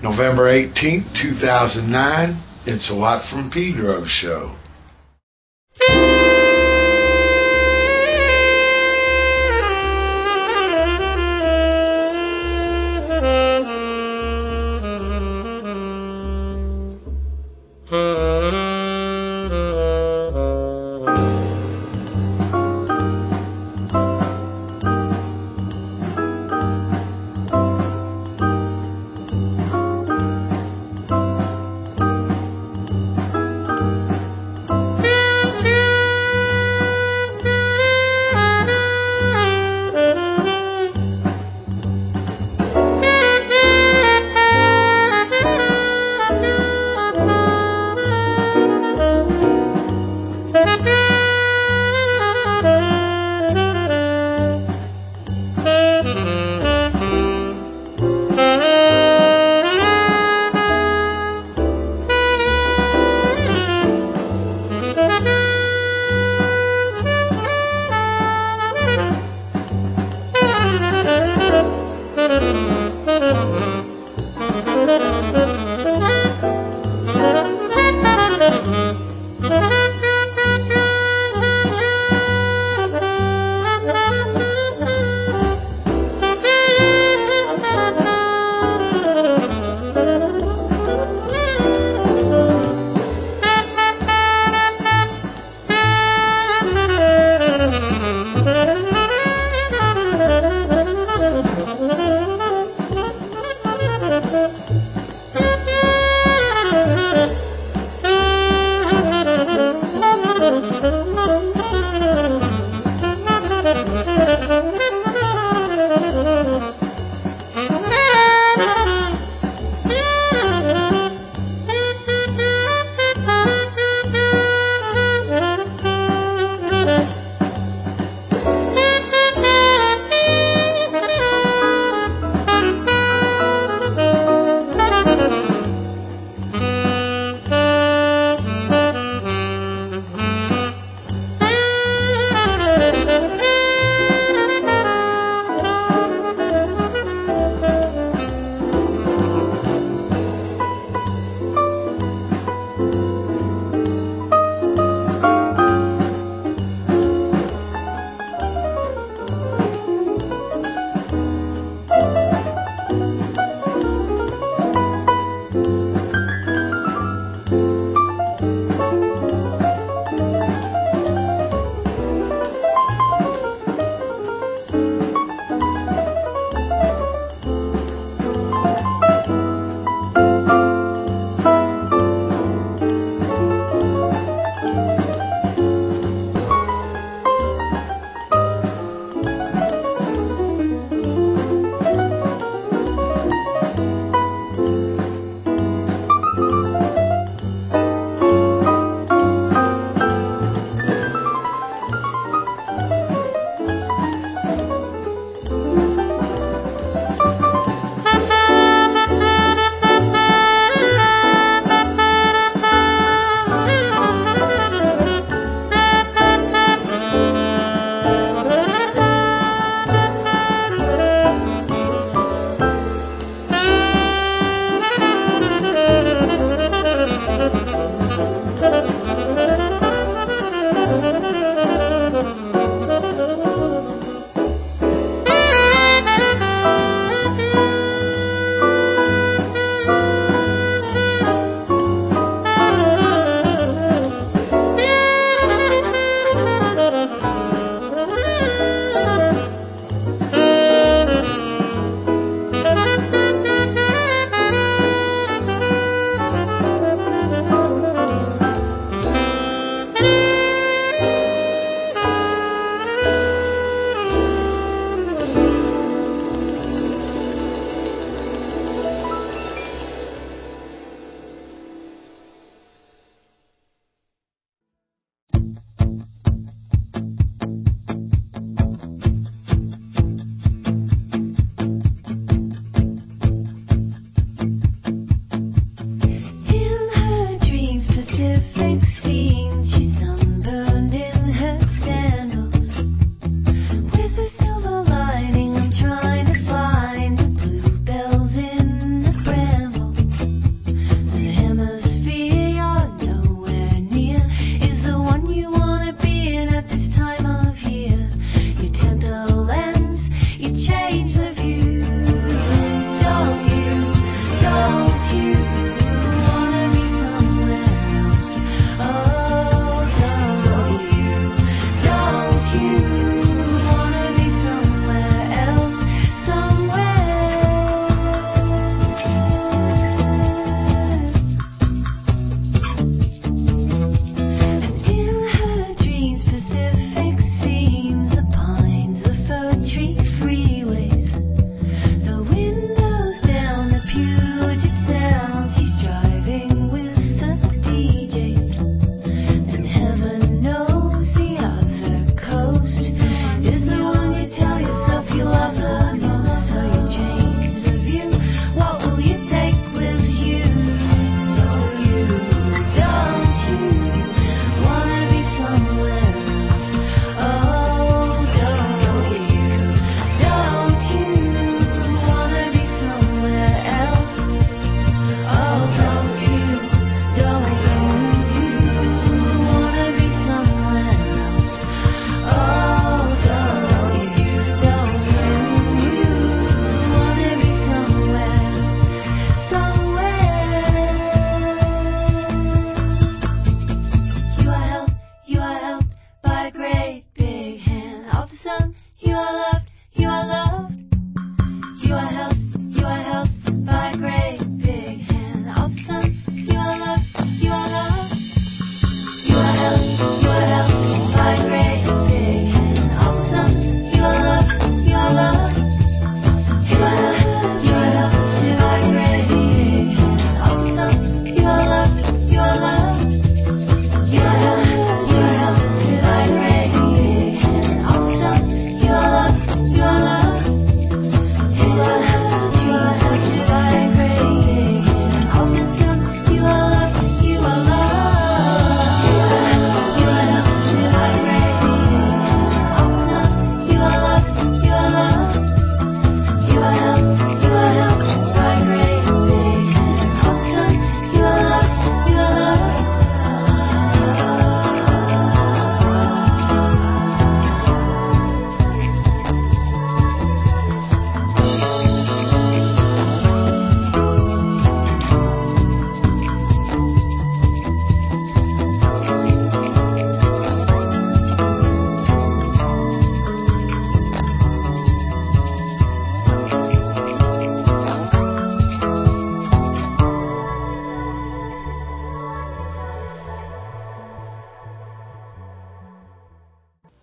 November 18th, 2009. It's a Lot from Pedro show.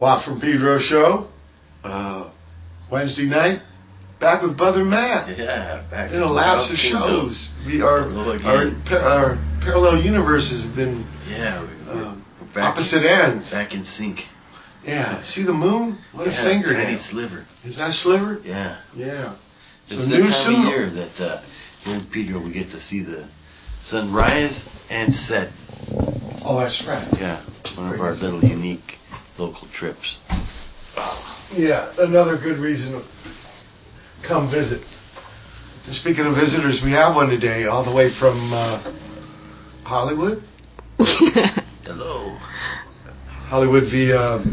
Watt from Pedro show. Wednesday night. Back with Brother Matt. Yeah, back in a lapse of shows. Our parallel universes have been we're opposite ends. Back in sync. Yeah. See the moon? What a fingernail. Tiny sliver. Is that a sliver? Yeah. Yeah. It's that time of year that here in Pedro we get to see the sun rise and set. Oh, that's right. Yeah. One of our little unique local trips. Yeah, another good reason to come visit. And speaking of visitors, we have one today, all the way from Hollywood. Hello. Hollywood via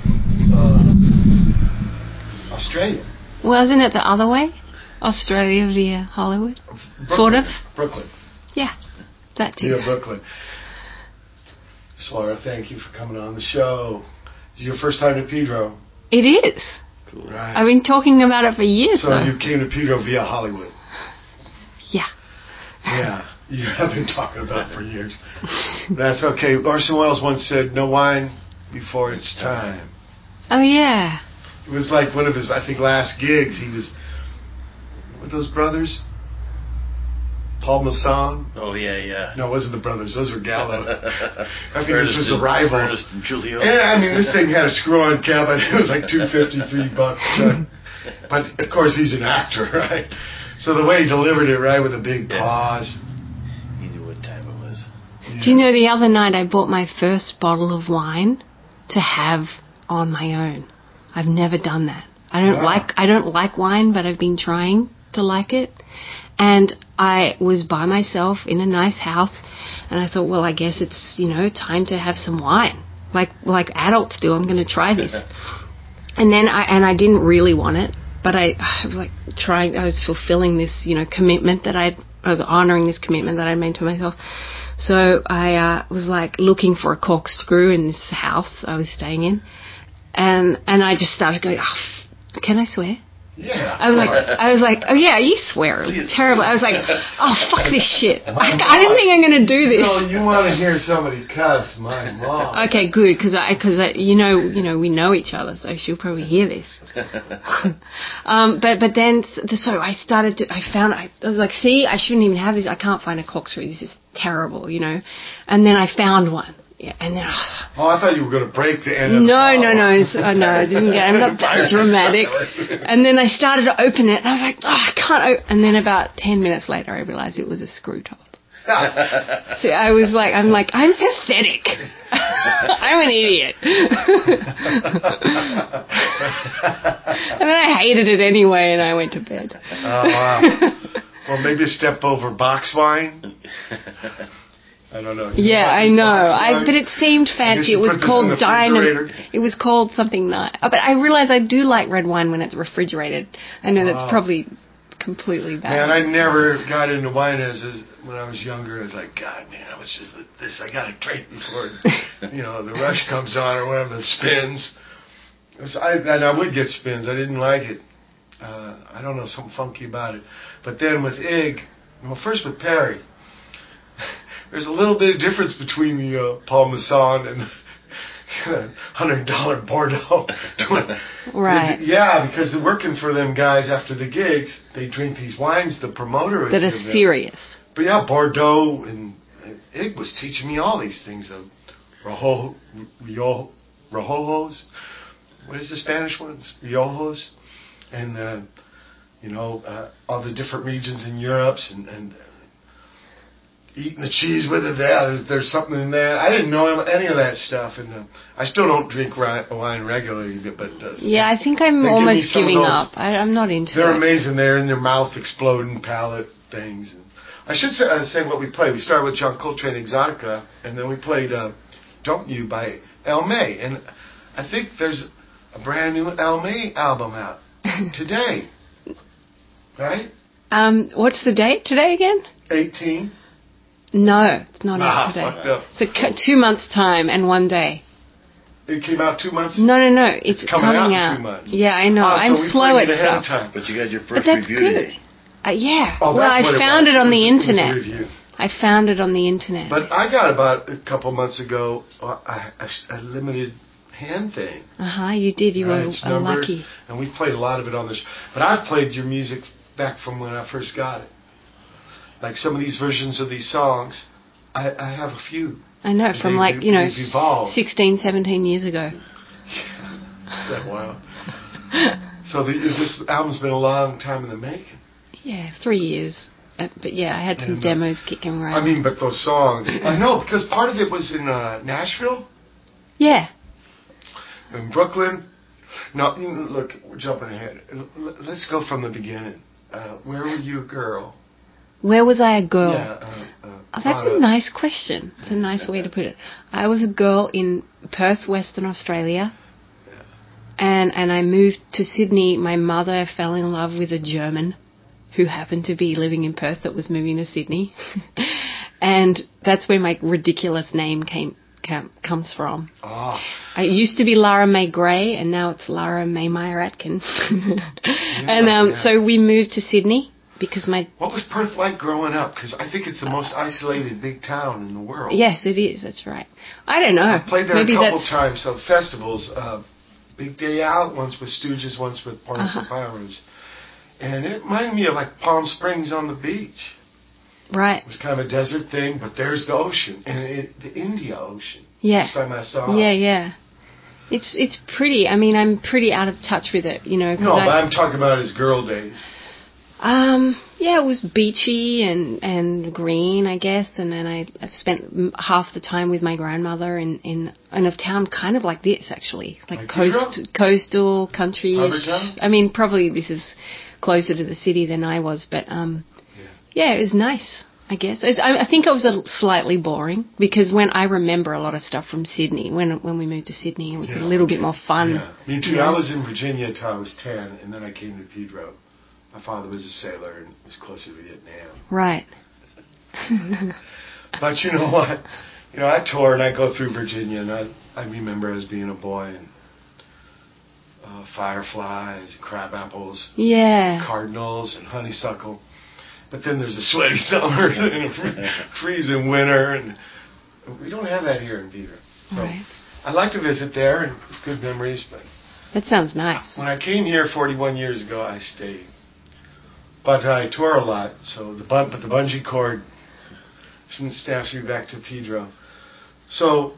Australia. Well, isn't it the other way? Australia via Hollywood? Brooklyn. Sort of? Brooklyn. Yeah, that too. Via Brooklyn. Laura, thank you for coming on the show. Is your first time to Pedro? It is. Cool. Right. I've been talking about it for years. So you came to Pedro via Hollywood? Yeah. Yeah, you have been talking about it for years. That's okay. Orson Welles once said, "No wine before it's time." Oh, yeah. It was like one of his, I think, last gigs. He was with those brothers, Paul Masson. Oh, yeah. No, it wasn't the brothers. Those were Gallo. I think Ernest this was a rival. Ernest and Julio. And I mean, this thing had a screw-on cap. I think it was like $2.53 Chuck. But of course, he's an actor, right? So the way he delivered it, right, with a big pause. He knew what time it was. Yeah. Do you know, the other night I bought my first bottle of wine to have on my own. I've never done that. I don't like wine, but I've been trying to like it. And I was by myself in a nice house, and I thought, well, I guess it's, time to have some wine, like adults do. I'm going to try this. And then I didn't really want it, but I was like trying. I was fulfilling this, commitment that I was honoring this commitment that I made to myself. So I was like looking for a corkscrew in this house I was staying in, and I just started going, can I swear? Yeah. I was like, oh yeah, you swear. It was terrible. I was like, oh, fuck this shit. I didn't think I'm going to do this. No, you want to hear somebody cuss, my mom. Okay, good, because we know each other, so she'll probably hear this. But then, so I was like, see, I shouldn't even have this. I can't find a corkscrew. This is terrible, And then I found one. Yeah, and then. Oh, I thought you were going to break the end of the No, bottle. I didn't get. I'm not that dramatic. And then I started to open it, and I was like, I can't. And then about 10 minutes later, I realized it was a screw top. So I'm pathetic. I'm an idiot. And then I hated it anyway, and I went to bed. Oh, wow. Well, maybe a step over box wine. I don't know. Yeah, I know. But it seemed fancy. It was called Dynamite. It was called something nice. But I realize I do like red wine when it's refrigerated. I know that's probably completely bad. Man, I never got into wine when I was younger. I was like, God, man, I was just with this. I got to drink before, the rush comes on or whatever, the spins. And I would get spins. I didn't like it. I don't know, something funky about it. But then with Ig, first with Perry, there's a little bit of difference between the Paul Masson and the $100 Bordeaux. Right. Yeah, because working for them guys after the gigs, they drink these wines, the promoter. That are serious. But yeah, Bordeaux, and Ig was teaching me all these things. Riojos. What is the Spanish ones? Riojos. And, all the different regions in Europe and eating the cheese with it. There's something in that. I didn't know any of that stuff, and I still don't drink wine regularly. But yeah, I think I'm almost giving up. I'm not into it. They're amazing. They're in their mouth exploding palate things. And I should say what we played. We started with John Coltrane Exotica, and then we played "Don't You" by El May, and I think there's a brand new El May album out today, right? What's the date today again? 18. No, it's not out today. It's 2 months' time and 1 day. It came out 2 months? No. It's coming out in 2 months. Yeah, I know. I'm slow at stuff. But you got your first review today. Yeah. Oh, well, I found it on the internet. Review. I found it on the internet. But I got about a couple months ago a limited hand thing. You did. You Right, were it's numbered, lucky. and we played a lot of it on this. But I've played your music back from when I first got it. Like some of these versions of these songs, I have a few. I know, from they've evolved. 16, 17 years ago. Is that wild? So this album's been a long time in the making. Yeah, 3 years. But yeah, I had some demos kicking around. I mean, but those songs, I know, because part of it was in Nashville. Yeah. In Brooklyn. No, look, we're jumping ahead. Let's go from the beginning. Where were you a girl? Where was I a girl? Yeah. That's a nice question. It's a nice way to put it. I was a girl in Perth, Western Australia. And I moved to Sydney. My mother fell in love with a German who happened to be living in Perth that was moving to Sydney. And that's where my ridiculous name comes from. Oh. I used to be Lara May Gray, and now it's Lara May Meyer Atkin. So we moved to Sydney because my... What was Perth like growing up? Because I think it's the most isolated big town in the world. Yes, it is. That's right. I don't know. I played there a couple times, so festivals. Big Day Out, once with Stooges, once with Pornos and Pyros. And it reminded me of like Palm Springs on the beach. Right. It was kind of a desert thing, but there's the ocean, and the India Ocean. Yeah. First time I saw it. Yeah. It's pretty. I mean, I'm pretty out of touch with it, you know. No, but I'm talking about his girl days. Yeah, it was beachy and green, I guess, and then I spent half the time with my grandmother in a town kind of like this, actually, like coastal country. I mean, probably this is closer to the city than I was, but yeah, it was nice, I guess. I think it was slightly boring because when I remember a lot of stuff from Sydney, when we moved to Sydney, it was a little bit more fun. Yeah, me too. I was in Virginia until I was 10, and then I came to Pedro. My father was a sailor and was closer to Vietnam. Right. But you know what? You know, I tour and I go through Virginia, and I remember as being a boy and fireflies, crab apples, cardinals, and honeysuckle. But then there's a sweaty summer and a freezing winter, and we don't have that here in Pedro. So I like to visit there, and it's good memories. But that sounds nice. When I came here 41 years ago, I stayed. But I tour a lot, so the bungee cord snaps me back to Pedro. So,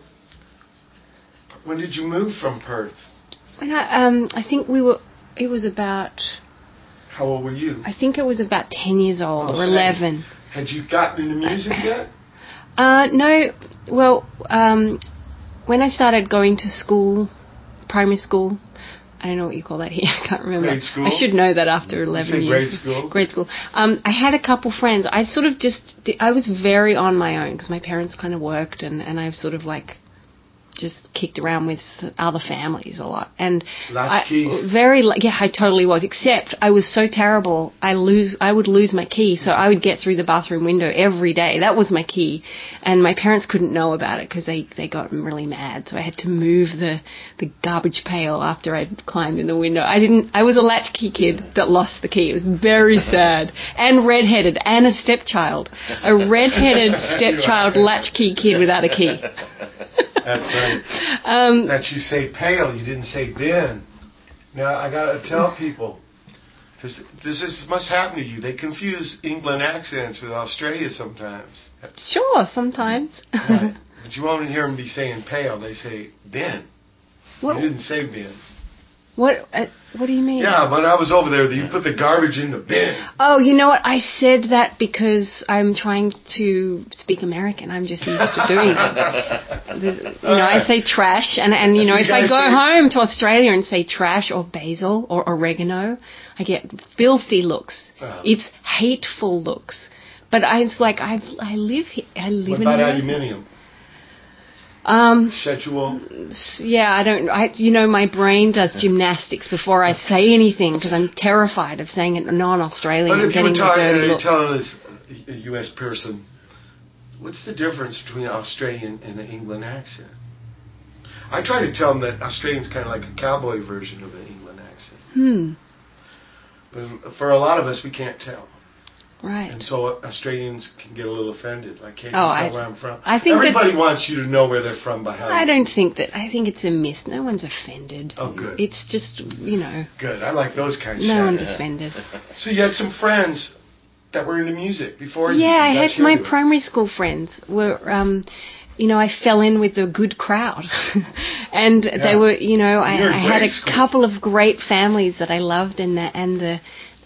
when did you move from Perth? When I think it was about... How old were you? I think it was about 10 years old or 11. Had you gotten into music yet? No. Well, when I started going to school, primary school, I don't know what you call that here. I can't remember. Grade school? I should know that after 11 years. Grade school? Grade school. I had a couple friends. I sort of I was very on my own because my parents kind of worked and I sort of like just kicked around with other families a lot. And latchkey? I totally was. Except I was so terrible. I would lose my key, so I would get through the bathroom window every day. That was my key, and my parents couldn't know about it because they got really mad. So I had to move the garbage pail after I'd climbed in the window. I was a latchkey kid that lost the key. It was very sad, and redheaded, and a stepchild, a redheaded stepchild latchkey kid without a key. That's right. That you say pail, you didn't say bin. Now, I got to tell people, because this must happen to you. They confuse England accents with Australia sometimes. Sure, sometimes. Right. But you won't hear them be saying pail. They say bin. You didn't say bin. What do you mean? Yeah, when I was over there, you put the garbage in the bin. Oh, you know what? I said that because I'm trying to speak American. I'm just used to doing it. I say trash, and you know, if I go home to Australia and say trash or basil or oregano, I get filthy looks. It's hateful looks. But it's like I live here. I live in America. What about aluminium? Schedule. Yeah, my brain does gymnastics before I say anything because I'm terrified of saying it non-Australian and getting the dirty looks. But if you were telling a U.S. person, what's the difference between an Australian and an England accent? I try to tell them that Australian's kind of like a cowboy version of an England accent. But for a lot of us, we can't tell. Right. And so Australians can get a little offended. Like, hey, Oh, tell where I'm from. I think everybody wants you to know where they're from by how I you don't speak. think that. I think it's a myth. No one's offended. Oh, good. It's just, you know. Good. I like those kind of No shit. one's offended. So you had some friends that were into music before you. Yeah, I had That's your my deal. primary school friends were, you know, I fell in with a good crowd. And they were, you know, I had a couple of great families that I loved, and the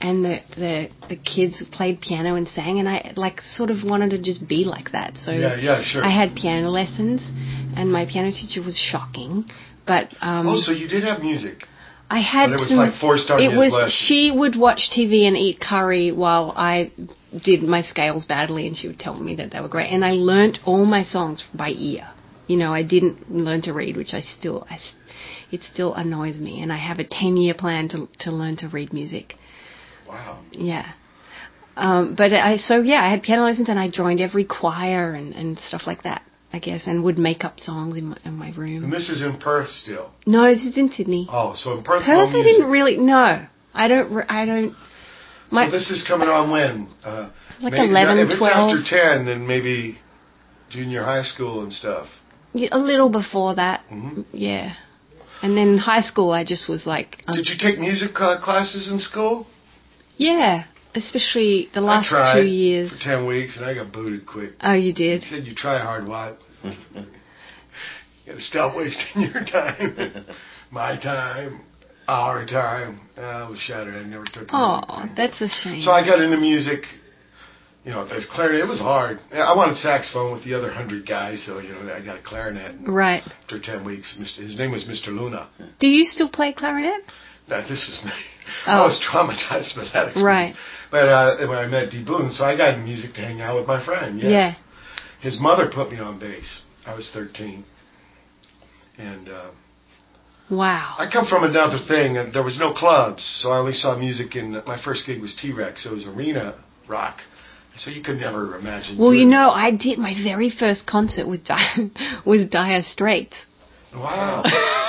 kids played piano and sang, and I like sort of wanted to just be like that. So yeah, sure. I had piano lessons, and my piano teacher was shocking. But so you did have music. I had but it was like forced on you as lessons. She would watch TV and eat curry while I did my scales badly, and she would tell me that they were great. And I learnt all my songs by ear. You know, I didn't learn to read, which it still annoys me. And I have a 10-year plan to learn to read music. Wow. Yeah. But I had piano lessons, and I joined every choir and stuff like that, I guess, and would make up songs in my room. And this is in Perth still? No, this is in Sydney. Oh, so in Perth, Perth, no I music. didn't really, no. I don't. So this is coming on when? Like maybe, 11, if it's 12. after 10, then maybe junior high school and stuff. Yeah, a little before that, yeah. And then high school, I just was like... Did you take music classes in school? Yeah, especially the last 2 years. For 10 weeks, and I got booted quick. Oh, you did? You said you try hard, what? You got to stop wasting your time. My time. Our time. I was shattered. I never took music. Oh, that's a shame. So I got into music. You know, there's clarinet. It was hard. I wanted saxophone with the other 100 guys, so, you know, I got a clarinet. Right. After 10 weeks, his name was Mr. Luna. Do you still play clarinet? No, this was me. Oh. I was traumatized by that experience. Right. But when I met D. Boone, so I got into music to hang out with my friend. Yeah. His mother put me on bass. I was 13. And... wow. I come from another thing. There was no clubs, so I only saw music in... My first gig was T-Rex, so it was arena rock. So you could never imagine. Well, you know, I did my very first concert with Dire Straits. Wow.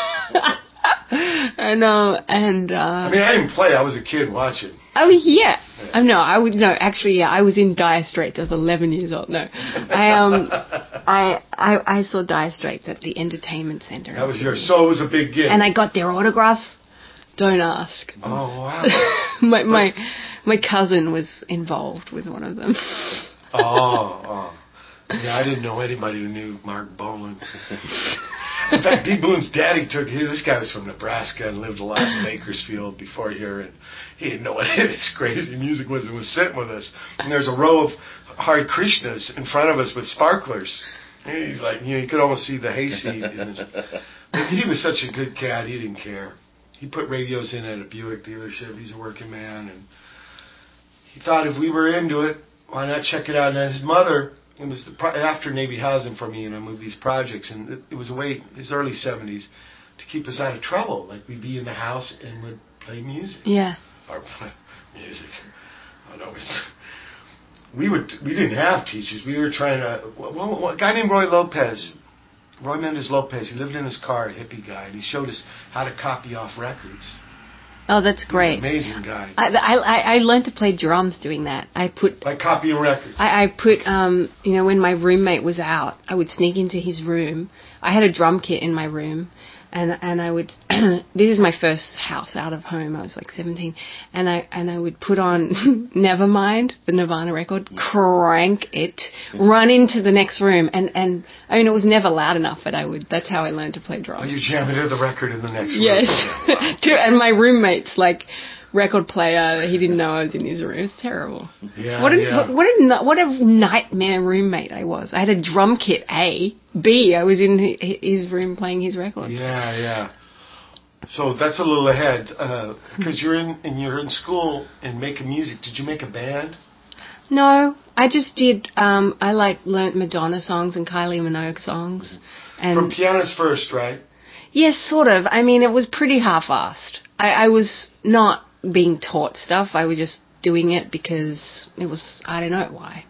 I know, and... I mean, I didn't play. I was a kid watching. Oh, yeah. I was in Dire Straits. I was 11 years old. No. I saw Dire Straits at the Entertainment Center. That was yours. So it was a big gig. And I got their autographs. Don't ask. Oh, wow. My cousin was involved with one of them. Oh. Yeah, I didn't know anybody who knew Mark Bolan. In fact, D. Boone's daddy this guy was from Nebraska and lived a lot in Bakersfield before here, and he didn't know what any of this crazy music was and was sitting with us. And there's a row of Hare Krishnas in front of us with sparklers. And he's like, you could almost see the hayseed in his... But he was such a good cat, he didn't care. He put radios in at a Buick dealership. He's a working man, and he thought if we were into it, why not check it out? And his mother... It was after Navy housing for me, and I moved these projects, and it was a way, his early 70s, to keep us out of trouble. Like, we'd be in the house and would play music. Yeah. Or music. I don't know. We didn't have teachers. We were trying to... a guy named Roy Mendez Lopez, he lived in his car, a hippie guy, and he showed us how to copy off records. Oh, that's great. He's an amazing guy. I learned to play drums doing that. By copying records. I put, when my roommate was out, I would sneak into his room. I had a drum kit in my room, and I would, this is my first house out of home. I was like 17, and I would put on Nevermind, the Nirvana record, crank it, run into the next room, and I mean, it was never loud enough, but that's how I learned to play drums. Oh, you jammed into the record in the next room. Yes. Wow. And my roommate's like record player, he didn't know I was in his room. It was terrible. Yeah, what a nightmare roommate I was. I had a drum kit, A. B, I was in his room playing his records. Yeah. So that's a little ahead, because you're in school and making music. Did you make a band? No, I just did. I learnt Madonna songs and Kylie Minogue songs. And from pianos first, right? Yes, sort of. I mean, it was pretty half-assed. I was not being taught stuff. I was just doing it because it was, I don't know why.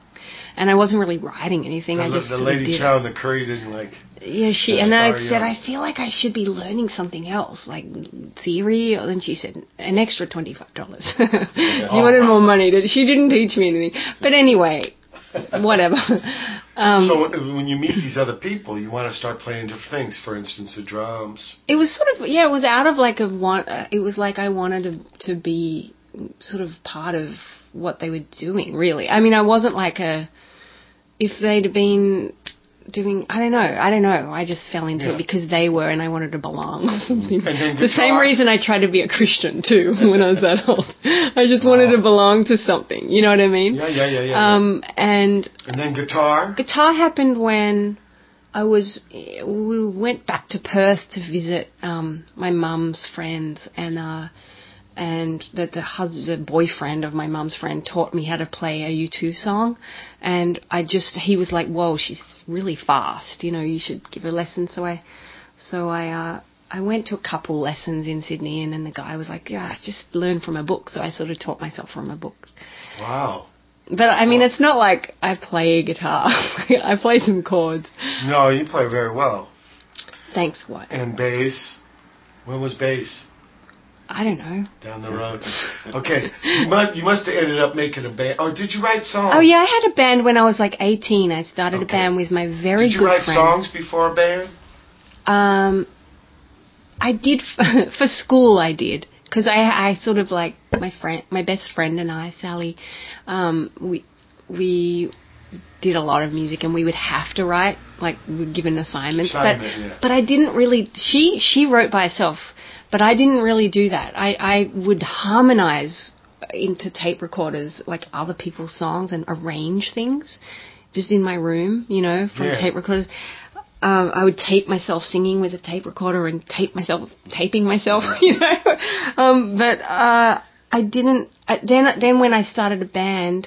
and I wasn't really writing anything. I just the sort of lady did chow it. in the curry didn't like. Yeah, and then I Sorry, said, yeah. I feel like I should be learning something else, like theory. And then she said, an extra $25. She wanted more money. She didn't teach me anything. But anyway, whatever. So when you meet these other people, you want to start playing different things. For instance, the drums. It was sort of, it was out of like it was like I wanted to be sort of part of what they were doing, really. I mean, I wasn't like if they'd been doing, I don't know. I just fell into it because they were, and I wanted to belong or something. The same reason I tried to be a Christian too when I was that old. I just wanted to belong to something. You know what I mean? Yeah. And then guitar. Guitar happened when we went back to Perth to visit my mum's friends, and the boyfriend of my mum's friend taught me how to play a U2 song, and he was like, whoa, she's really fast, you should give her lessons. So I went to a couple lessons in Sydney, and then the guy was like, yeah, just learn from a book. So I sort of taught myself from a book. Wow. But I mean, it's not like I play guitar. I play some chords. No, you play very well. Thanks, what? And bass. When was bass? I don't know. Down the road. Okay. You must have ended up making a band. Oh, did you write songs? Oh, yeah, I had a band when I was like 18. I started a band with my very good friend. Did you write songs before a band? I did. For school, I did. Because I sort of like my best friend and I, Sally, we did a lot of music, and we would have to write, like we were given assignments. But I didn't really. She wrote by herself. But I didn't really do that. I would harmonize into tape recorders like other people's songs and arrange things just in my room, from tape recorders. I would tape myself singing with a tape recorder and taping myself, But I didn't. Then when I started a band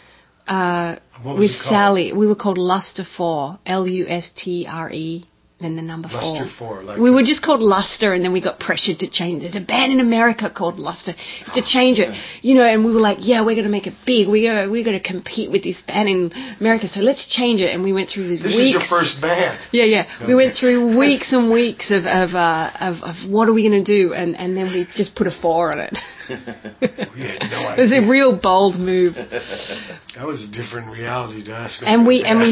with Sally, we were called Lustre 4, Lustre. Then the number 4. Lustre 4. We were just called Lustre, and then we got pressured to change. There's a band in America called Lustre. To change it, and we were like, yeah, we're going to make it big. We're going to compete with this band in America, so let's change it. And we went through these weeks. This is your first band. Yeah. Okay. We went through weeks and weeks of what are we going to do, and then we just put a 4 on it. We had no idea. It was a real bold move. That was a different reality to us. And we made.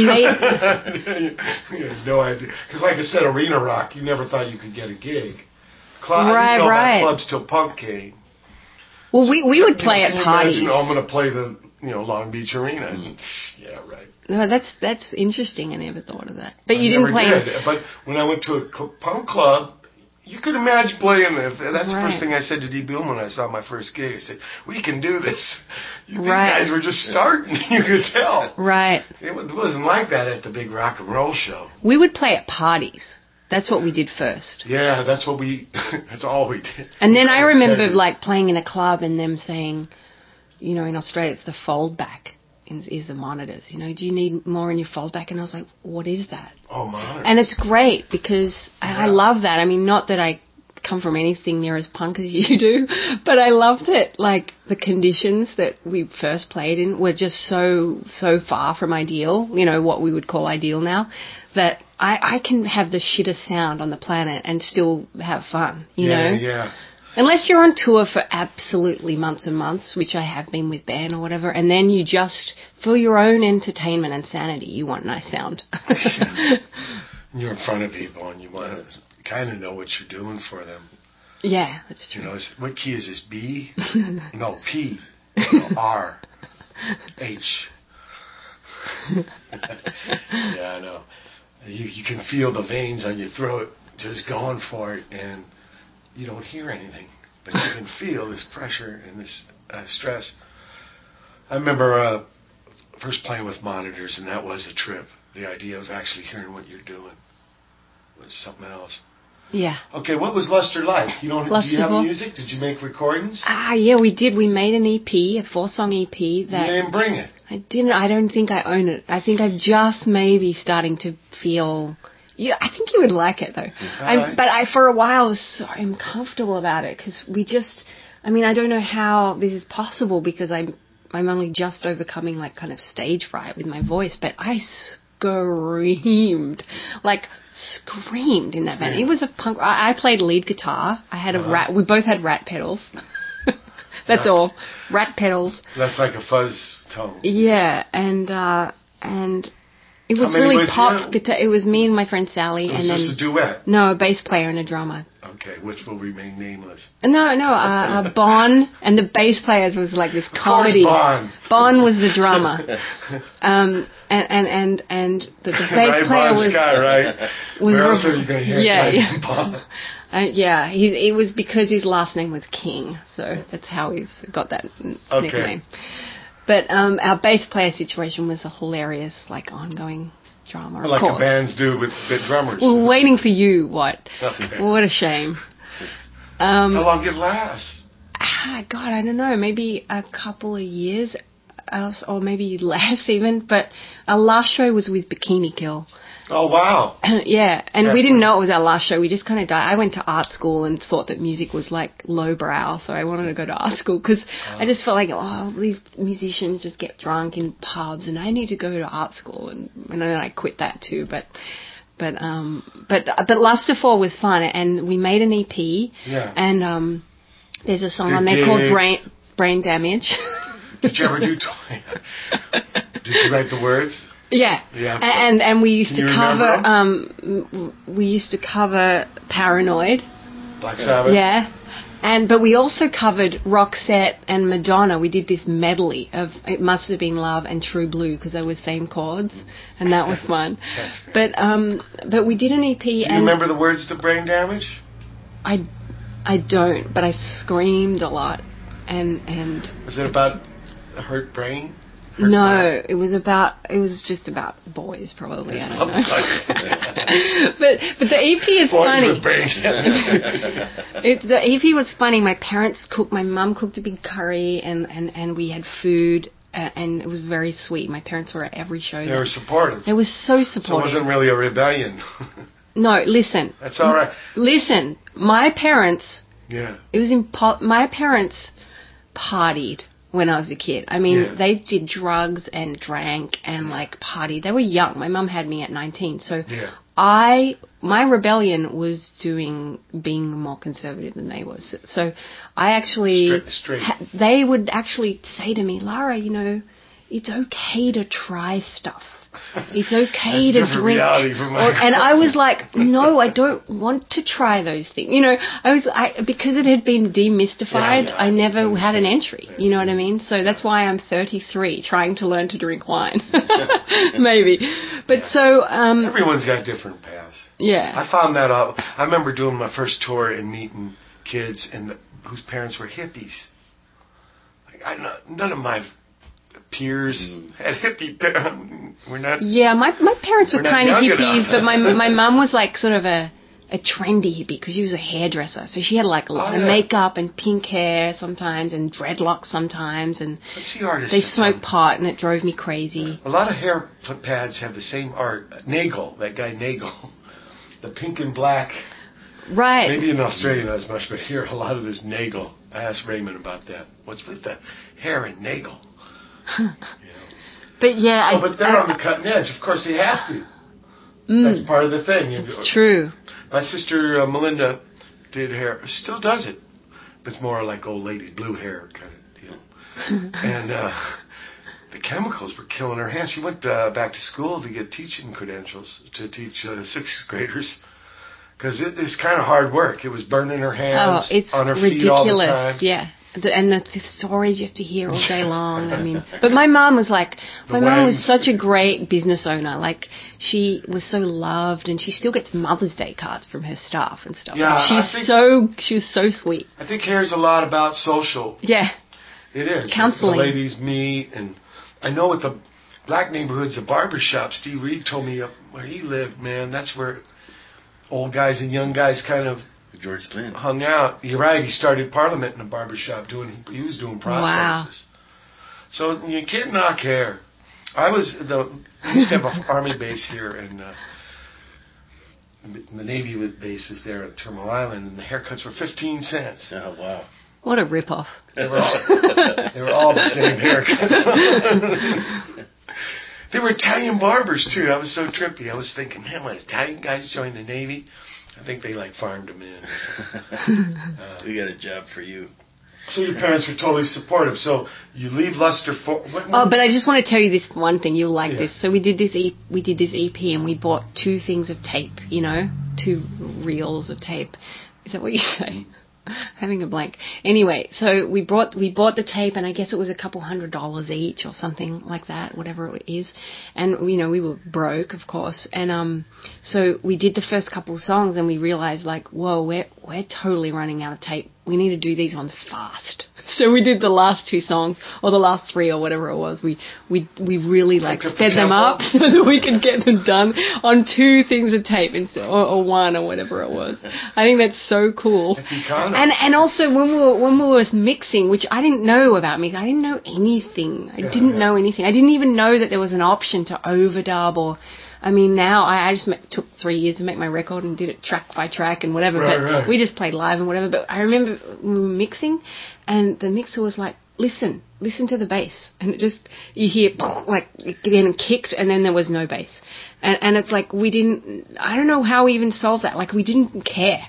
We had no idea, because like I said, arena rock, you never thought you could get a gig. Right. About clubs till punk came. Well, we would play at parties. I'm going to play the Long Beach Arena. Mm. Yeah, right. No, that's interesting. I never thought of that. But you didn't play. But when I went to a punk club, you could imagine playing it. That's the first thing I said to D. Boon when I saw my first gig. I said, we can do this. These guys were just starting. You could tell. Right. It wasn't like that at the big rock and roll show. We would play at parties. That's what we did first. Yeah, that's all we did. And then I remember like playing in a club and them saying, in Australia it's the fold back. Is the monitors, do you need more in your foldback? And I was like, what is that? Oh, monitors. And it's great because I love that. I mean, not that I come from anything near as punk as you do, but I loved it. Like the conditions that we first played in were just so far from ideal, what we would call ideal now, that I can have the shittest sound on the planet and still have fun, you know? Yeah. Unless you're on tour for absolutely months and months, which I have been with band or whatever, and then you just, for your own entertainment and sanity, you want nice sound. You're in front of people and you want to kind of know what you're doing for them. Yeah, that's true. What key is this, B? No, P. No, R. H. Yeah, I know. You can feel the veins on your throat just going for it, and you don't hear anything, but you can feel this pressure and this stress. I remember first playing with monitors, and that was a trip. The idea of actually hearing what you're doing was something else. Yeah. Okay, what was Lustre like? Do you have music? Did you make recordings? Yeah, we did. We made an EP, a 4-song EP. That you didn't bring it. I didn't. I don't think I own it. I think I'm just maybe starting to feel. Yeah, I think you would like it though. But for a while was so uncomfortable about it because we just. I mean, I don't know how this is possible because I'm only just overcoming like kind of stage fright with my voice, but I screamed in that band. It was a punk. I played lead guitar. I had a Rat. We both had Rat pedals. That's all. Rat pedals. That's like a fuzz tone. Yeah, and it was really pop guitar. It was me and my friend Sally, and then just a duet. No, a bass player and a drummer. Okay, which will remain nameless. No, Bon, and the bass player was like this comedy. Bon was the drummer, and the bass player was Scott, right? Where else are you going to hear Bon? Yeah, it was because his last name was King, so that's how he's got that nickname. But our bass player situation was a hilarious, like, ongoing drama. Like a bands do with drummers. We're waiting for you, what? Okay. What a shame. How long did it last? God, I don't know. Maybe a couple of years, or maybe less even. But our last show was with Bikini Kill. Oh, wow. Yeah, and we didn't know it was our last show. We just kind of died. I went to art school and thought that music was like lowbrow, so I wanted to go to art school because I just felt like, these musicians just get drunk in pubs, and I need to go to art school, and then I quit that too. But Lust4 was fun, and we made an EP. Yeah. And there's a song on there called Brain Damage. Did you ever do? Did you write the words? Yeah. And we used to cover Paranoid. Black Sabbath. Yeah. But we also covered Roxette and Madonna. We did this medley of It Must Have Been Love and True Blue because they were same chords, and that was fun. But we did an EP. Do you remember the words to Brain Damage? I don't, but I screamed a lot. And was it about a hurt brain? No, it was just about boys, probably. I don't know. but the EP is funny. The EP was funny. My mum cooked a big curry, and we had food, and it was very sweet. My parents were at every show. They were supportive. They were so supportive. So it wasn't really a rebellion. No, listen. That's all right. Listen, my parents. Yeah. My parents partied when I was a kid. I mean, they did drugs and drank and like partied. They were young. My mum had me at 19. So my rebellion was being more conservative than they was. So I actually, they would actually say to me, Lara, it's okay to try stuff. It's okay to drink. And I was like, no, I don't want to try those things. Because it had been demystified, I never had an entry. You know what I mean? So that's why I'm 33, trying to learn to drink wine. Maybe. But so... everyone's got different paths. Yeah. I found that out. I remember doing my first tour and meeting kids whose parents were hippies. None of my peers had hippie parents. We're not. Yeah, my parents were kind of hippies, but my mum was like sort of a trendy hippie because she was a hairdresser, so she had like a lot of makeup and pink hair sometimes and dreadlocks sometimes, and they smoked pot and it drove me crazy. A lot of hair pads have the same art. Nagel, that guy Nagel, the pink and black. Right. Maybe in Australia not as much, but here a lot of this Nagel. I asked Raymond about that. What's with the hair and Nagel? But yeah, but they're on the cutting edge. Of course, they have to. That's part of the thing. It's true. My sister Melinda did hair, still does it, but it's more like old lady blue hair kind of deal. And the chemicals were killing her hands. She went back to school to get teaching credentials to teach sixth graders. Because it's kind of hard work. It was burning her hands on her feet all the time. Yeah. And the stories you have to hear all day long. I mean, but my mom was like, mom was such a great business owner. Like, she was so loved, and she still gets Mother's Day cards from her staff and stuff. Yeah, like, she was so sweet. I think hair's a lot about social. Yeah. It is. Counseling. The ladies meet, and I know with the black neighborhoods, the barbershop, Steve Reed told me where he lived, man, that's where old guys and young guys kind of George Glenn hung out. You're right. He started Parliament in a barbershop. He was doing processes. Wow. So you can't knock hair. We used to have an army base here, and the Navy base was there at Terminal Island, and the haircuts were 15 cents. Oh wow! What a rip-off. They were all the same haircut. They were Italian barbers, too. I was so trippy. I was thinking, man, when Italian guys joined the Navy, I think they, farmed them in. We got a job for you. So your parents were totally supportive. So you leave Luster for... Oh, but I just want to tell you this one thing. You'll like Yeah. this. So we did this EP and we bought 2 things of tape, 2 reels of tape. Is that what you say? Having a blank. Anyway, so we bought the tape, and I guess it was $200 each or something like that, whatever it is. And we were broke, of course. And so we did the first couple of songs, and we realized whoa, we're totally running out of tape. We need to do these ones fast. So we did the last 2 songs, or the last 3, or whatever it was. We really sped them up so that we could get them done on 2 things of tape instead, or 1, or whatever it was. I think that's so cool. It's economic. And also when we were mixing, which I didn't know about mixing, I didn't know anything. I didn't know anything. I didn't even know that there was an option to overdub or. I mean, now I just took 3 years to make my record and did it track by track and whatever. But we just played live and whatever. But I remember when we were mixing, and the mixer was like, listen to the bass. And it just, you hear, getting kicked, and then there was no bass. And it's like I don't know how we even solved that. We didn't care.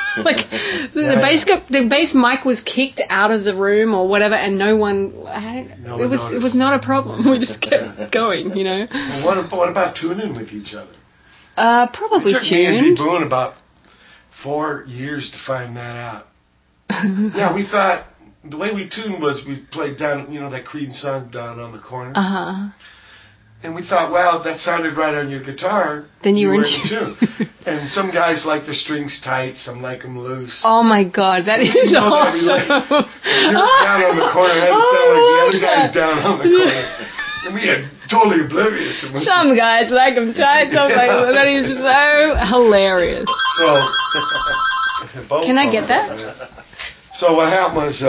The bass mic was kicked out of the room or whatever, and no one it was not a problem. We just kept going, Well, what about tuning with each other? Probably tuned. It took me and D. Boone about 4 years to find that out. Yeah, we thought the way we tuned was we played down, that Creed song, Down on the Corner. Uh-huh. And we thought, well, that sounded right on your guitar. Then you were in tune. And some guys like the strings tight, some like them loose. Oh my God, that is awesome. You're down on the corner, it had to sound like the other guy's down on the corner. And we are totally oblivious. Some guys like them tight, some like them. That is so hilarious. So, can I get that? So what happened was,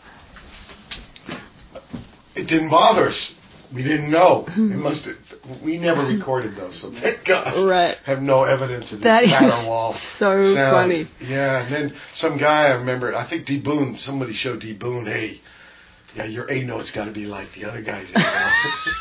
it didn't bother us. We didn't know. We never recorded those, so thank God. Right. Have no evidence of that paddle wall so sound. Funny. Yeah, and then some guy, I remember, I think D. Boone, somebody showed D. Boone, hey, yeah, your A note's got to be like the other guy's A note.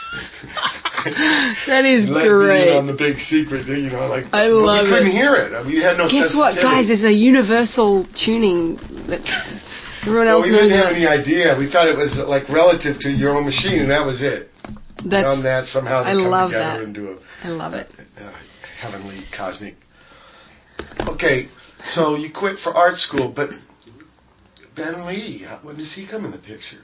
That is Let great. me in on the big secret, I love we couldn't hear it. I mean, we had no Guess what, guys? There's a universal tuning that everyone else knows. We didn't have any idea. We thought it was relative to your own machine, and that was it. On that, somehow they come together and do I love it. Heavenly, cosmic. Okay, so you quit for art school, but Ben Lee, when does he come in the picture?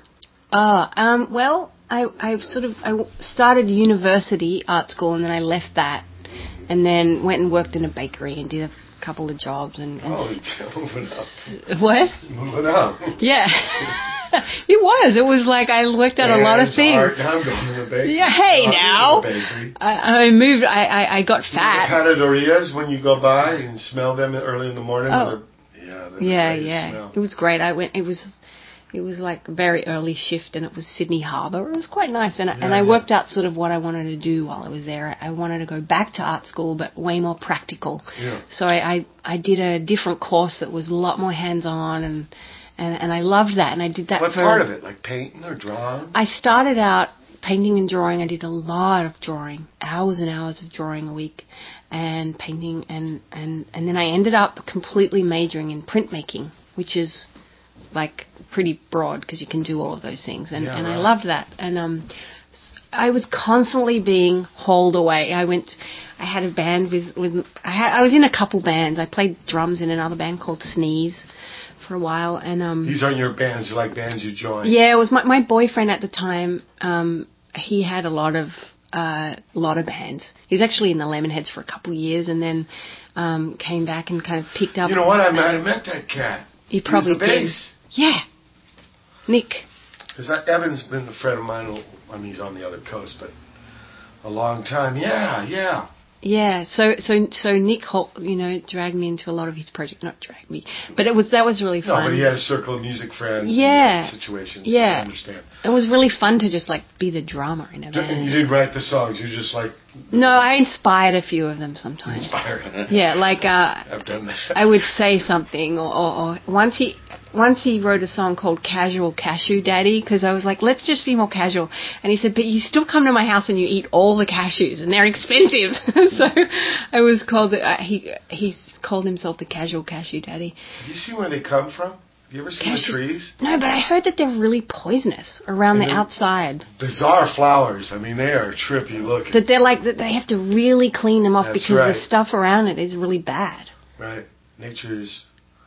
Well, I started university art school, and then I left that, and then went and worked in a bakery and did a couple of jobs and moving up. What? Moving up. Yeah. It was like I worked out a lot of things. I'm going to the bakery. Yeah, hey now. I moved. I got fat. Patadorias when you go by and smell them early in the morning. Oh. Yeah. It was great. It was like a very early shift, and it was Sydney Harbour. It was quite nice, and I worked out sort of what I wanted to do while I was there. I wanted to go back to art school, but way more practical. Yeah. So I did a different course that was a lot more hands-on, and I loved that, and I did that What part of it? Like painting or drawing? I started out painting and drawing. I did a lot of drawing, hours and hours of drawing a week, and painting, and then I ended up completely majoring in printmaking, which is like pretty broad because you can do all of those things, and I loved that. And I was constantly being hauled away. I had a band I was in a couple bands. I played drums in another band called Sneeze for a while, and these aren't your bands; they're like bands you joined. Yeah, it was my boyfriend at the time. He had a lot of bands. He was actually in the Lemonheads for a couple of years, and then came back and kind of picked up. You know what? I might have met that cat. You probably did. Bass. Yeah, Nick. Because Evan's been a friend of mine. I mean, he's on the other coast, but a long time. Yeah. Yeah, so Nick, dragged me into a lot of his projects. Not dragged me, but that was really fun. No, but he had a circle of music friends. Yeah. Situations. Yeah. I understand. It was really fun to just be the drummer in a band. And you didn't write the songs. You just No, I inspired a few of them sometimes. Inspired. Yeah, like I've done that. I would say something, or once he wrote a song called Casual Cashew Daddy, because I was like, let's just be more casual. And he said, but you still come to my house and you eat all the cashews, and they're expensive. So I was called, he called himself the Casual Cashew Daddy. Have you seen where they come from? Have you ever seen the trees? No, but I heard that they're really poisonous around the outside. Bizarre flowers. I mean, they are trippy looking. That they're like, that they have to really clean them off. That's because right. the stuff around it is really bad. Right. Nature's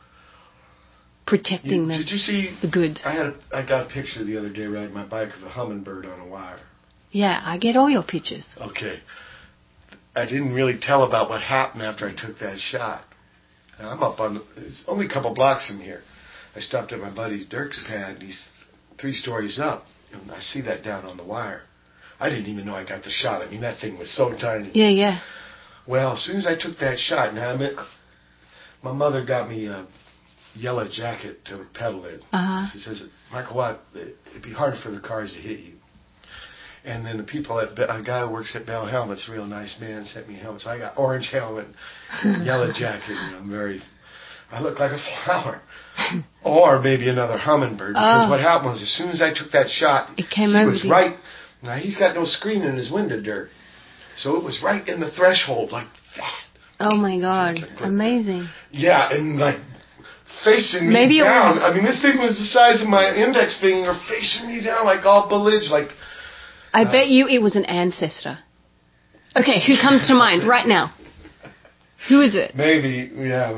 protecting them. Did you see the goods? I got a picture the other day riding my bike of a hummingbird on a wire. Yeah, I get all your pictures. Okay. I didn't really tell about what happened after I took that shot. Now, I'm up on, it's only a couple blocks from here. I stopped at my buddy Dirk's pad, and he's 3 stories up, and I see that down on the wire. I didn't even know I got the shot. I mean, that thing was so tiny. Yeah, yeah. Well, as soon as I took that shot, now my mother got me a yellow jacket to pedal in. She says, Michael Watt, it'd be hard for the cars to hit you. And then the people a guy who works at Bell Helmets, a real nice man, sent me a helmet. So I got orange helmet, yellow jacket, and I look like a flower. Or maybe another hummingbird. Because what happened was, as soon as I took that shot, it came over was right. Now, he's got no screen in his window, Dirk. So it was right in the threshold, like that. Oh, my God. Amazing. Yeah, and like facing me down. I mean, this thing was the size of my index finger, facing me down, like all belligerent, like... I bet you it was an ancestor. Okay, who comes to mind right now? Who is it? Maybe,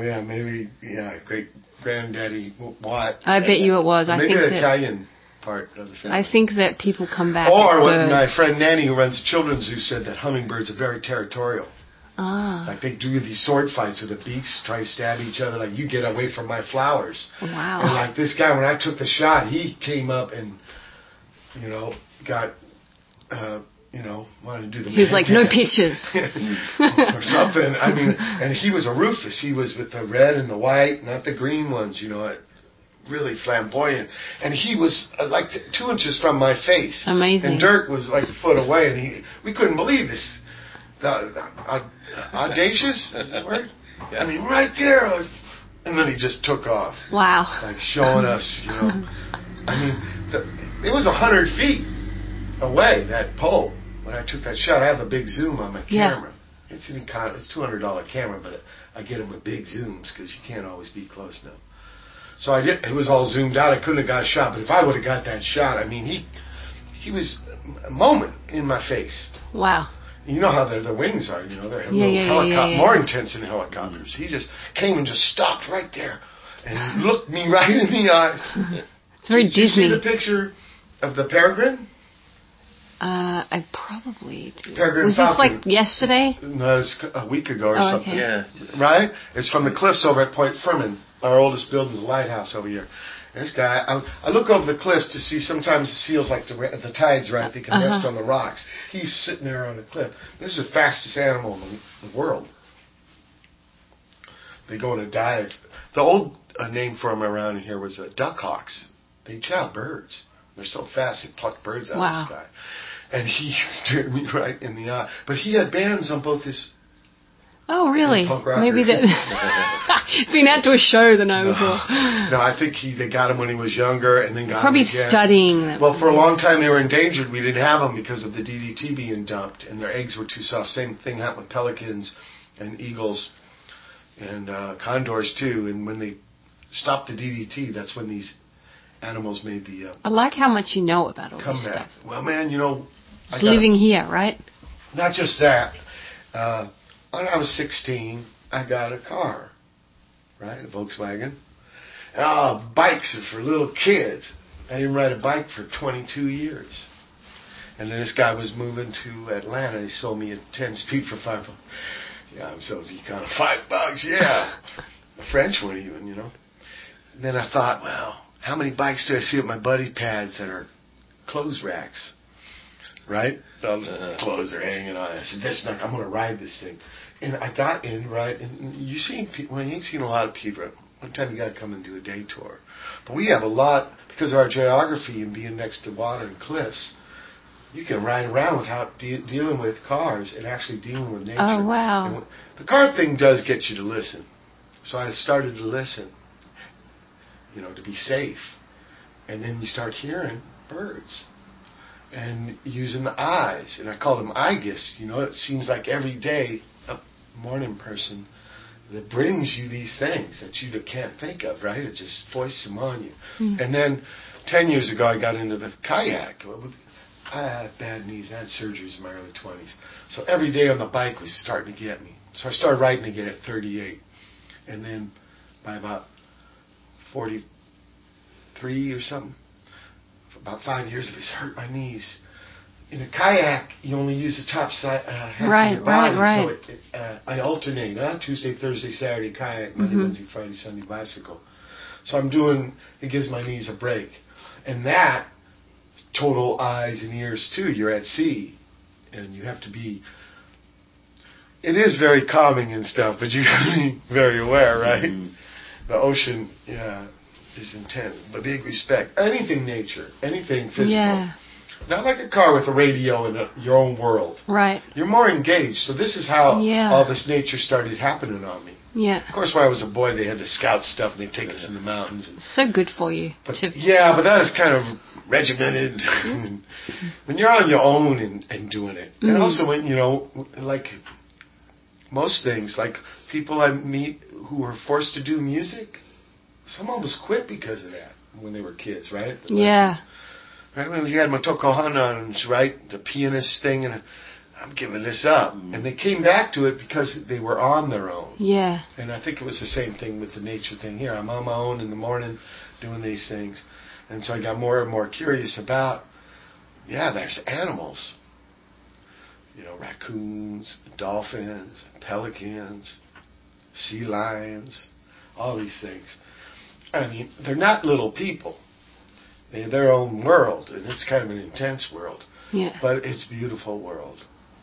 great granddaddy Watt. I bet you it was. Maybe the Italian part of the family. I think that people come back. Or what my friend Nanny, who runs Children's Zoo, said that hummingbirds are very territorial. Like they do these sword fights with the beaks, try to stab each other. Like, you get away from my flowers. Wow. And like this guy, when I took the shot, he came up and got. Wanted to do the... He was like, no pictures. or something. I mean, and he was a Rufus. He was with the red and the white, not the green ones, really flamboyant. And he was like 2 inches from my face. Amazing. And Dirk was like a foot away, and we couldn't believe this. Audacious, is that the word? Yeah. I mean, right there. And then he just took off. Wow. Like showing us, I mean, it was 100 feet away, that pole. When I took that shot, I have a big zoom on my camera. Yeah. It's $200 camera, but I get them with big zooms because you can't always be close enough. So I did. It was all zoomed out. I couldn't have got a shot, but if I would have got that shot, I mean, he was a moment in my face. Wow. You know how their wings are. They're helicopter, more intense than helicopters. He just came and just stopped right there and looked me right in the eyes. It's very Disney. Did you see the picture of the peregrine? I probably do. Peregrine was falcon. This like yesterday? No, it's a week ago or something. Okay. Yeah. Right? It's from the cliffs over at Point Fermin. Our oldest building's a lighthouse over here. And this guy, I look over the cliffs to see sometimes the seals like the tide's right, they can rest on the rocks. He's sitting there on the cliff. This is the fastest animal in the world. They go on a dive. The old name for them around here was duckhawks. They chow birds. They're so fast, they pluck birds out of the sky. And he stared me right in the eye. But he had bands on both his... Oh, really? Maybe that... Been out to a show the night before. No, I think they got him when he was younger and then got Probably him again. studying them. Well, for a long time they were endangered. We didn't have them because of the DDT being dumped, and their eggs were too soft. Same thing happened with pelicans and eagles and condors, too. And when they stopped the DDT, that's when these animals made the... I like how much you know about all this stuff. Well, man, living here, right? Not just that. When I was 16, I got a car, right? A Volkswagen. Bikes are for little kids. I didn't ride a bike for 22 years. And then this guy was moving to Atlanta. He sold me a 10-speed for $5. Yeah, I'm so kind of $5. Yeah. A French one even, And then I thought, well, how many bikes do I see at my buddy pads that are clothes racks? Right? Clothes are hanging on. I said, I'm going to ride this thing. And I got in, right? And you ain't seen a lot of people. One time you got to come and do a day tour. But we have a lot, because of our geography and being next to water and cliffs, you can ride around without dealing with cars and actually dealing with nature. Oh, wow. And the car thing does get you to listen. So I started to listen, to be safe. And then you start hearing birds and using the eyes. And I call them eye gifts. It seems like every day a morning person that brings you these things that you can't think of, right? It just foists them on you. And then 10 years ago, I got into the kayak. I had bad knees. I had surgeries in my early 20s. So every day on the bike was starting to get me. So I started riding again at 38. And then by about 43 or something, for about 5 years, it hurt my knees. In a kayak, you only use the top side half of your body. Right. So I alternate, Tuesday, Thursday, Saturday, kayak, Monday, Wednesday, Friday, Sunday, bicycle. So it gives my knees a break. And that, total eyes and ears too. You're at sea. And you have to be... It is very calming and stuff, but you have to be very aware, right? The ocean, is intense. But big respect. Anything nature, anything physical. Yeah. Not like a car with a radio in your own world. Right. You're more engaged. So this is how all this nature started happening on me. Yeah. Of course, when I was a boy, they had the scout stuff, and they'd take us in the mountains. And, so good for you. but that was kind of regimented. When you're on your own and doing it. And also when, like most things, like people I meet who are forced to do music, some almost quit because of that when they were kids, right? Right when we had Motoko Hanans, right, the pianist thing, and I'm giving this up. And they came back to it because they were on their own. Yeah. And I think it was the same thing with the nature thing here. I'm on my own in the morning doing these things. And so I got more and more curious about, there's animals. Raccoons, dolphins, pelicans, sea lions, all these things. I mean, they're not little people. They're their own world, and it's kind of an intense world. Yeah. But it's a beautiful world.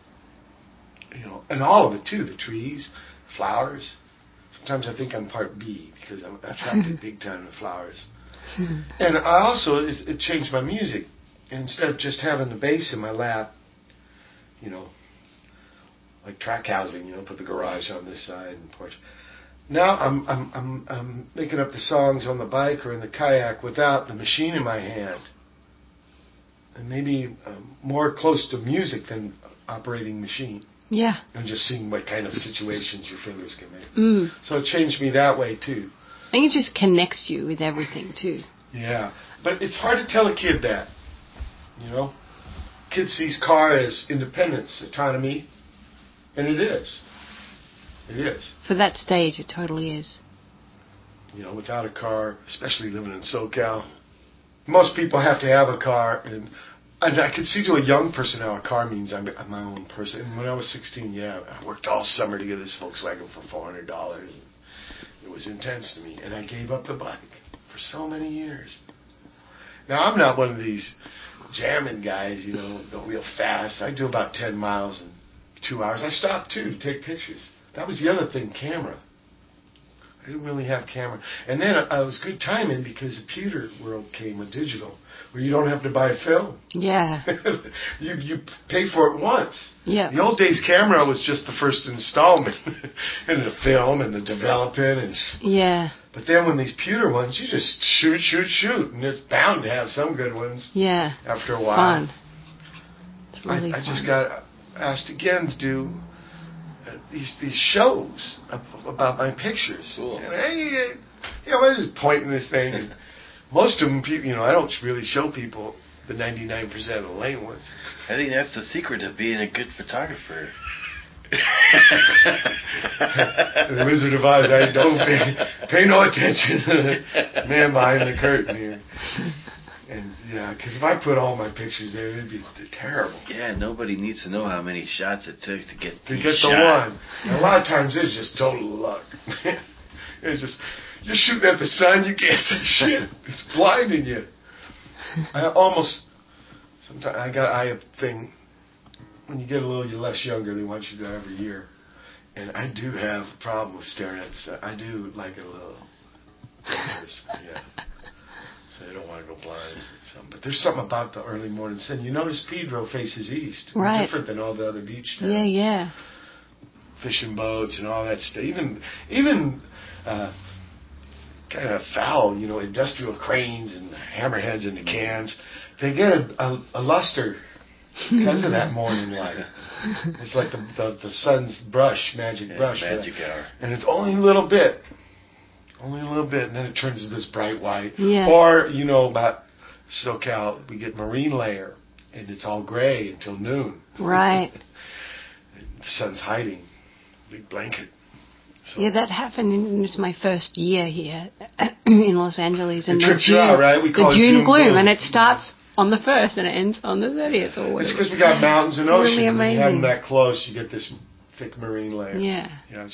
And all of it, too. The trees, flowers. Sometimes I think I'm part bee, because I'm attracted big time to flowers. And I also, it changed my music. Instead of just having the bass in my lap, like track housing, put the garage on this side and porch. Now I'm making up the songs on the bike or in the kayak without the machine in my hand, and maybe more close to music than operating machine. Yeah. And just seeing what kind of situations your fingers can make. So it changed me that way too. I think it just connects you with everything too. Yeah, but it's hard to tell a kid that. Kid sees car as independence, autonomy, and it is. It is. For that stage, it totally is. Without a car, especially living in SoCal, most people have to have a car, and I can see to a young person how a car means I'm my own person. And when I was 16, I worked all summer to get this Volkswagen for $400. It was intense to me, and I gave up the bike for so many years. Now, I'm not one of these jamming guys, go real fast. I do about 10 miles in 2 hours. I stopped, too, to take pictures. That was the other thing, camera. I didn't really have camera. And then it was good timing because the computer world came with digital, where you don't have to buy film. Yeah. you pay for it once. Yeah. The old days camera was just the first installment, and the film and the developing and. Yeah. But then when these pewter ones, you just shoot, and it's bound to have some good ones. Yeah. After a while. Fun. It's really fun. I just got asked again to do these shows about my pictures. Cool. And I just pointing this thing, and most of them, I don't really show people the 99% of the lame ones. I think that's the secret of being a good photographer. The Wizard of Oz, I don't pay no attention to the man behind the curtain here. And because if I put all my pictures there, it'd be terrible. Yeah, nobody needs to know how many shots it took to get the one. And a lot of times it's just total luck. It's just you're shooting at the sun, you can't see shit. It's blinding you. Sometimes I have a thing. When you get a little less younger, they want you to every year. And I do have a problem with staring at the sun. I do like it a little. Yeah. So they don't want to go blind. But there's something about the early morning sun. You notice Pedro faces east. Right. Different than all the other beach towns. Yeah. Fishing boats and all that stuff. Even kind of foul, industrial cranes and hammerheads in the cans. They get a luster because of that morning light. It's like the sun's magic brush. Magic hour. And it's only a little bit. Only a little bit, and then it turns to this bright white. Yeah. Or, about SoCal, we get marine layer, and it's all gray until noon. Right. The sun's hiding. Big blanket. So. Yeah, that happened in just my first year here in Los Angeles. And it trips you out, right? We call the it June gloom, and it Yeah. starts on the 1st and it ends on the 30th. Or whatever. It's because we got mountains and ocean. Really amazing. When you have them that close, you get this thick marine layer. Yeah.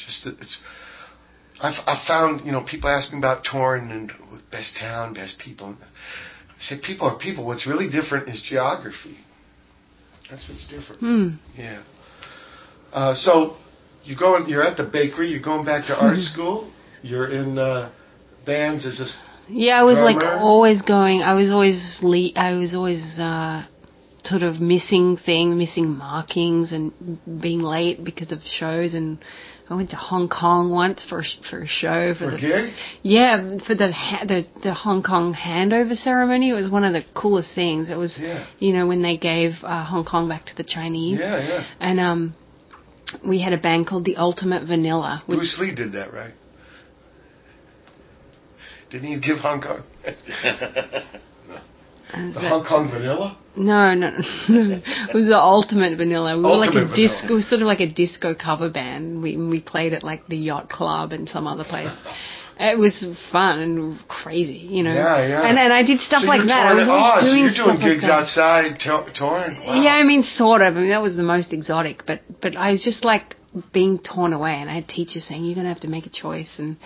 I found, people ask me about touring and with best town, best people. I say people are people. What's really different is geography. That's what's different. Yeah. So you're at the bakery. You're going back to art school. You're in bands as a Yeah, I was drummer. like always going. I was always sort of missing markings and being late because of shows. And I went to Hong Kong once for a show For a gig? Yeah, for the Hong Kong handover ceremony. It was one of the coolest things. It was when they gave Hong Kong back to the Chinese. Yeah. And we had a band called The Ultimate Vanilla. Bruce Lee did that, right? Didn't he give Hong Kong? The Hong Kong Vanilla? No. It was the Ultimate Vanilla. We were like a disco. It was sort of like a disco cover band. We played at like the Yacht Club and some other place. It was fun and crazy, Yeah. And I did stuff So like you're that. I was touring- always so doing you're stuff doing like gigs that. outside, touring? Wow. Yeah, I mean, sort of. I mean, that was the most exotic. But I was just like being torn away, and I had teachers saying, "You're gonna have to make a choice." And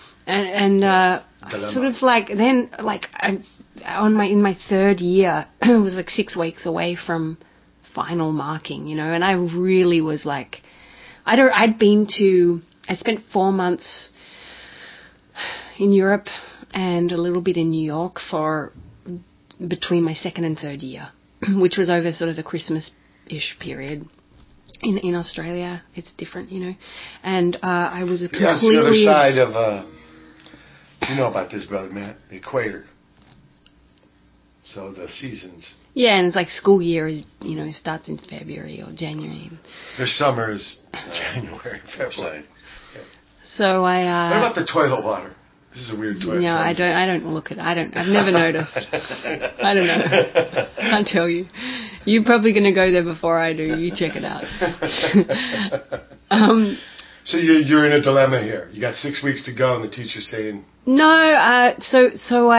sort of like then like in my third year, it was like 6 weeks away from final marking, and I really was like, I spent 4 months in Europe and a little bit in New York for between my second and third year, which was over sort of the Christmas-ish period. In Australia, it's different, and I was completely... Yeah, it's the other side of, you know about this, brother Matt, the equator. So the seasons. Yeah, and it's like school year is, starts in February or January. Their summer is January, February. So what about the toilet water? This is a weird toilet. No, I don't look at it. I've never noticed. I don't know. Can't tell you. You're probably going to go there before I do. You check it out. So you're in a dilemma here. You got 6 weeks to go, and the teacher's saying... No, so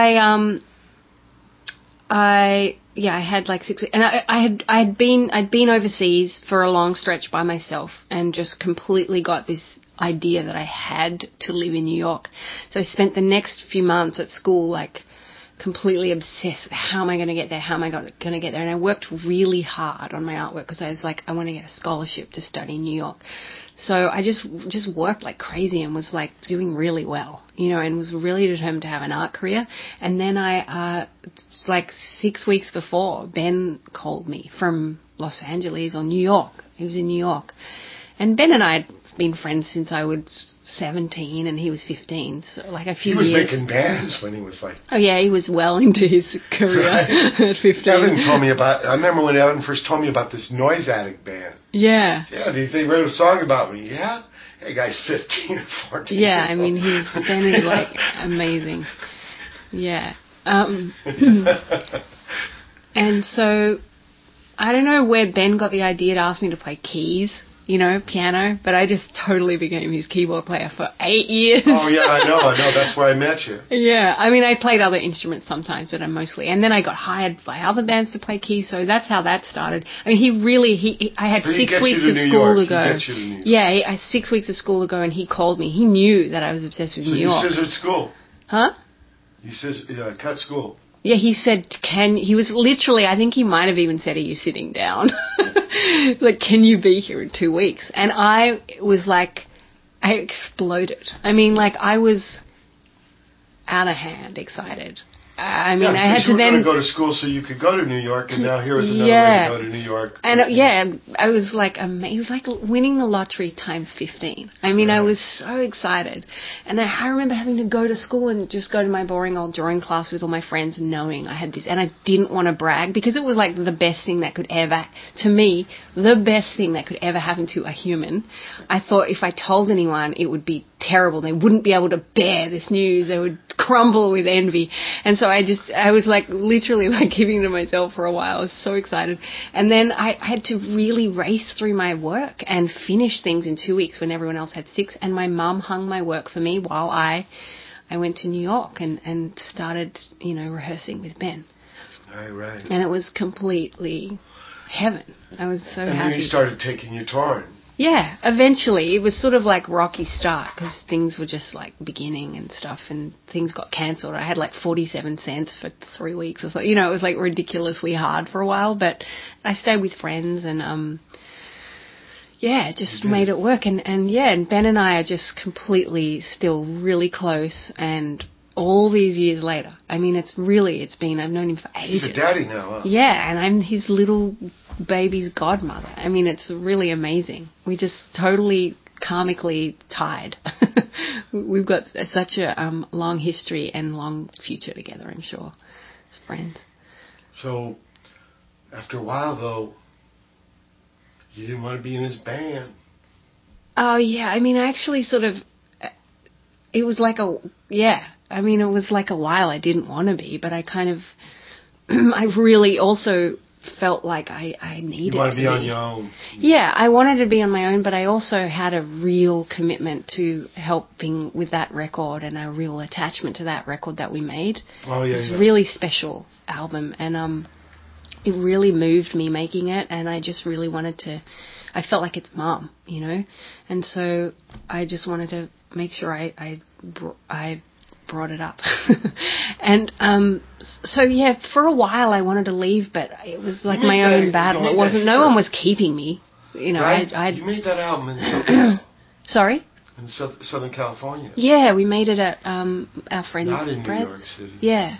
I had like 6 weeks, and I'd been overseas for a long stretch by myself, and just completely got this idea that I had to live in New York. So I spent the next few months at school like completely obsessed with how am I going to get there, and I worked really hard on my artwork because I was like, I want to get a scholarship to study in New York. So I just worked like crazy and was like doing really well, and was really determined to have an art career. And then like 6 weeks before, Ben called me from Los Angeles or New York. He was in New York. And Ben and I had been friends since I was 17 and he was 15, so like a few years. He was making bands when he was like... Oh yeah, he was well into his career at 15. Evan told me about... I remember when Evan first told me about this Noise Addict band. Yeah. Yeah, they wrote a song about me. Yeah? Hey, guy's 15 or 14. Yeah, I mean, Ben is like amazing. Yeah. And so, I don't know where Ben got the idea to ask me to play keys. Piano, but I just totally became his keyboard player for 8 years. Oh, yeah, I know. That's where I met you. Yeah, I mean, I played other instruments sometimes, but I mostly... And then I got hired by other bands to play keys, so that's how that started. I mean, I had 6 weeks of school to go. Yeah, 6 weeks of school to go, and he called me. He knew that I was obsessed with New York. So you scissored school? Huh? You cut school? Yeah, he said, he was literally, I think he might have even said, are you sitting down? Like, can you be here in 2 weeks? And I was like, I exploded. I mean, like, I was out of hand excited. I mean, I had you to were then going to go to school so you could go to New York, and now here was another way to go to New York. And I was like, it was like winning the lottery times 15. I mean, I was so excited. And I remember having to go to school and just go to my boring old drawing class with all my friends, knowing I had this. And I didn't want to brag because it was like the best thing that could ever, to me, the best thing that could ever happen to a human. I thought if I told anyone, it would be terrible. They wouldn't be able to bear this news. They would crumble with envy. And so I was like literally like giving to myself for a while. I was so excited. And then I had to really race through my work and finish things in 2 weeks when everyone else had 6. And my mum hung my work for me while I went to New York and started, rehearsing with Ben. Right. And it was completely heaven. I was so happy. And then you started taking your touring. Yeah, eventually. It was sort of like rocky start because things were just like beginning and stuff, and things got cancelled. I had like 47 cents for 3 weeks or so. It was like ridiculously hard for a while, but I stayed with friends and, just made it work. And Ben and I are just completely still really close, and all these years later, I mean, I've known him for ages. He's a daddy now, huh? Yeah, and I'm his little baby's godmother. I mean, it's really amazing. We just totally karmically tied. We've got such a long history and long future together, I'm sure, as friends. So, after a while, though, you didn't want to be in his band. Oh, yeah. I mean, actually sort of, it was like it was like a while I didn't want to be, but I kind of, I really also felt like I needed to be. You want to be on your own. Yeah, I wanted to be on my own, but I also had a real commitment to helping with that record and a real attachment to that record that we made. Oh, yeah. It was a really special album, and it really moved me making it, and I just really wanted to, I felt like it's Mom, and so I just wanted to make sure I brought it up. And for a while I wanted to leave, but it was like my own battle. It wasn't, no one was keeping me. Right? You made that album in Southern Sorry? In Southern California. Yeah, we made it at our friend Not in Brad's. New York City. Yeah.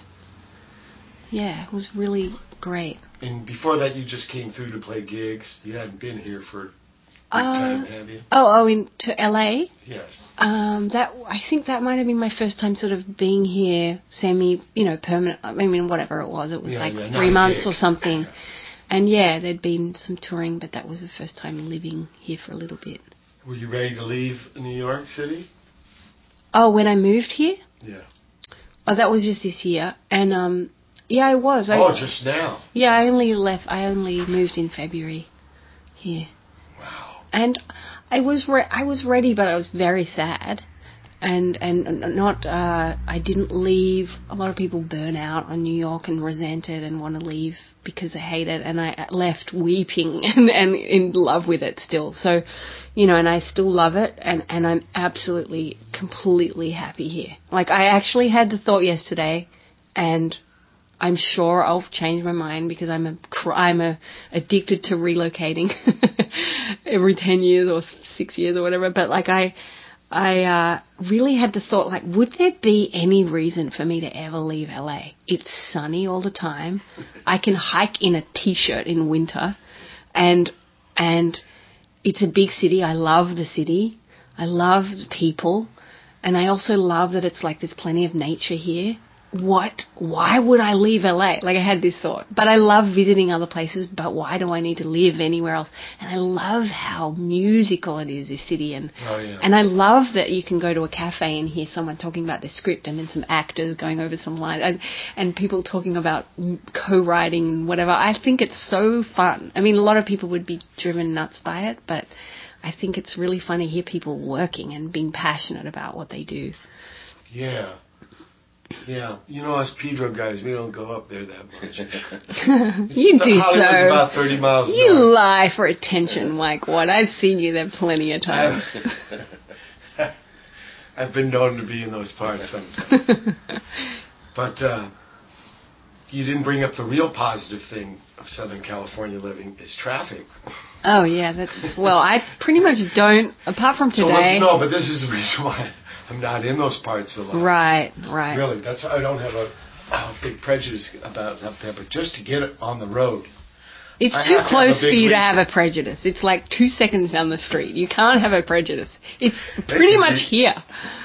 Yeah, it was really great. And before that you just came through to play gigs. You hadn't been here for big time, have you? To LA? Yes. I think that might have been my first time sort of being here permanent. I mean, whatever it was. It was 3 months or something. And there'd been some touring, but that was the first time living here for a little bit. Were you ready to leave New York City? Oh, when I moved here? Yeah. Oh, that was just this year. And, I was. Just now? Yeah, I only moved in February here. Wow. And I was ready, but I was very sad, and not. I didn't leave. A lot of people burn out on New York and resent it and want to leave because they hate it, and I left weeping and in love with it still. So, and I still love it, and I'm absolutely completely happy here. Like, I actually had the thought yesterday, and I'm sure I'll change my mind because I'm addicted to relocating every 10 years or 6 years or whatever. But like I really had the thought, like, would there be any reason for me to ever leave LA? It's sunny all the time. I can hike in a t-shirt in winter, and it's a big city. I love the city. I love the people, and I also love that it's like there's plenty of nature here. Why would I leave LA? Like, I had this thought. But I love visiting other places, but why do I need to live anywhere else? And I love how musical it is, this city. And I love that you can go to a cafe and hear someone talking about their script, and then some actors going over some lines, and people talking about co-writing and whatever. I think it's so fun. I mean, a lot of people would be driven nuts by it, but I think it's really fun to hear people working and being passionate about what they do. Yeah. Yeah, us Pedro guys, we don't go up there that much. You do Hollywood's so. about 30 miles north. You lie for attention, Mike Watt. I've seen you there plenty of times. I've been known to be in those parts sometimes. But you didn't bring up the real positive thing of Southern California living is traffic. Oh, yeah, I pretty much don't, apart from today. But this is the reason why I'm not in those parts a lot. Right. Really, I don't have big prejudice about up there, but just to get it on the road. It's too close for you to have a prejudice. It's like 2 seconds down the street. You can't have a prejudice. It's pretty much here.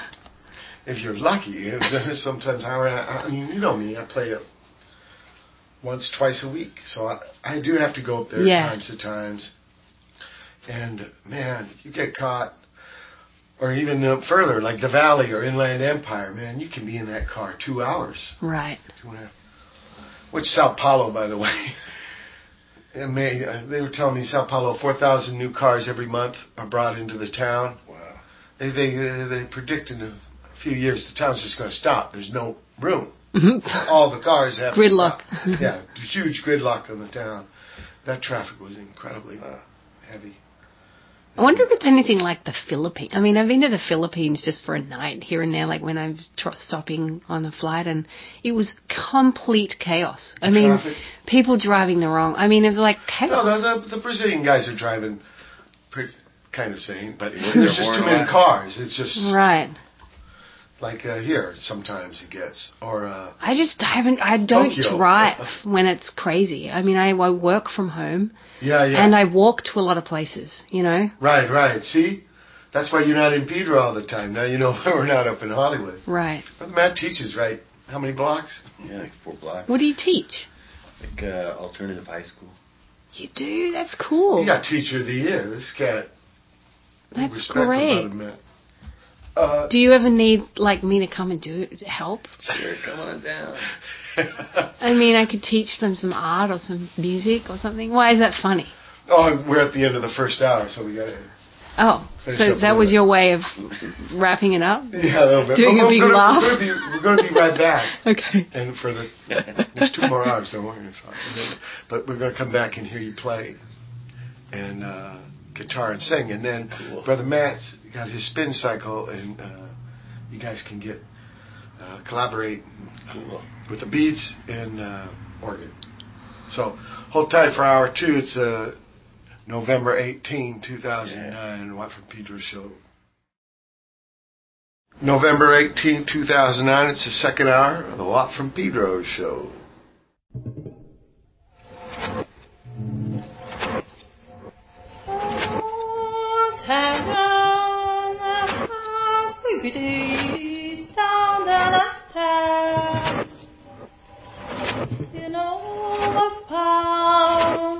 If you're lucky, sometimes I mean, you know me, I play it once, twice a week, so I do have to go up there times to times. And man, you get caught, or even further, like the Valley or Inland Empire, man, you can be in that car 2 hours. Right. 2.5. Which Sao Paulo, by the way. They were telling me Sao Paulo, 4,000 new cars every month are brought into the town. Wow. They predict in a few years the town's just going to stop. There's no room. Mm-hmm. All the cars have gridlock. To stop. Yeah, huge gridlock in the town. That traffic was incredibly heavy. I wonder if it's anything like the Philippines. I mean, I've been to the Philippines just for a night here and there, like when I'm stopping on a flight, and it was complete chaos. I mean, people driving the wrong. I mean, it was like chaos. No, the Brazilian guys are driving pretty kind of sane, but there's just too many cars. It's just right. Like here, sometimes it gets, or I don't Tokyo. drive when it's crazy. I mean, I work from home. Yeah. And I walk to a lot of places, you know. Right. See, that's why you're not in Pedro all the time. Now you know we're not up in Hollywood. Right. But Matt teaches, right? How many blocks? Yeah, like 4 blocks. What do you teach? Like alternative high school. You do? That's cool. You got Teacher of the Year. This cat. That's great. Matt. Do you ever need me to come and help? Sure, come on down. I mean, I could teach them some art or some music or something. Why is that funny? Oh, we're at the end of the first hour, so we got to. Oh, so that was your way of wrapping it up? Yeah, a little bit. Doing a big laugh? We're going to be right back. Okay. And there's 2 more hours, don't worry. But we're going to come back and hear you play and guitar and sing. And then Brother Matt's got his spin cycle, and you guys can collaborate with the beats and organ. So hold tight for hour 2. It's November 18, 2009, Watt from Pedro show. November 18, 2009, it's the second hour of the Watt from Pedro show. You know about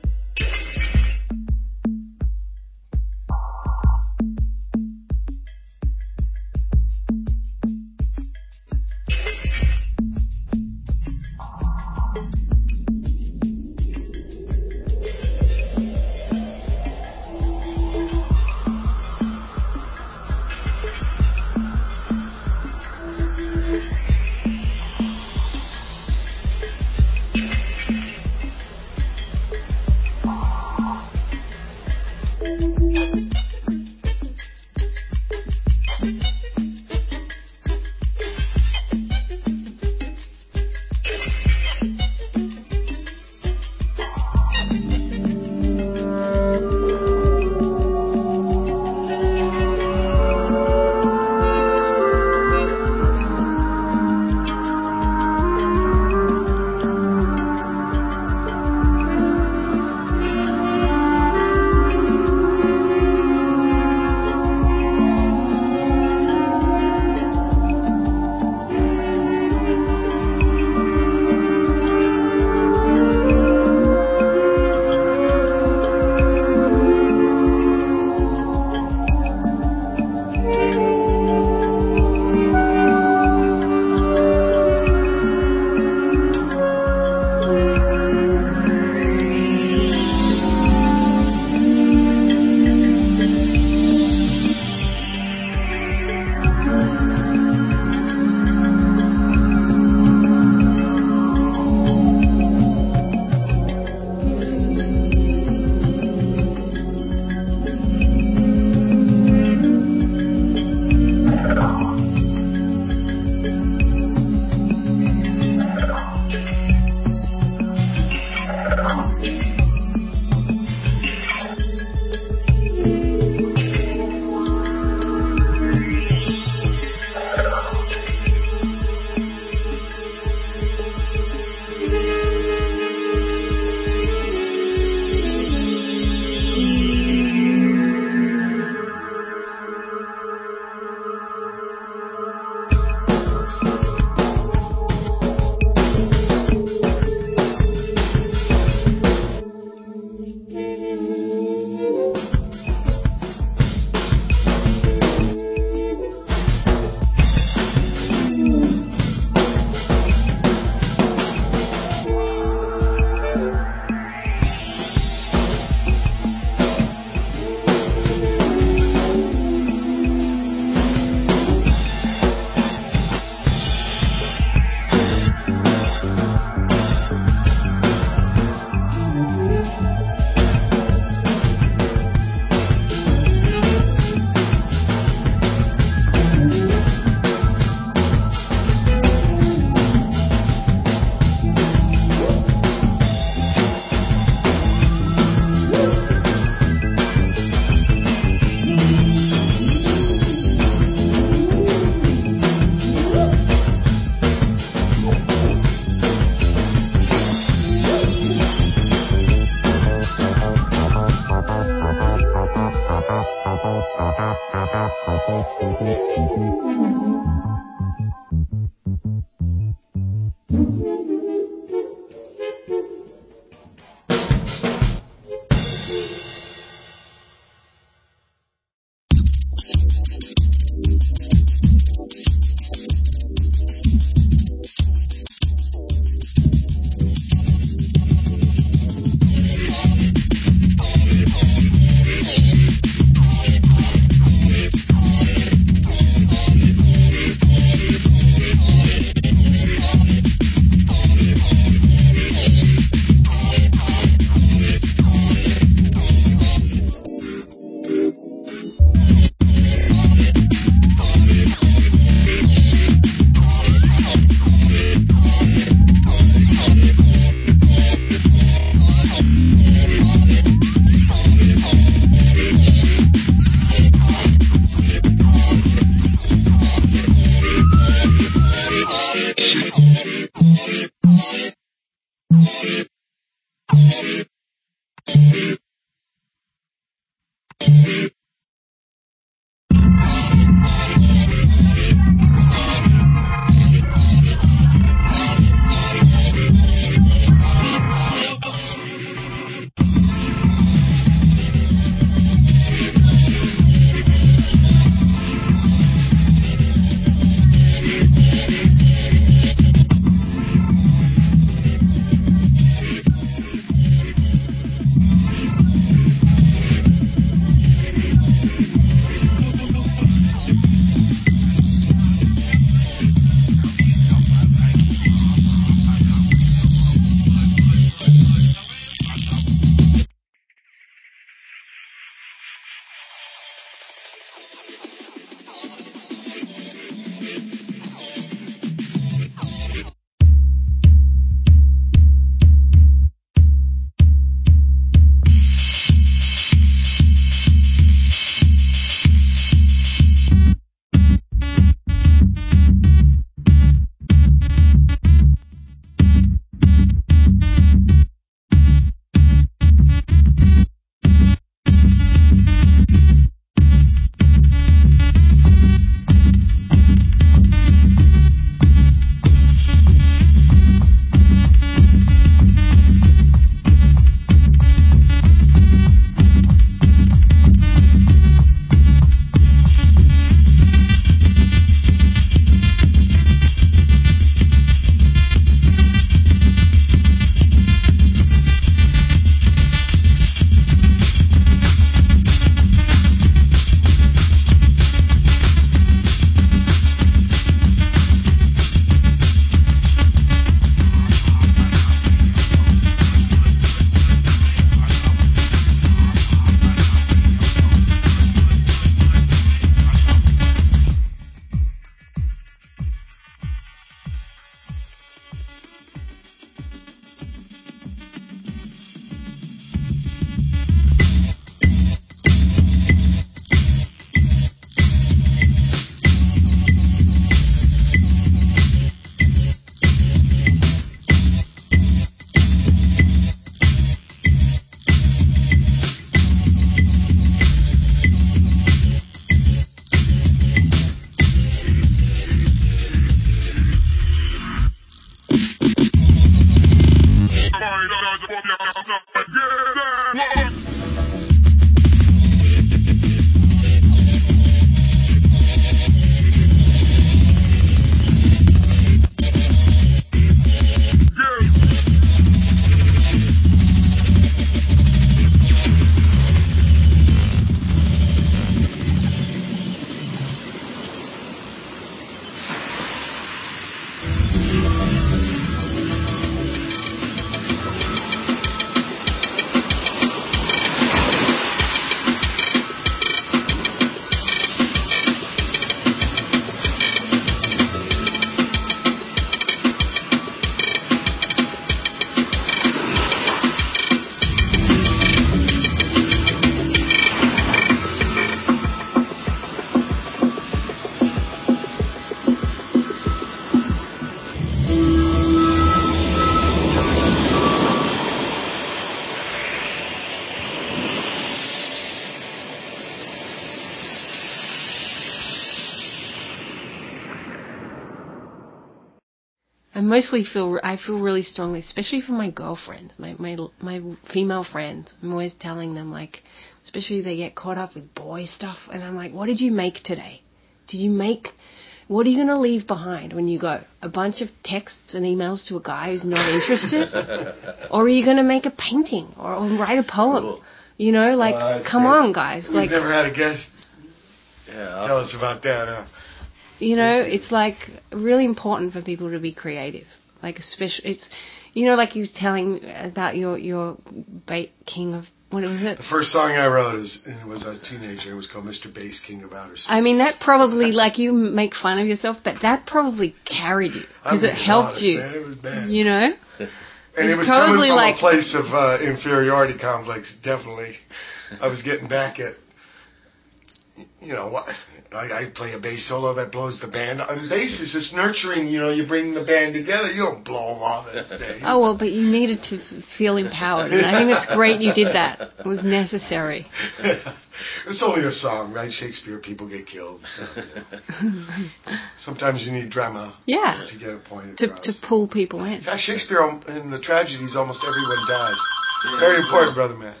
mostly feel really strongly, especially for my girlfriends, my female friends. I'm always telling them, like, especially they get caught up with boy stuff, and I'm like, what did you make today? What are you going to leave behind when you go? A bunch of texts and emails to a guy who's not interested? Or are you going to make a painting or write a poem? Cool. You know, like, come on, guys. We've like, never had a guest Yeah. tell us about that, huh? you know, it's like really important for people to be creative. Like, especially, it's, you know, like you was telling about your King of, what was it? The first song I wrote was a teenager. It was called Mr. Bass King of Outer Space. I mean, that probably, like, you make fun of yourself, but that probably carried you because it helped honest, you. Man, it was bad. You know? And it was coming from a place of inferiority complex, definitely. I was getting back at, you know, what I play a bass solo that blows the band. And bass is just nurturing, you know, you bring the band together. You don't blow them off that day. Oh, well, but you needed to feel empowered. And I think it's great you did that. It was necessary. It's only a song, right? Shakespeare, people get killed. Sometimes you need drama to get a point across. To pull people in. In fact, Shakespeare, in the tragedies, almost everyone dies. Very important, Brother Matt.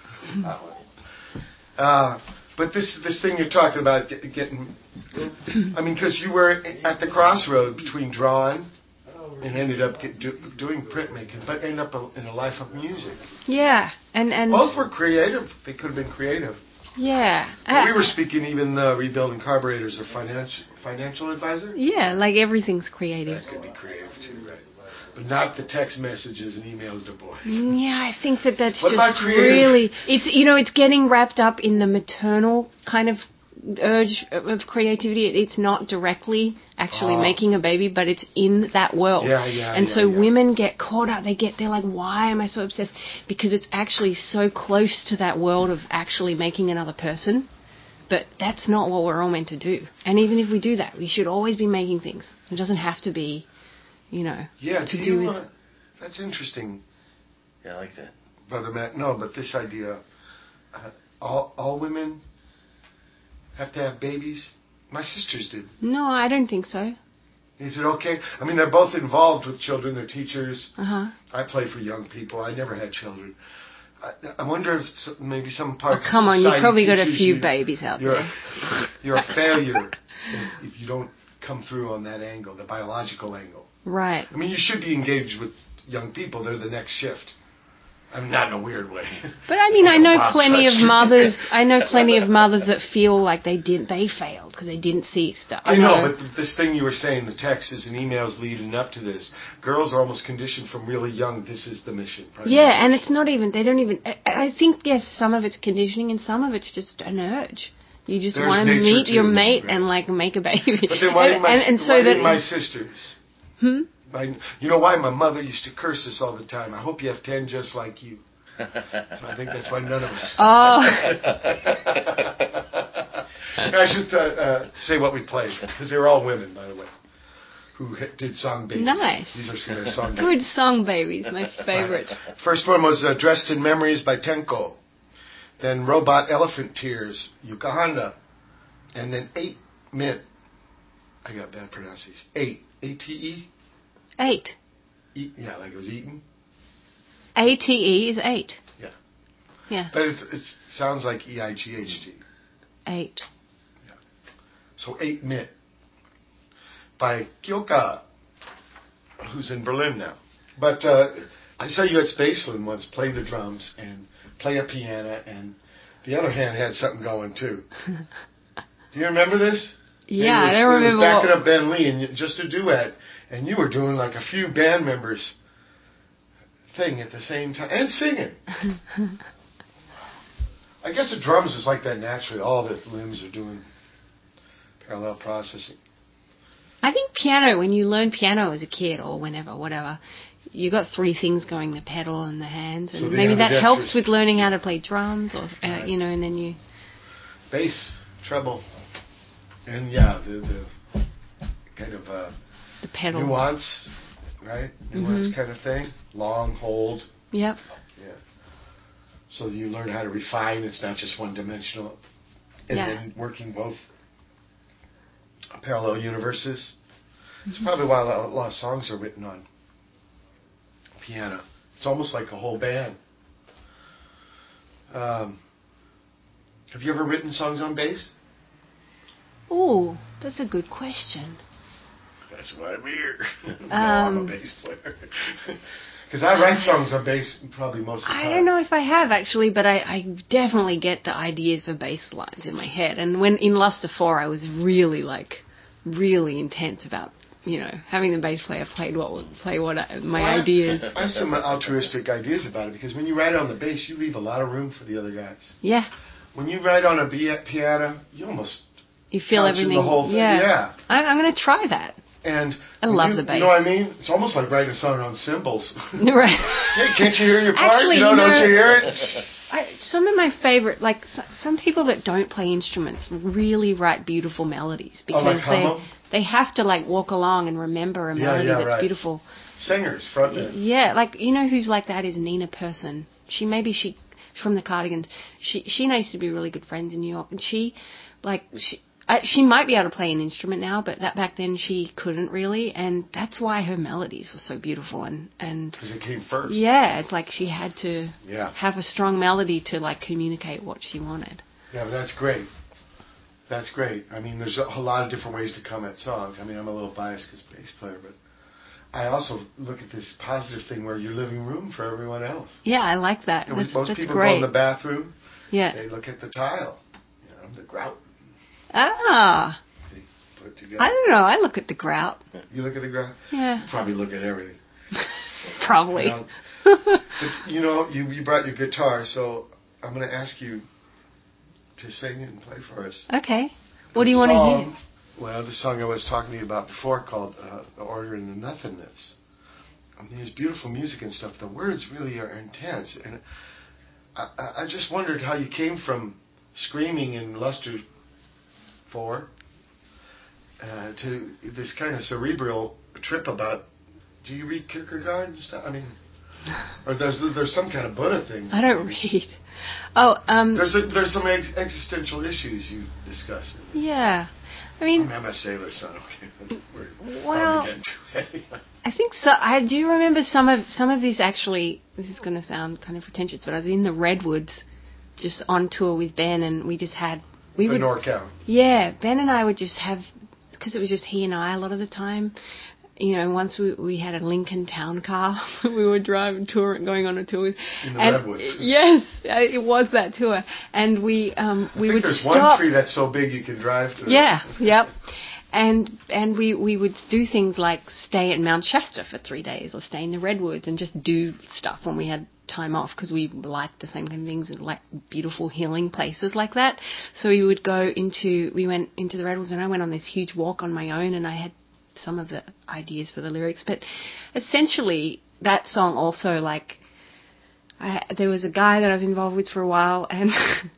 But this thing you're talking about, getting... I mean, because you were at the crossroad between drawing and ended up doing printmaking, but ended up in a life of music. Yeah. And both were creative. They could have been creative. Yeah. We were speaking even rebuilding carburetors or financial advisor. Yeah, like everything's creative. That could be creative too, right? But not the text messages and emails to boys. Yeah, I think that's what just about creative? really... It's, you know, it's getting wrapped up in the maternal kind of urge of creativity. It's not directly actually making a baby, but it's in that world. So women get caught up. They're like, why am I so obsessed? Because it's actually so close to that world of actually making another person. But that's not what we're all meant to do. And even if we do that, we should always be making things. It doesn't have to be, you know, to do with... That's interesting. Yeah, I like that. Brother Matt, no, but this idea, all women have to have babies? My sisters did. No, I don't think so. Is it okay? I mean, they're both involved with children. They're teachers. Uh-huh. I play for young people. I never had children. I wonder if maybe some parts of come on, society you probably got a few you, babies out there. You're a failure if you don't come through on that angle, the biological angle. Right. I mean, you should be engaged with young people. They're the next shift. I mean, not in a weird way. But I mean, I know plenty of mothers. I know plenty of mothers that feel like they failed because they didn't see stuff. I know, but this thing you were saying, the texts and emails leading up to this, girls are almost conditioned from really young. This is the mission. Yeah, and it's not even. They don't even. I think yes, some of it's conditioning, and some of it's just an urge. You just want to meet your mate and like make a baby. But then why didn't my sisters? You know why my mother used to curse us all the time? I hope you have 10 just like you. So I think that's why none of us. Oh. I should say what we played, because they were all women, by the way, who did song babies. Nice. These are their song babies. Good song babies, my favorite. First one was Dressed in Memories by Tenko. Then Robot Elephant Tears, Yuka Honda. And then 8 Mint. I got bad pronunciation. 8. A-T-E? 8. Yeah, like it was eaten. A-T-E is 8. Yeah. Yeah. But it sounds like E-I-G-H-T. 8. Yeah. So 8 Mint by Kyoka, who's in Berlin now. But I saw you at Spaceland once play the drums and play a piano, and the other hand had something going too. Do you remember this? Yeah, I don't remember. It was backing up Ben Lee, and just a duet, and you were doing like a few band members thing at the same time, and singing. I guess the drums is like that naturally. All the limbs are doing parallel processing. I think piano, when you learn piano as a kid or whenever, whatever, you got 3 things going, the pedal and the hands, and so maybe that helps with learning how to play drums, or you know, and then you... Bass, treble, and yeah, the kind of the pedal. Nuance, right? Nuance kind of thing. Long, hold. Yep. Yeah. So you learn how to refine. It's not just one-dimensional. And then working both parallel universes. It's probably why a lot of songs are written on piano. It's almost like a whole band. Have you ever written songs on bass? Oh, that's a good question. That's why I'm here. No, I'm a bass player. Because I write songs on bass probably most of the time. I don't know if I have actually, but I definitely get the ideas for bass lines in my head. And when in Luster 4, I was really intense about, having the bass player play my ideas. I have some altruistic ideas about it, because when you write on the bass, you leave a lot of room for the other guys. Yeah. When you write on a piano, you almost feel everything. The whole thing. Yeah. I'm going to try that. And I love the bass. You know what I mean? It's almost like writing a song on cymbals. Right. Hey, can't you hear your part? Actually, don't you hear it? Some of my favorite, some people that don't play instruments really write beautiful melodies, because they have to walk along and remember a melody that's beautiful. Singers, frontmen. Yeah, who's like that is Nina Persson. She's from the Cardigans. She and I used to be really good friends in New York, and she might be able to play an instrument now, but back then she couldn't really, and that's why her melodies were so beautiful. And because it came first. Yeah, it's like she had to have a strong melody to communicate what she wanted. Yeah, but that's great. That's great. I mean, there's a lot of different ways to come at songs. I mean, I'm a little biased because bass player, but I also look at this positive thing where you're leaving room for everyone else. Yeah, I like that. Most people great. go in the bathroom. Yeah. They look at the tile. The grout. Ah. Put together. I don't know. I look at the grout. You look at the grout? Yeah. You probably look at everything. Probably. But, you brought your guitar, so I'm going to ask you to sing and play for us. Okay. What do you want to hear? Well, the song I was talking to you about before, called The Order in the Nothingness. I mean, it's beautiful music and stuff. The words really are intense. And I just wondered how you came from screaming in Luster 4 to this kind of cerebral trip about, do you read Kierkegaard and stuff? I mean, or there's some kind of Buddha thing. I don't read. Oh, there's some existential issues you discuss. Yeah, I mean, I'm a sailor son. Okay, well, I think so. I do remember some of these. Actually, this is going to sound kind of pretentious, but I was in the Redwoods, just on tour with Ben, and we would NorCal. Yeah, Ben and I would just have, because it was just he and I a lot of the time. Once we had a Lincoln Town Car, we were going on a tour with. In the Redwoods. Yes, it was that tour, and we would there's stop. One tree that's so big you can drive through. Yeah, yep. And we would do things like stay at Mount Shasta for 3 days, or stay in the Redwoods and just do stuff when we had time off, because we liked the same kind of things and like beautiful healing places like that. So we went into the Redwoods, and I went on this huge walk on my own, and I had some of the ideas for the lyrics, but essentially that song also, there was a guy that I was involved with for a while, and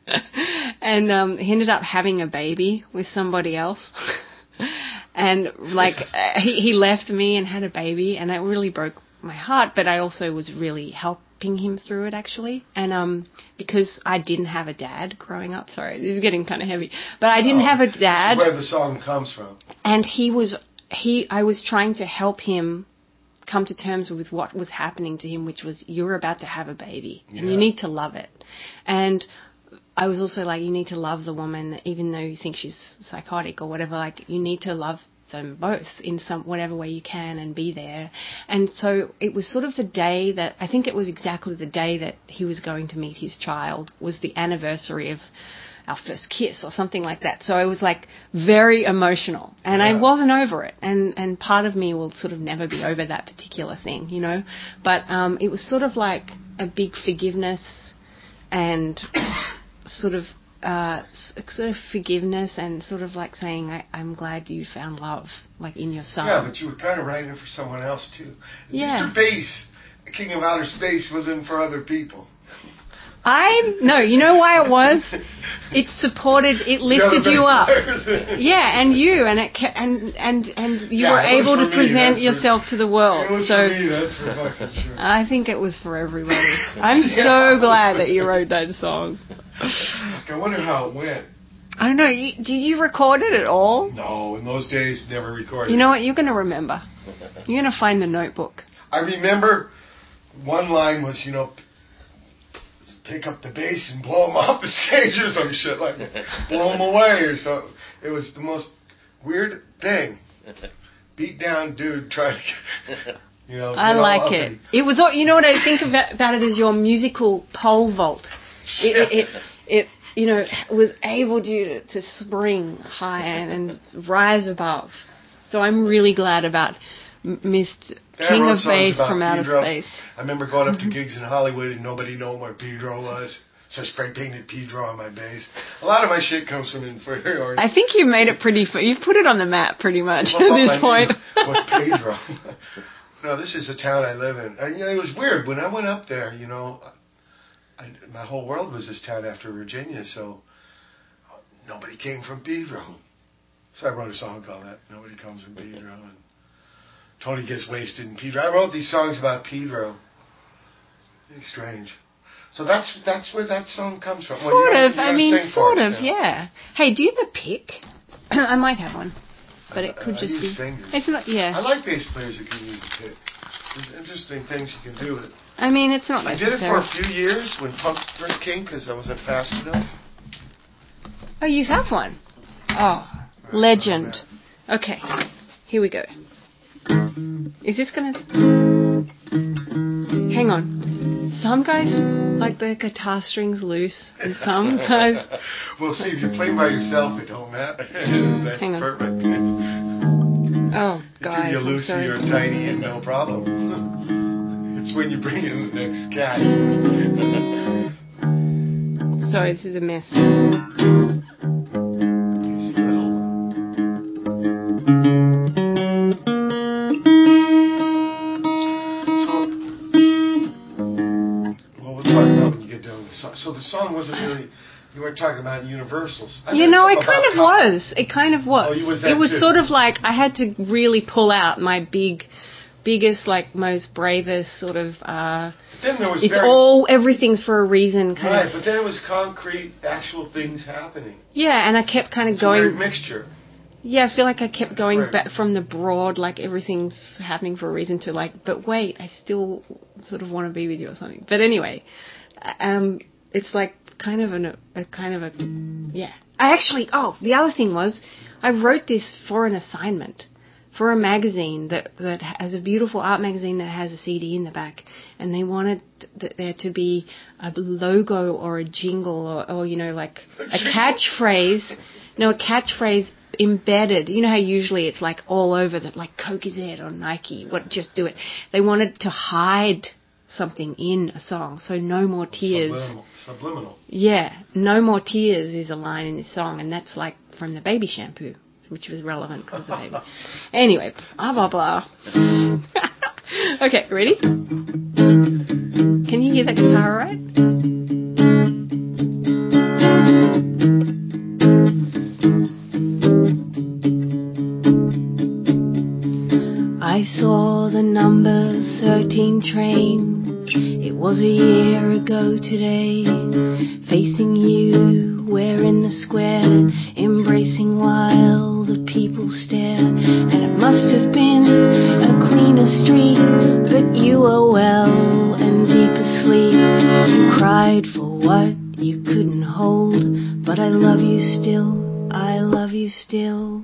he ended up having a baby with somebody else, and he left me and had a baby, and it really broke my heart, but I also was really helping him through it, actually, and because I didn't have a dad growing up. Sorry, this is getting kind of heavy, but I didn't have a dad. This is where the song comes from. And I was trying to help him come to terms with what was happening to him, which was, you're about to have a baby, and you need to love it. And I was also like, you need to love the woman, even though you think she's psychotic or whatever, you need to love them both in whatever way you can and be there. And so it was sort of the day that, I think it was exactly the day that he was going to meet his child, was the anniversary of our first kiss or something like that. So I was very emotional, and I wasn't over it. And part of me will sort of never be over that particular thing, But it was sort of like a big forgiveness and sort of forgiveness, and sort of like saying, I'm glad you found love, in your son. Yeah, but you were kind of writing it for someone else too. Yeah. Mr. Bass, King of Outer Space, wasn't for other people. No, you know why it was? It lifted you up. Yeah, and you, and you were able to present yourself to the world. It was for me, that's for fucking sure. I think it was for everybody. I'm so glad that you wrote that song. I wonder how it went. I don't know. Did you record it at all? No, in those days, never recorded. You know what? You're going to remember. You're going to find the notebook. I remember one line was, pick up the bass and blow them off the stage or some shit, like blow them away or something. It was the most weird thing. Beat down dude trying to, I like it. It was, what I think about it is your musical pole vault. It was able to spring high and rise above. So I'm really glad about Mr. King of Bass from Outer Space. I remember going up to gigs in Hollywood and nobody knew where Pedro was. So I spray painted Pedro on my bass. A lot of my shit comes from inferiority. I think you made it you've put it on the map pretty much at this point. Was Pedro. No, this is the town I live in. And, it was weird. When I went up there, my whole world was this town after Virginia, so nobody came from Pedro. So I wrote a song called that, Nobody Comes from Pedro. And Tony Gets Wasted in Pedro. I wrote these songs about Pedro. It's strange. So that's where that song comes from. Sort of. Yeah. Hey, do you have a pick? I might have one. But it could just be fingers. It's not, yeah. I like bass players that can use a pick. There's interesting things you can do with it. I mean, it's not necessary. I did it for a few years when punk first came because I wasn't fast enough. Oh, you have one? Oh, legend. Okay, here we go. Is this gonna... Hang on. Some guys like the guitar strings loose, and some guys... Well, see, if you play by yourself, it don't matter. That's Hang on. Perfect. Oh, guys, If you're loosey or tiny, and no problem. It's when you bring in the next cat. Sorry, this is a mess. So the song wasn't really, you weren't talking about universals. It kind of was. It kind of was. Oh, you was that it was too. Sort of like I had to really pull out my biggest, most bravest sort of, then there was everything's for a reason kind of. Right, but then it was concrete, actual things happening. Yeah, and I kept kind of going. A weird mixture. Yeah, I feel like I kept going back from the broad, everything's happening for a reason to but wait, I still sort of want to be with you or something. But anyway, it's like kind of yeah. The other thing was, I wrote this for an assignment, for a magazine that has a beautiful art magazine that has a CD in the back, and they wanted there to be a logo or a jingle or a catchphrase. No, a catchphrase embedded. You know how usually it's all over that, Coke is it or Nike. Just do it. They wanted to hide something in a song, so No More Tears. Subliminal. Yeah, No More Tears is a line in this song, and that's from the Baby Shampoo, which was relevant because of the baby. Anyway, blah blah blah. Okay, ready? Can you hear that guitar right? I saw the number 13 train. It was a year ago today. Facing you, wearing the square, embracing while the people stare. And it must have been a cleaner street, but you were well and deep asleep. You cried for what you couldn't hold, but I love you still, I love you still.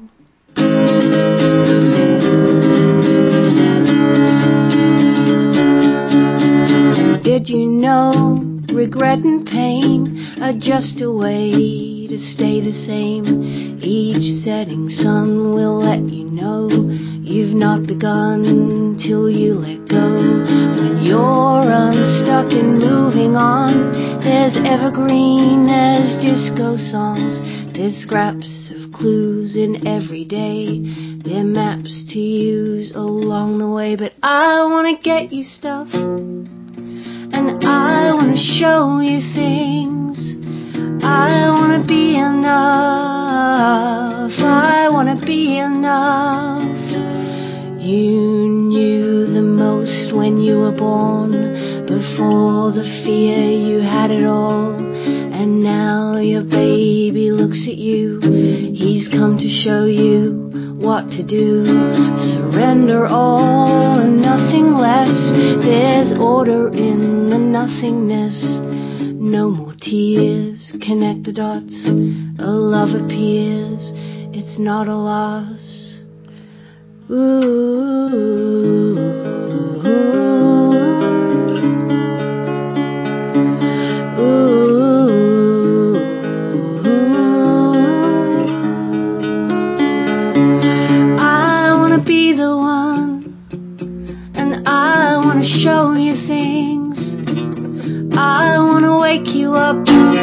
Did you know regret and pain are just a way to stay the same? Each setting sun will let you know you've not begun till you let go. When you're unstuck and moving on, there's evergreen, there's disco songs, there's scraps of clues in every day. They're maps to use along the way. But I wanna get you stuff, and I wanna show you things. I wanna be enough. I wanna be enough. You knew the most when you were born. Before the fear, you had it all. And And now your baby looks at you. He's come to show you what to do. Surrender all and nothing less. There's order in the nothingness. No more tears. Connect the dots. A love appears. It's not a loss. Ooh. Show you things. I wanna wake you up.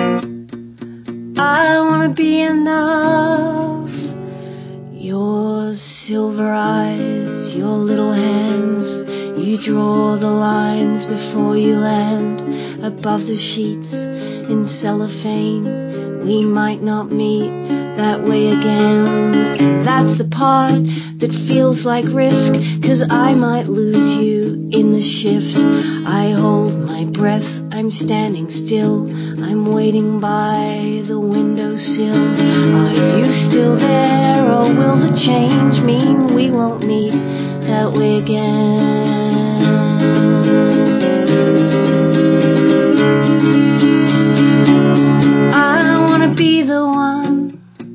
I wanna be enough. Your silver eyes, your little hands. You draw the lines before you land. Above the sheets in cellophane. We might not meet that way again. And that's the part that feels like risk, 'cause I might lose you in the shift. I hold my breath, I'm standing still. I'm waiting by the windowsill. Are you still there, or will the change mean we won't meet that way again? I wanna be the one.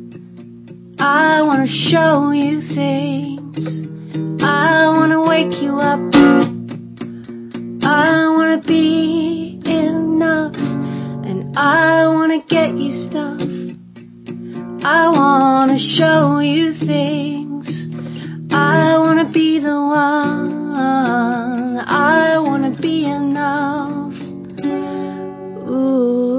I wanna show you things. I wanna wake you up. I wanna be enough. And I wanna get you stuff. I wanna show you things. I wanna be the one. I wanna be enough. Ooh.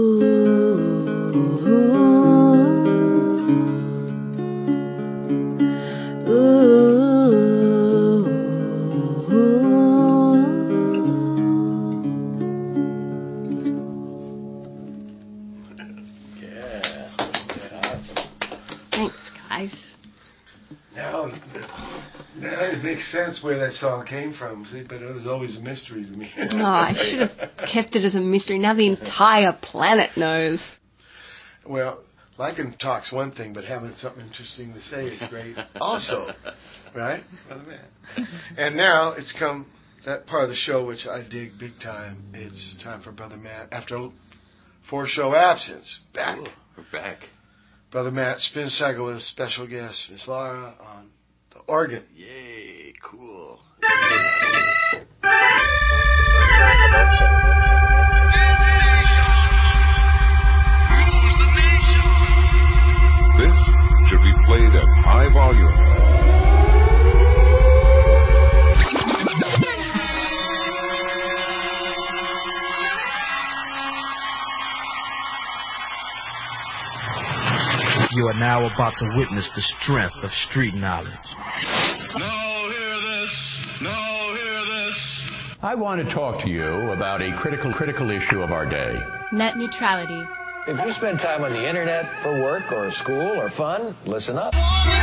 Now it makes sense where that song came from, see, but it was always a mystery to me. Oh, I should have kept it as a mystery. Now the entire planet knows. Well, liking talk's one thing, but having something interesting to say is great also. Right, Brother Matt? And now it's come that part of the show which I dig big time. It's time for Brother Matt, after a 4-show absence, back. Ooh, we're back. Brother Matt spin cycle with a special guest, Miss Laura, on the organ. Yay, cool. This should be played at high volume. You are now about to witness the strength of street knowledge. Now hear this. Now hear this. I want to talk to you about a critical issue of our day. Net neutrality. If you spend time on the internet for work or school or fun, listen up.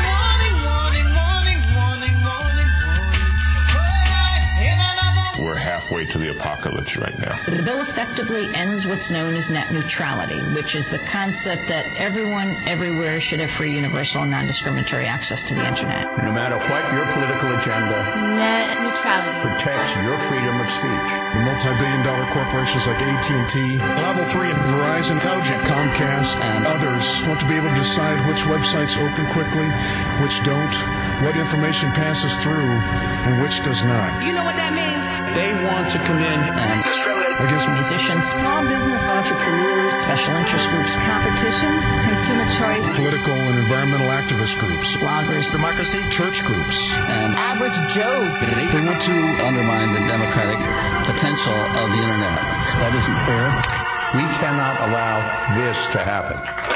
We're halfway to the apocalypse right now. The bill effectively ends what's known as net neutrality, which is the concept that everyone, everywhere should have free, universal, and non-discriminatory access to the internet. No matter what your political agenda, net neutrality protects your freedom of speech. The multi-billion-dollar corporations like AT&T, Level 3 of Verizon, Cogent, Comcast, and others want to be able to decide which websites open quickly, which don't, what information passes through, and which does not. You know what that means? They want to come in and discriminate against musicians, small business entrepreneurs, special interest groups, competition, consumer choice, political and environmental activist groups, bloggers, democracy, church groups, and average Joes. They want to undermine the democratic potential of the internet. That isn't fair. We cannot allow this to happen.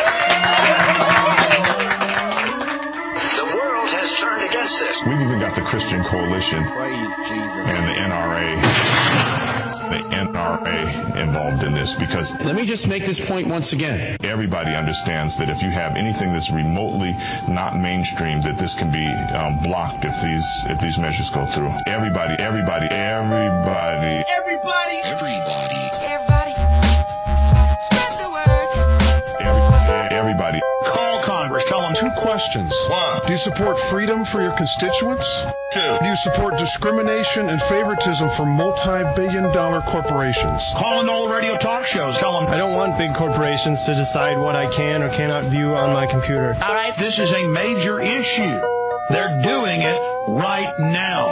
The world has turned against this. We've even got the Christian Coalition and the NRA involved in this, because let me just make this point once again. Everybody understands that if you have anything that's remotely not mainstream, that this can be blocked if these measures go through. Everybody. Spread the word. questions. 1. Do you support freedom for your constituents? 2. Do you support discrimination and favoritism for multi-billion-dollar corporations? Call in all radio talk shows. Tell them. I don't want big corporations to decide what I can or cannot view on my computer. All right. This is a major issue. They're doing it right now.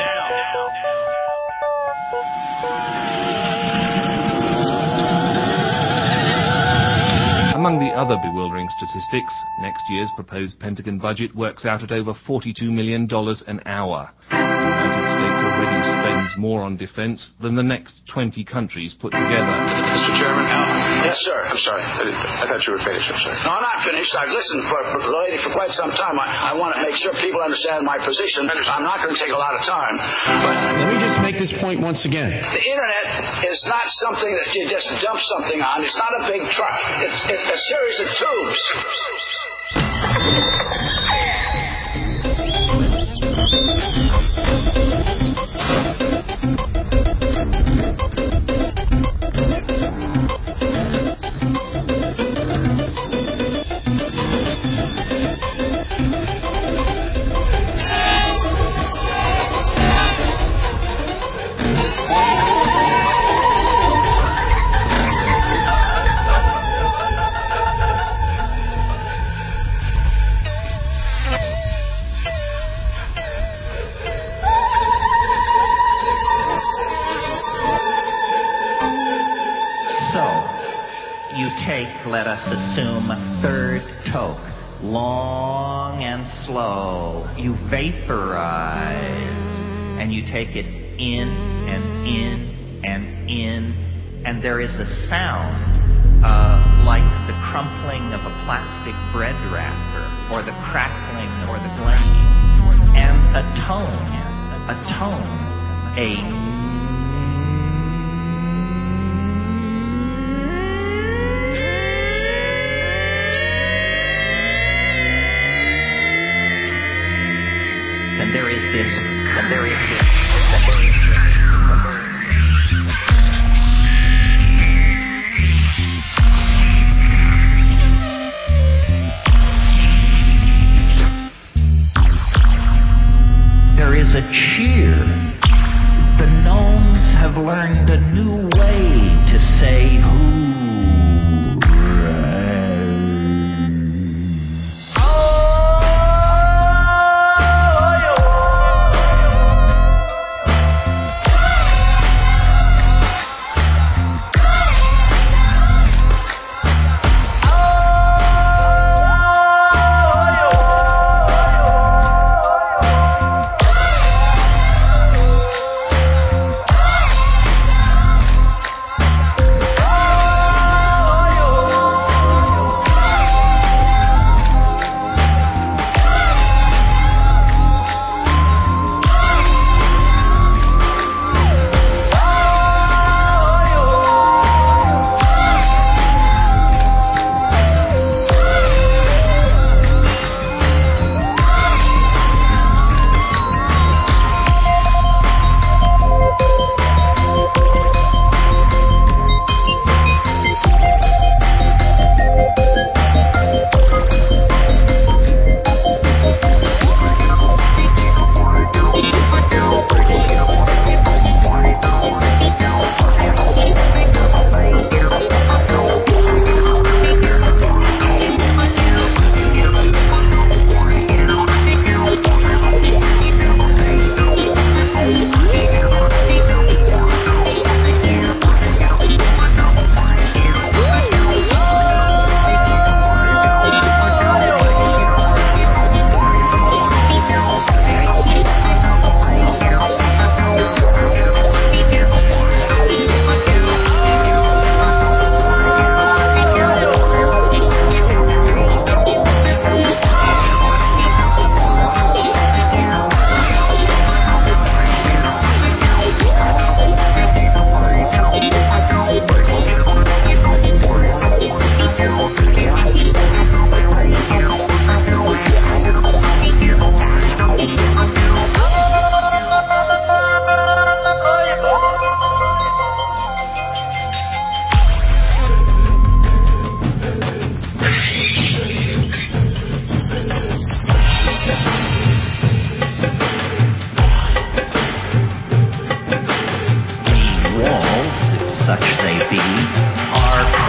Among the other bewildering statistics, next year's proposed Pentagon budget works out at over $42 million an hour. The United States already spends more on defense than the next 20 countries put together. Mr. Chairman? Yes, sir. I'm sorry. I thought you were finished. I'm sorry. No, I'm not finished. I've listened for the lady for quite some time. I want to make sure people understand my position. I'm not going to take a lot of time. But let me just make this point once again. The Internet is not something that you just dump something on. It's not a big truck. It's a series of tubes. Let us assume third toke, long and slow. You vaporize, and you take it in and in and in, and there is a sound like the crumpling of a plastic bread wrapper, or the crackling or the gleaming, and a tone, and there is this. There is a cheer. The gnomes have learned a new way to say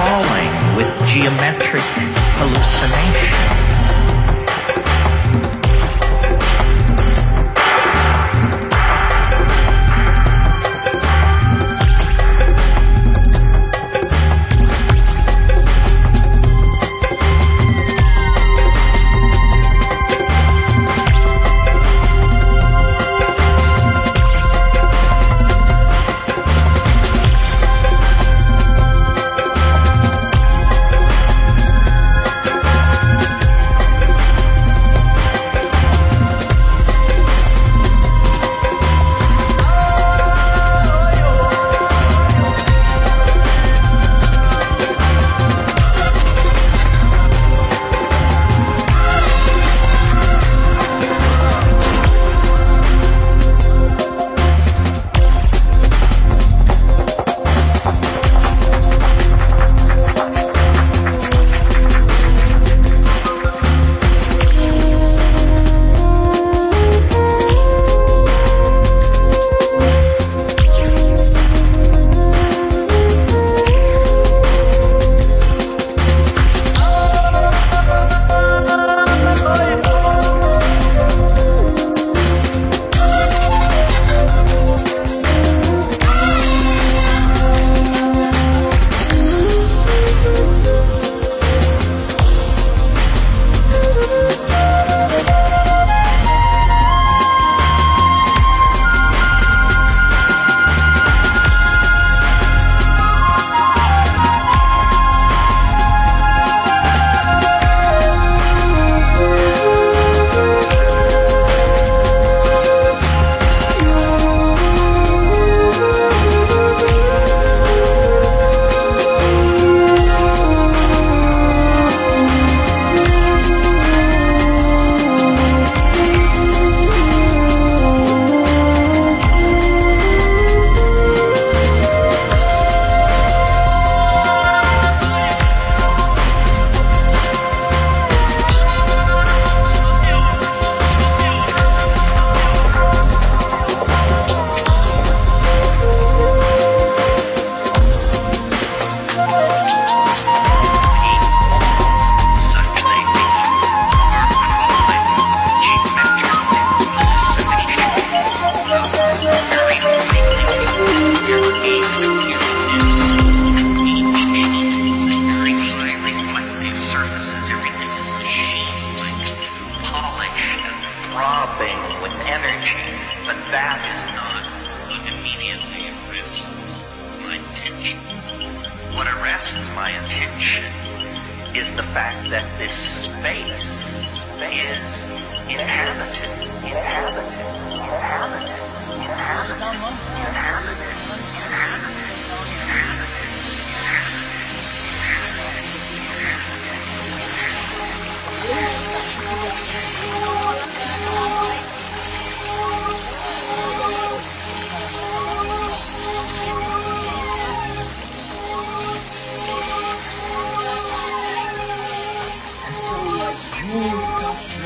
crawling with geometric hallucination.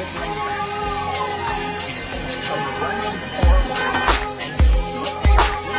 Basketballs, these things come running forward, and what they are doing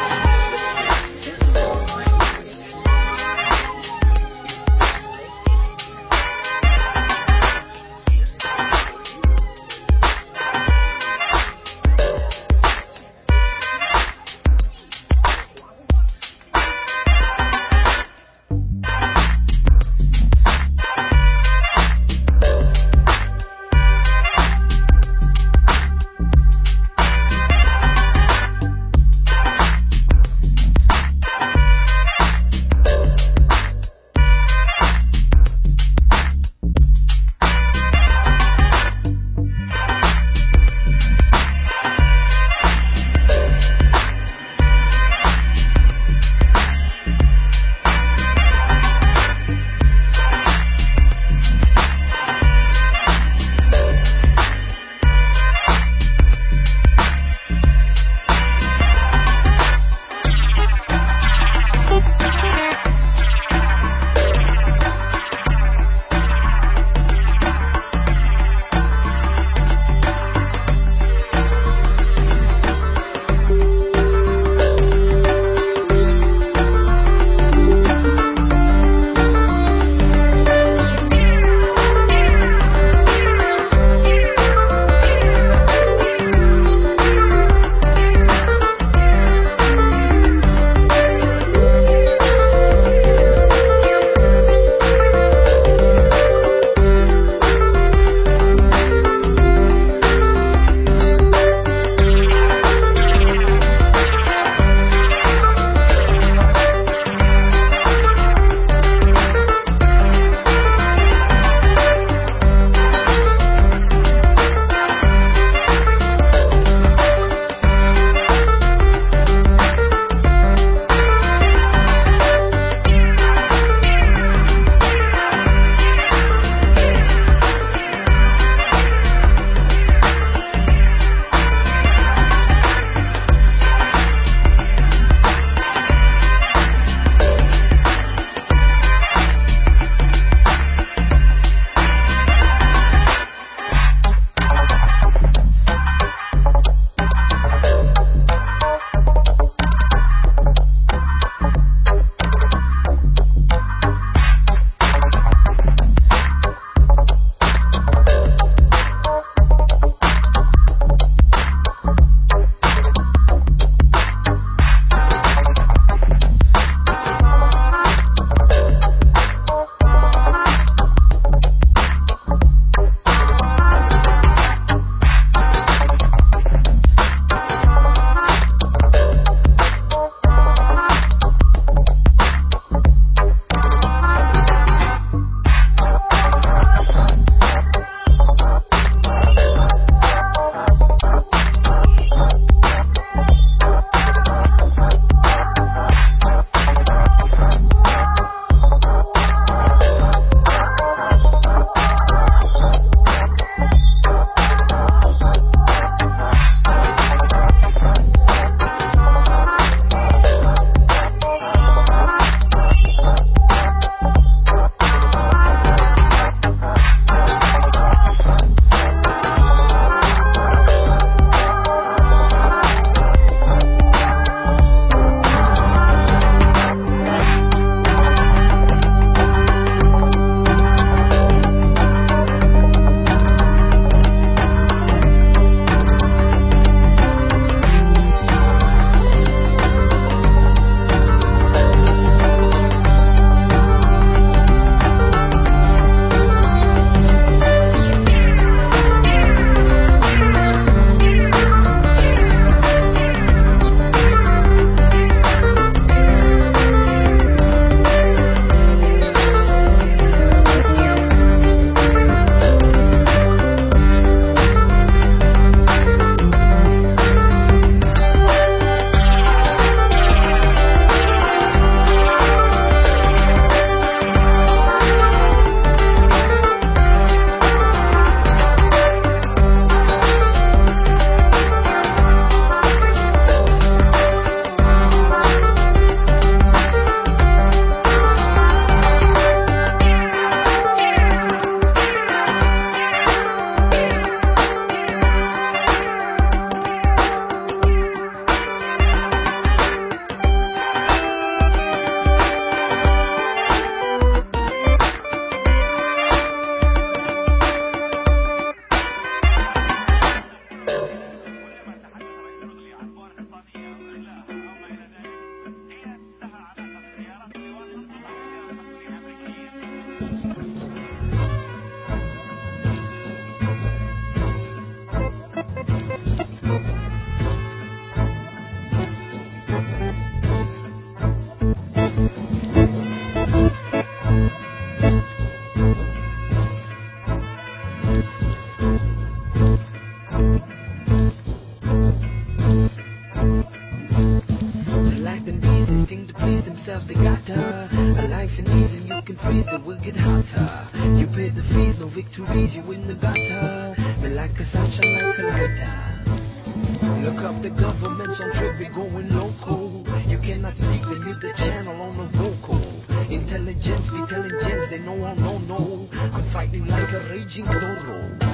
and ease and you can freeze, the will get hotter. You pay the fees, no victories, you in the gutter. Me like a sunshine, like a lighter. Look up the government's on trip, we going local. You cannot speak and leave the channel on the vocal. Intelligence be telling gems, they know all no. I'm fighting like a raging toro.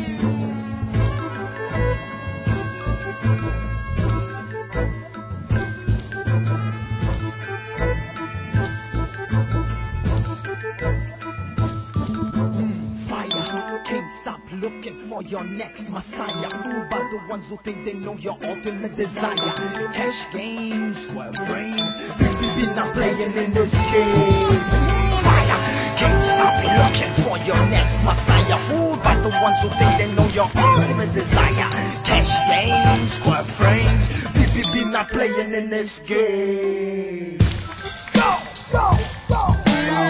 Looking for your next messiah, fooled by the ones who think they know your ultimate desire. Cash games, square brains, we not playing in this game. Fire, can't stop looking for your next messiah, fooled by the ones who think they know your ultimate desire. Cash games, square brains, we not playing in this game. Go.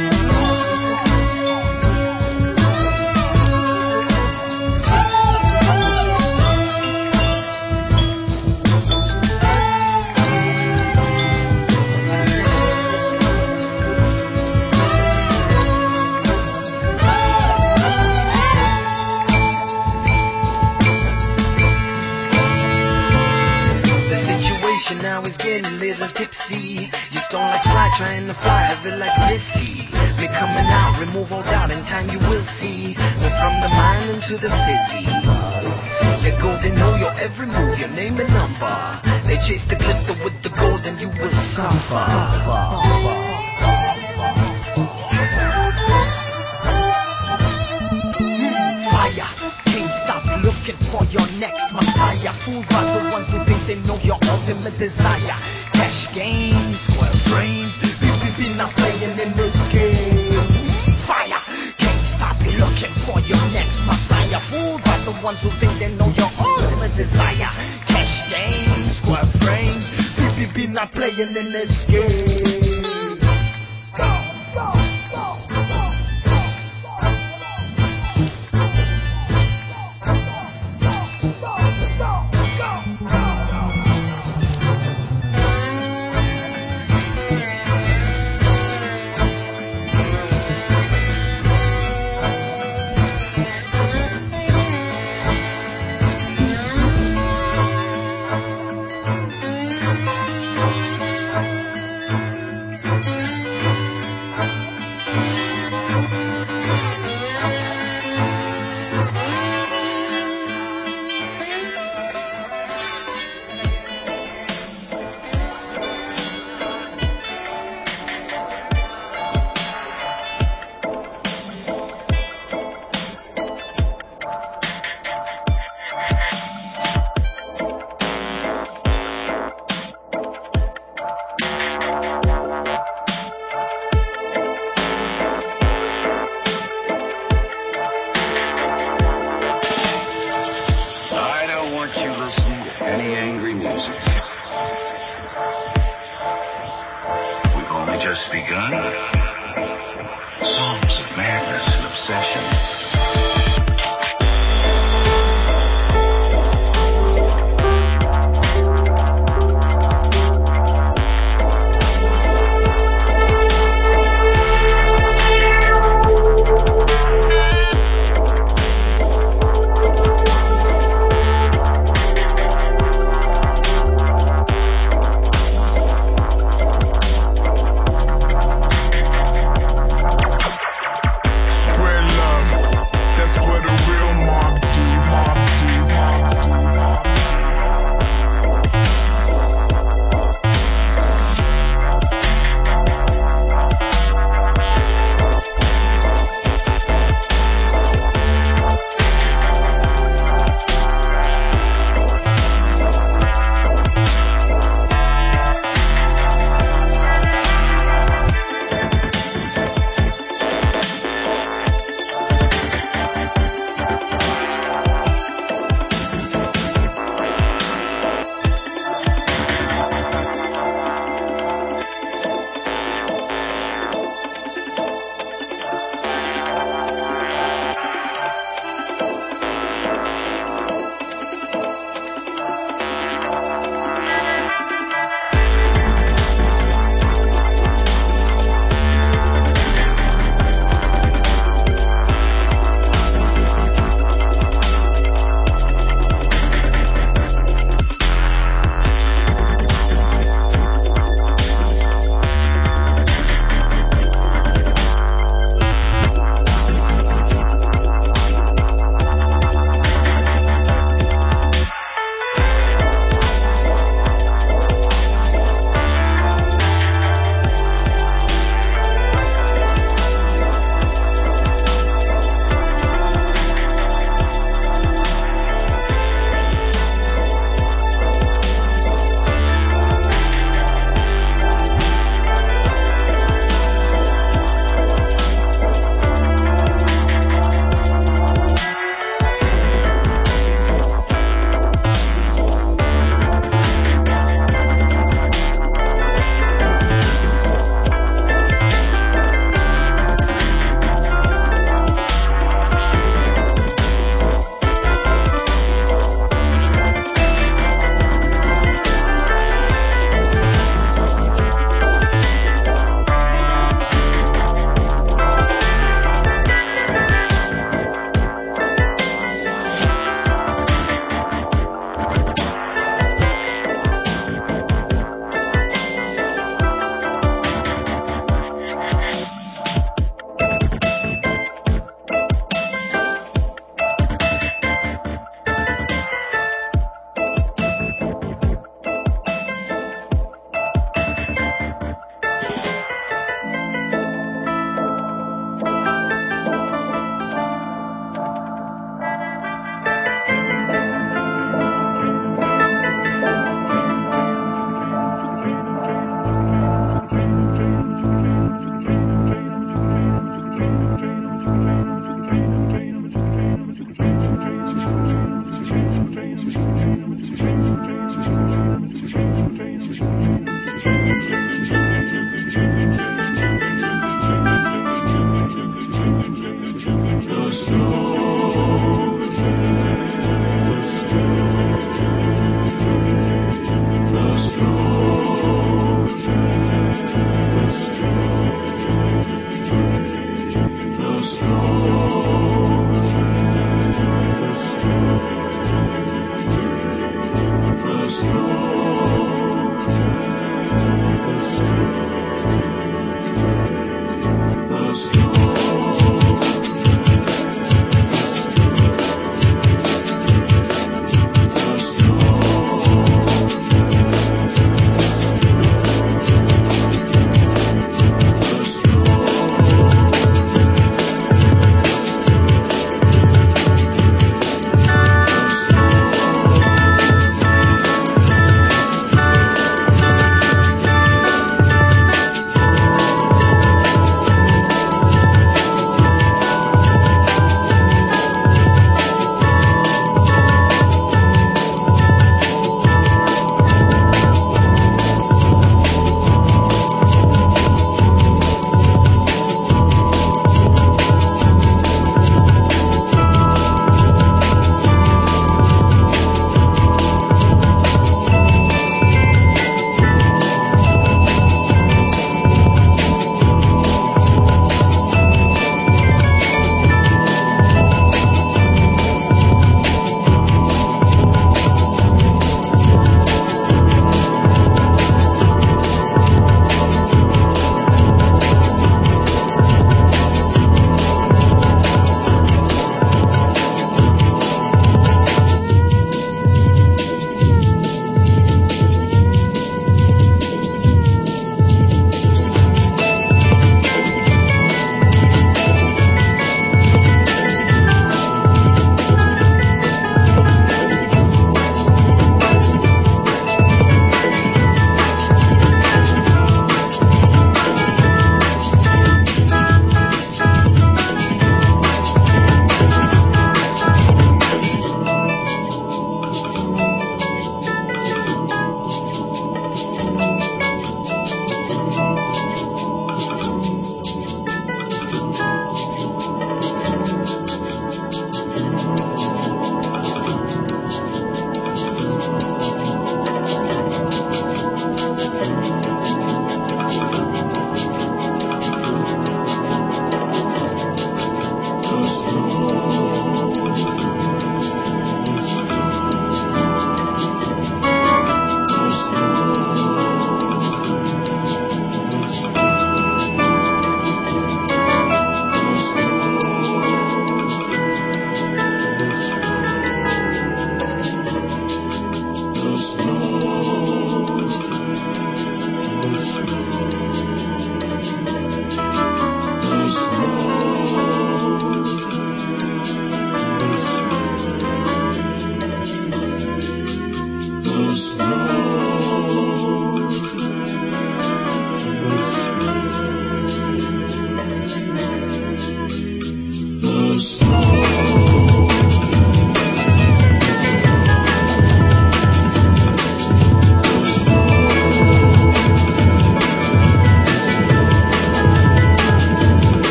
Now he's getting a little tipsy. You stone like fly, trying to fly, have it like Missy. Me coming out, remove all doubt, in time you will see. Go from the mind into the fizzy. Let go, they know your every move, your name and number. They chase the glitter with the gold and you will suffer. Fire, can't stop looking for your next messiah. Fooled by the ones who think they know your ultimate desire. Cash games, square brains, we not playing in this game. Fire, can't stop looking for your next messiah. Fooled by the ones who think they know your ultimate desire. Cash games, square brains, we not playing in this game. Go.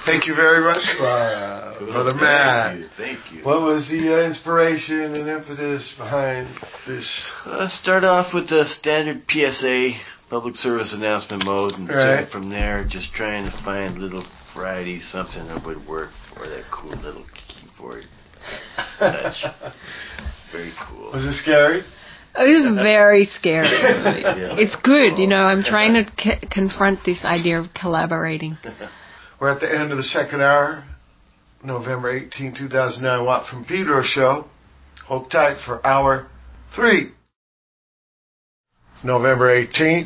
Thank you very much, Brother Matt. Thank you. What was the inspiration and impetus behind this? Start off with the standard PSA, public service announcement mode, and right. from there, just trying to find little variety, something that would work for that cool little keyboard touch. Very cool. Was it scary? It was very scary. Yeah. It's good, I'm trying to confront this idea of collaborating. We're at the end of the second hour, November 18, 2009, Watt from Pedro show. Hold tight for hour 3. November 18th,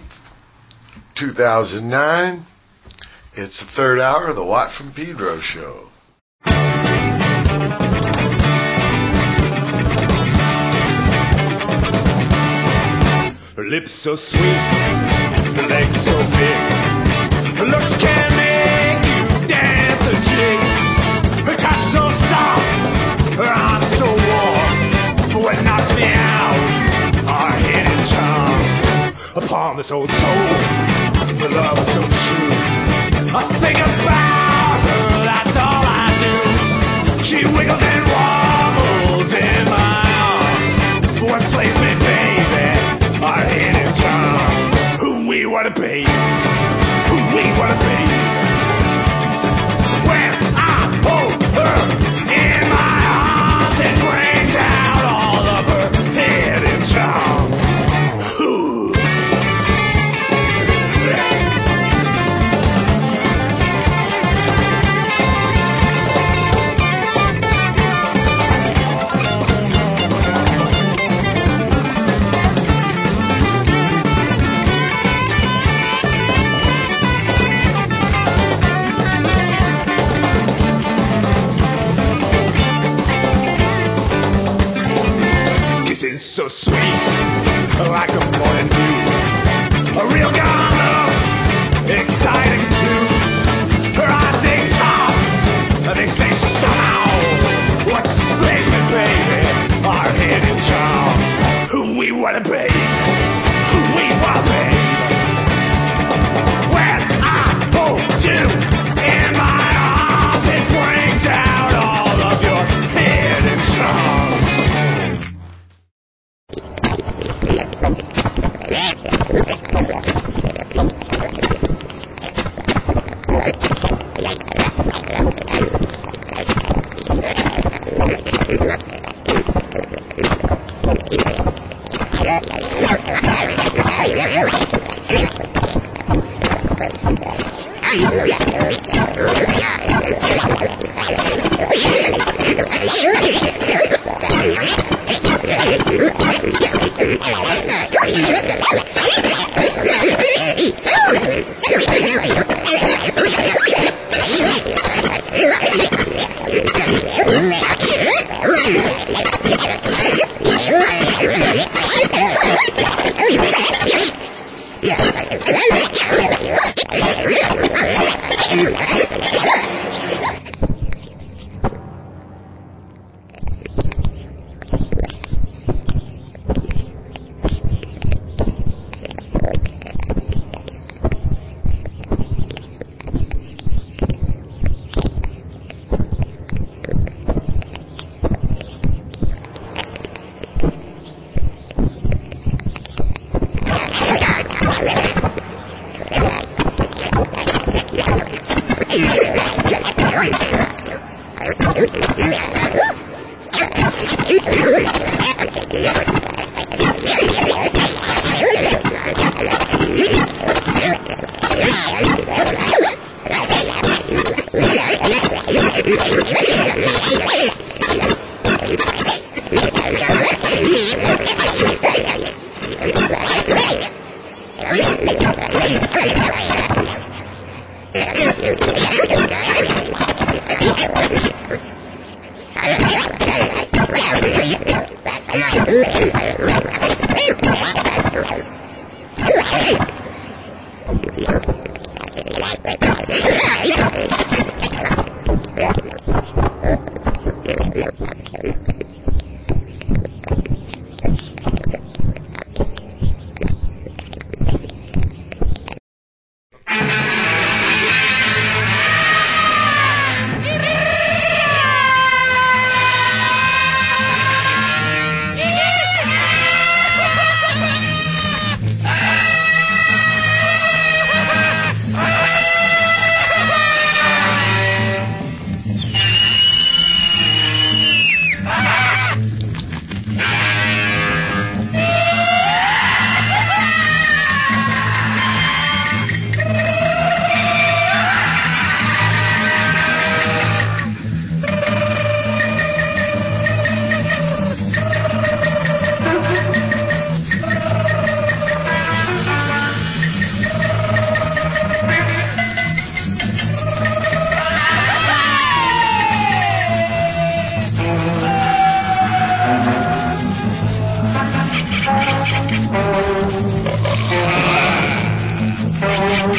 2009. It's the third hour of the Watt from Pedro show. Her lips so sweet, her legs so big, her looks can make you dance a jig. Her touch so soft, her arms so warm, but what knocks me out are hidden charms. Upon this old soul, her love is so true. I think about her, that's all I do. She wiggles and wobbles in my arms, but what slays me, baby, our hidden charms. Who we wanna be, who we wanna be. When I hold her in my arms, it brings out all of her hidden charms. Ooh. So sweet, like a morning dew. A real girl love, exciting too. Her eyes they talk, they say somehow. What's slaves, baby, our hidden charms. Who we wanna be, who we wanna be. When I hold you in my arms, it brings out all of your hidden charms.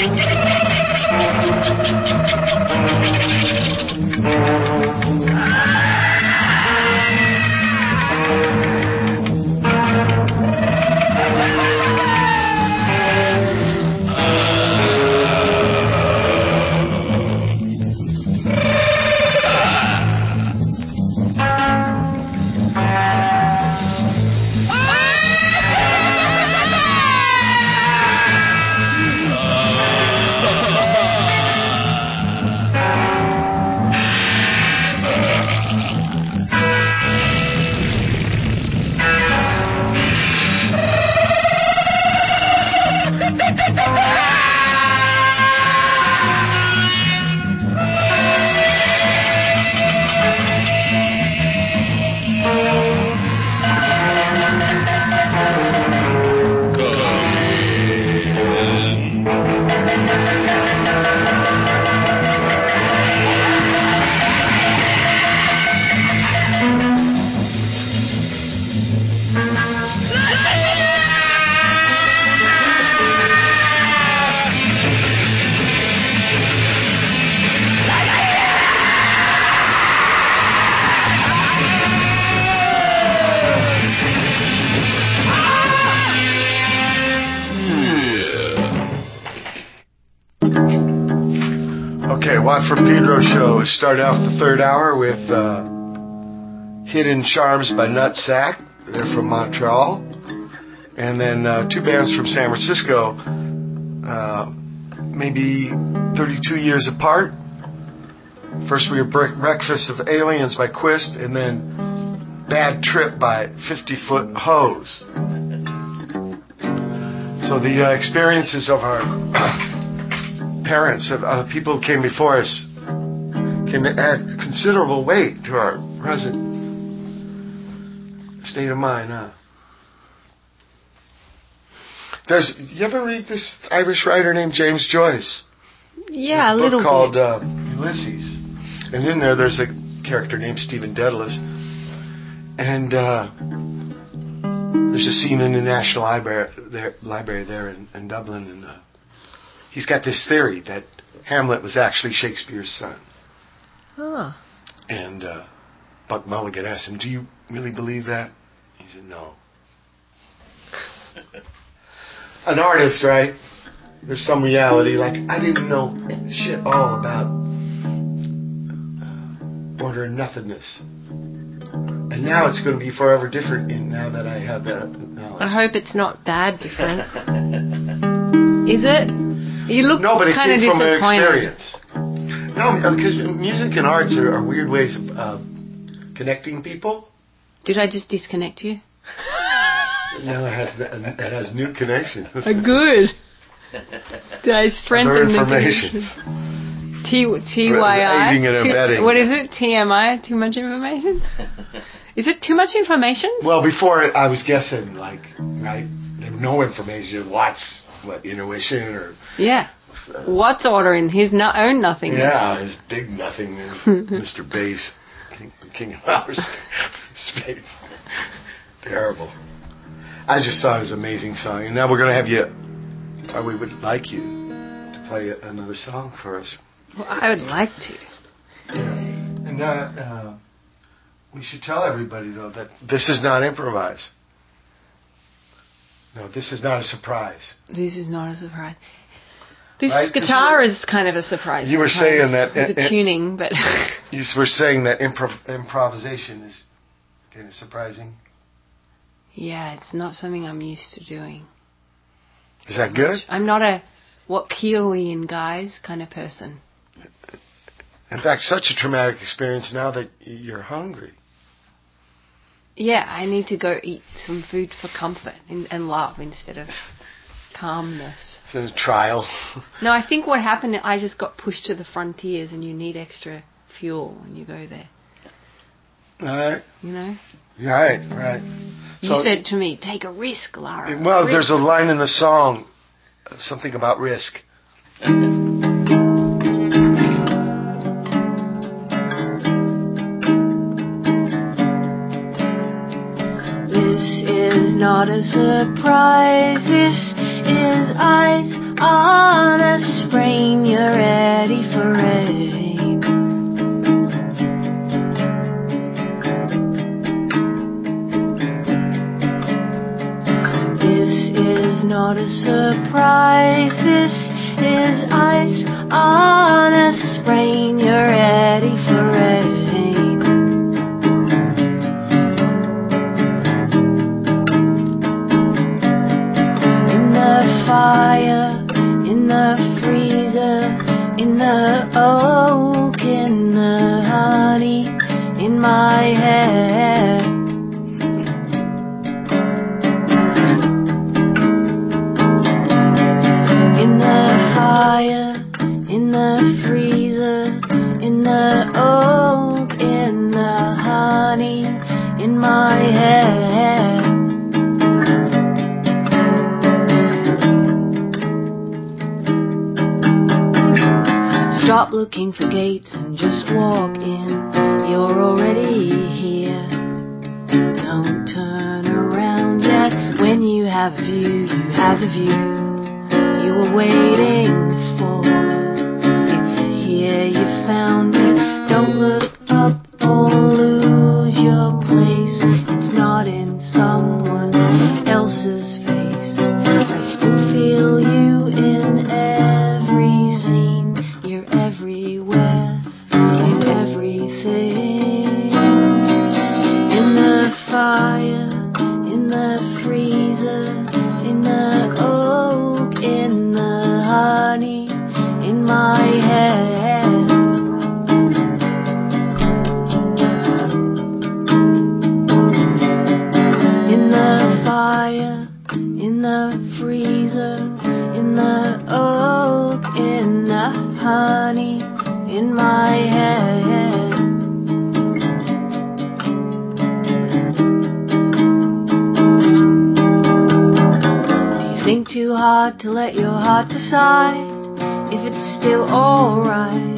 Okay, Watt from Pedro show. Start off the third hour with Hidden Charms by Nutsack. They're from Montreal. And then two bands from San Francisco, maybe 32 years apart. First we were Breakfast of Aliens by Quist, and then Bad Trip by 50-Foot Hose. So the experiences of our parents, of people who came before us, can add considerable weight to our present state of mind. You ever read this Irish writer named James Joyce? Yeah, There's a little book called bit. Ulysses, and in there's a character named Stephen Dedalus, and there's a scene in the National Library there in Dublin, and he's got this theory that Hamlet was actually Shakespeare's son. Oh. And Buck Mulligan asked him, "Do you really believe that?" He said, "No." An artist, right? There's some reality. Like, I didn't know shit all about order and nothingness. And now it's going to be forever different now that I have that knowledge. I hope it's not bad different. Is it? You look no, but it kind of came from an disappointed. experience. No, because music and arts are weird ways of connecting people. Did I just disconnect you? No, it has new connections. Good. Did I strengthen Other the informations. TYI? Aiding and abetting. What is it? TMI? Too much information? Is it too much information? Well, before I was guessing, like, right? There was no information. Watts, intuition or... Yeah. Watts ordering his own nothingness. Yeah, his big nothingness. Mr. Bass. King of Outer Space. Terrible. I just thought it was an amazing song. And now we're going to have you... we would like you to play another song for us. Well, I would like to. Yeah. And we should tell everybody, though, that this is not improvised. No, this is not a surprise. This is not a surprise. This right? guitar is kind of a surprise. You were saying that... the tuning, but... You were saying that improvisation is kind of surprising. Yeah, it's not something I'm used to doing. Is that good? I'm not a, what key are we in, guys, kind of person. In fact, such a traumatic experience now that you're hungry. Yeah, I need to go eat some food for comfort and love instead of calmness. It's a trial. No, I think what happened, I just got pushed to the frontiers and you need extra fuel when you go there. All right. You know? Right. You said to me, take a risk, Lara. Well, there's a line in the song, something about risk. This is not a surprise. This is eyes on a sprain, you're ready for rain. This is not a surprise, this is ice on a sprain, you're ready for rain. Fire in the freezer, in the oak, in the honey, in my head. In the fire, in the freezer, in the oak, in the honey, in my head. Stop looking for gates and just walk in. You're already here. Don't turn around yet. When you have a view, you have the view you were waiting for. It's here, you found it. Don't look up or lose your place. It's not in someone else's face. I still feel you in every scene. You're everywhere, in everything. In the fire, in the freezer, in the oak, in the honey, in my head. In the fire, in the freezer, in the oak, in the honey, in my head. Do you think too hard to let your heart decide if it's still alright?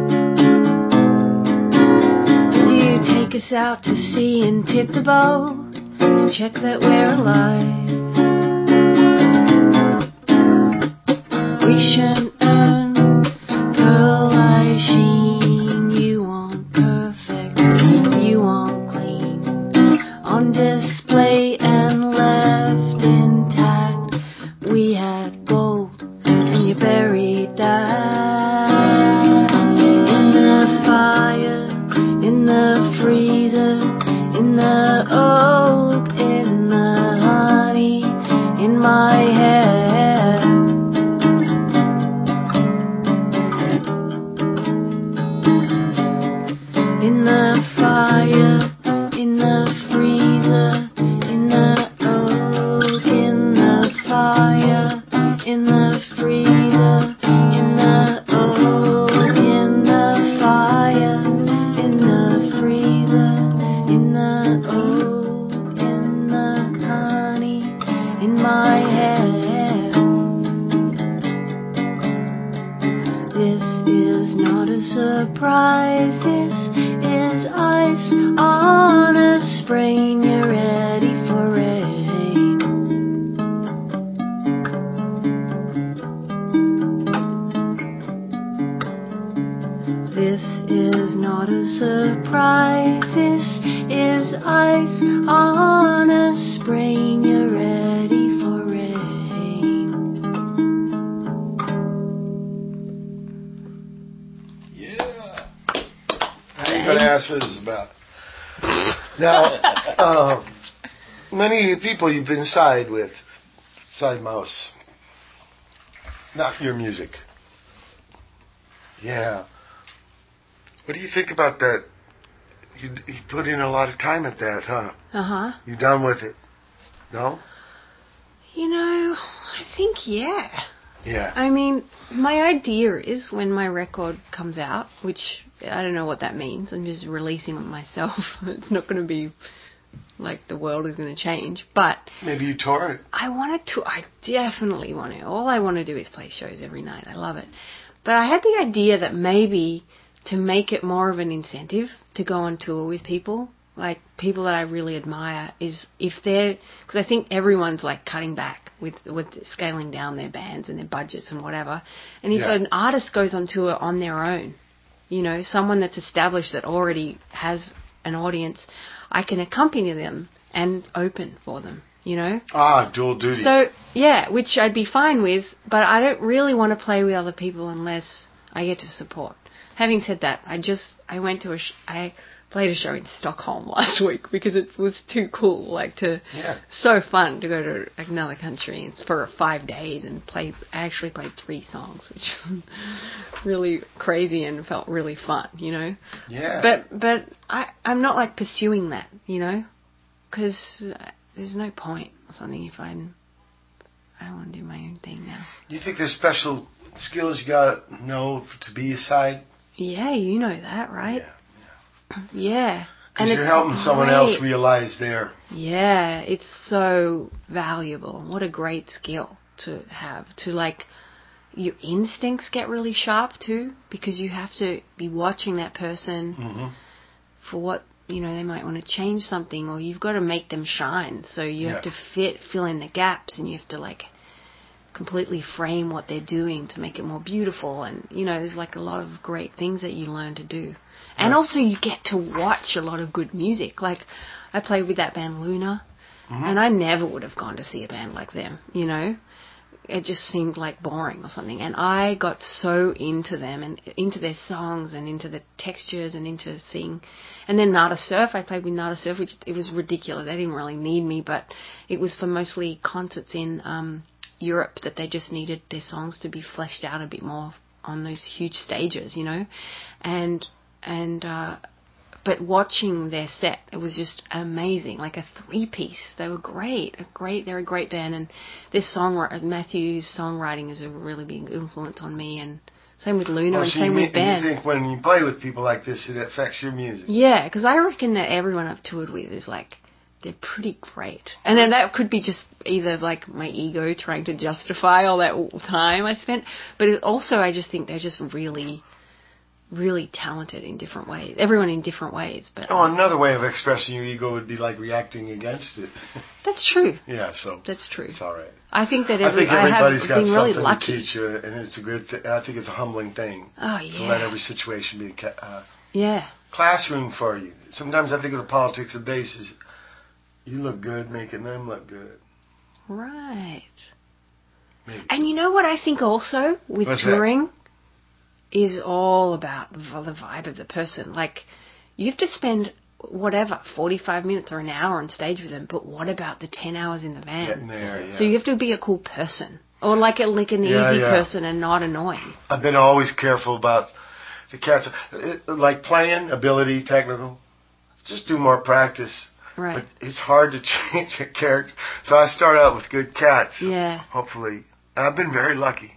Did you take us out to sea and tip the boat to check that we're alive? We shouldn't earn pearl eye sheen. You want perfect, you want clean. On display and left intact. We had gold and you buried that. In the fire, in the freezer, in the oak, in the honey, in my head. In the fire, in the freezer, in the oak, in the fire, in the freezer, in the oak, in the fire, in the freezer, in the oak, in the honey, in my head. This is not a surprise, this is ice on a sprain, you're ready for rain. This is not a surprise, this is ice on a sprain, you're ready for rain. How are you going to ask what this is about? Now, many people you've been side with, side mouse, not your music. Yeah. What do you think about that? You put in a lot of time at that, huh? Uh-huh. You done with it? No? You know, I think, yeah. Yeah. I mean, my idea is when my record comes out, which I don't know what that means. I'm just releasing it myself. It's not going to be like the world is going to change. But maybe you tour it. I definitely want to. All I want to do is play shows every night. I love it. But I had the idea that maybe to make it more of an incentive to go on tour with people, like people that I really admire is if they're, because I think everyone's like cutting back with scaling down their bands and their budgets and whatever. And if an artist goes on tour on their own, you know, someone that's established that already has an audience, I can accompany them and open for them, you know. Dual duty. So, yeah, which I'd be fine with, but I don't really want to play with other people unless I get to support. Having said that, I went to I played a show in Stockholm last week because it was too cool, so fun to go to another country for 5 days and I actually played 3 songs, which is really crazy and felt really fun, you know. Yeah. But I'm not like pursuing that, you know, because there's no point or something if I want to do my own thing now. Do you think there's special skills you gotta know to be a side? Yeah, you know that, right? Yeah. Because you're helping someone else realize their... Yeah, it's so valuable. What a great skill to have. To, like, your instincts get really sharp, too, because you have to be watching that person for what, you know, they might want to change something, or you've got to make them shine. So you have to fill in the gaps, and you have to, like, completely frame what they're doing to make it more beautiful. And, you know, there's, like, a lot of great things that you learn to do. And also you get to watch a lot of good music. Like, I played with that band Luna, and I never would have gone to see a band like them, you know. It just seemed like boring or something. And I got so into them and into their songs and into the textures and into singing. And then Nada Surf, I played with Nada Surf, which it was ridiculous. They didn't really need me, but it was for mostly concerts in Europe that they just needed their songs to be fleshed out a bit more on those huge stages, you know. But watching their set, it was just amazing, like a 3-piece. They were great. They're a great band, and Matthew's songwriting is a really big influence on me, and same with Luna and same with Ben. You think when you play with people like this, it affects your music? Yeah, because I reckon that everyone I've toured with is like, they're pretty great. And then that could be just either like my ego trying to justify all that time I spent, but also I just think they're just really, really talented in different ways. Everyone in different ways. But another way of expressing your ego would be like reacting against it. That's true. Yeah, so that's true. It's all right. I think that everybody's got something really lucky to teach you, and it's a good thing. I think it's a humbling thing. Oh yeah. To let every situation be a classroom for you. Sometimes I think of the politics of bases. You look good, making them look good. Right. Maybe. And you know what I think also with touring is all about the vibe of the person. Like, you have to spend 45 minutes or an hour on stage with them, but what about the 10 hours in the van? Getting there, yeah. So you have to be a cool person, or like an easy person and not annoying. I've been always careful about the cats, like playing, ability, technical. Just do more practice. Right. But it's hard to change a character. So I start out with good cats. Yeah. Hopefully. And I've been very lucky.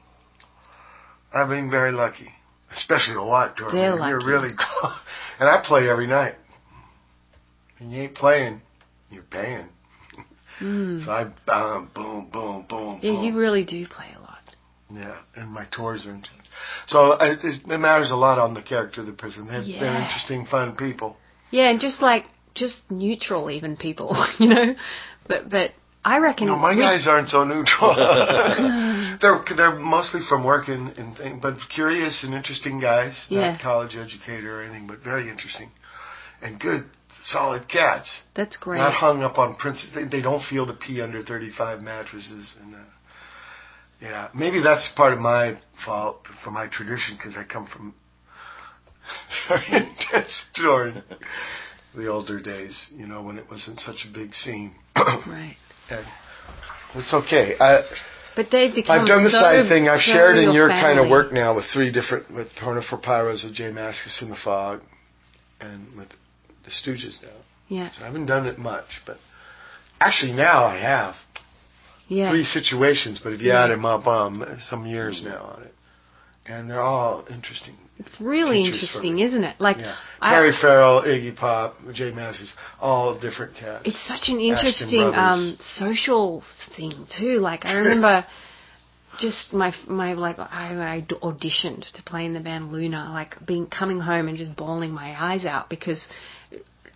Especially a lot touring. They're lucky. You're really close. And I play every night. And you ain't playing, you're paying. So I boom, boom, boom. Yeah, you really do play a lot. Yeah, and my tours are intense. So it matters a lot on the character of the person. They're interesting, fun people. Yeah, and just neutral even people, you know. But I reckon... No, my guys aren't so neutral. They're mostly from work and things, but curious and interesting guys. Not college educated or anything, but very interesting. And good, solid cats. That's great. Not hung up on principles. They don't feel the P under 35 mattresses. And maybe that's part of my fault for my tradition, because I come from very intense touring. The older days, you know, when it wasn't such a big scene. Right. And it's okay. But they've become I've done the side thing. I've shared in your family. kind of work now with with Horner for Pyros, with Jay Mascis in the Fog, and with the Stooges now. Yeah. So I haven't done it much, but actually now I have. Yeah. 3 situations, but if you add them up, some years now on it. And they're all interesting. It's really interesting, isn't it? Like Harry Farrell, Iggy Pop, Jay Mascis, all different cats. It's such an interesting social thing too. Like I remember just my I auditioned to play in the band Luna, like coming home and just bawling my eyes out because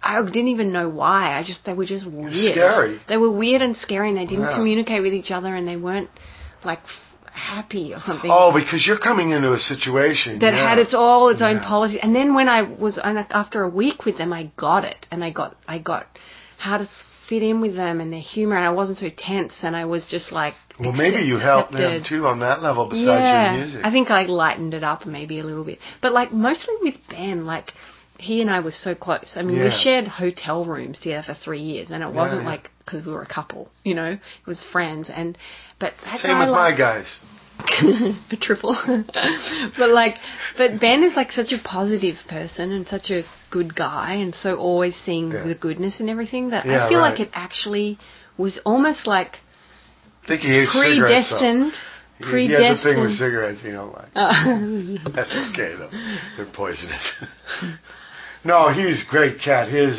I didn't even know why. They were just weird. Scary. They were weird and scary, and they didn't Yeah. communicate with each other, and they weren't like happy or something. Oh, because you're coming into a situation that had its own Yeah. policy. And then when I was after a week with them, I got it, and I got how to fit in with them and their humor, and I wasn't so tense, and I was just like. Well, maybe you helped them too on that level besides your music. I think I lightened it up maybe a little bit, but like mostly with Ben, like he and I were so close. I mean, we shared hotel rooms together for 3 years, and it wasn't like because we were a couple, you know, it was friends. But that same with my guys. A triple. but Ben is like such a positive person and such a good guy, and so always seeing the goodness in everything that I feel like it actually was almost like. I think he hates predestined. He has a thing with cigarettes he don't like. That's okay though; they're poisonous. No, he's a great cat. His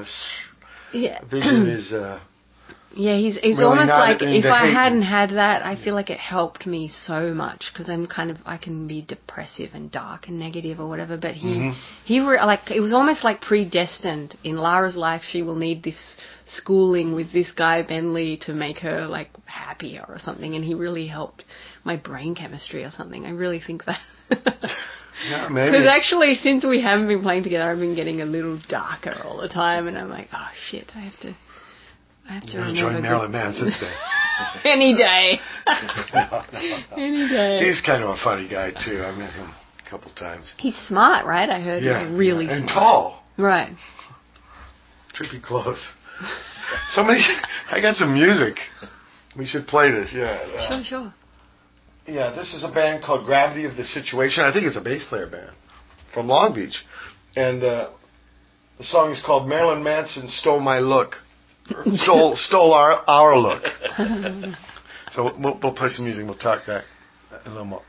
vision is. It's really almost like if I hating. hadn't had that, I feel like it helped me so much because I can be depressive and dark and negative or whatever. But it was almost like predestined in Lara's life. She will need this schooling with this guy Ben Lee to make her like happier or something, and he really helped my brain chemistry or something. I really think that. Yeah, maybe. Because actually, since we haven't been playing together, I've been getting a little darker all the time, and I'm like, oh shit, I have to remember. Join Marilyn Manson's band. Any day. No. Any day. He's kind of a funny guy too. I met him a couple times. He's smart, right? I heard he's really smart. And tall. Right. Trippy close. I got some music. We should play this. Yeah. Sure. Yeah, this is a band called Gravity of the Situation. I think it's a bass player band from Long Beach. And the song is called Marilyn Manson Stole My Look. Stole our look. So we'll play some music. We'll talk that a little more.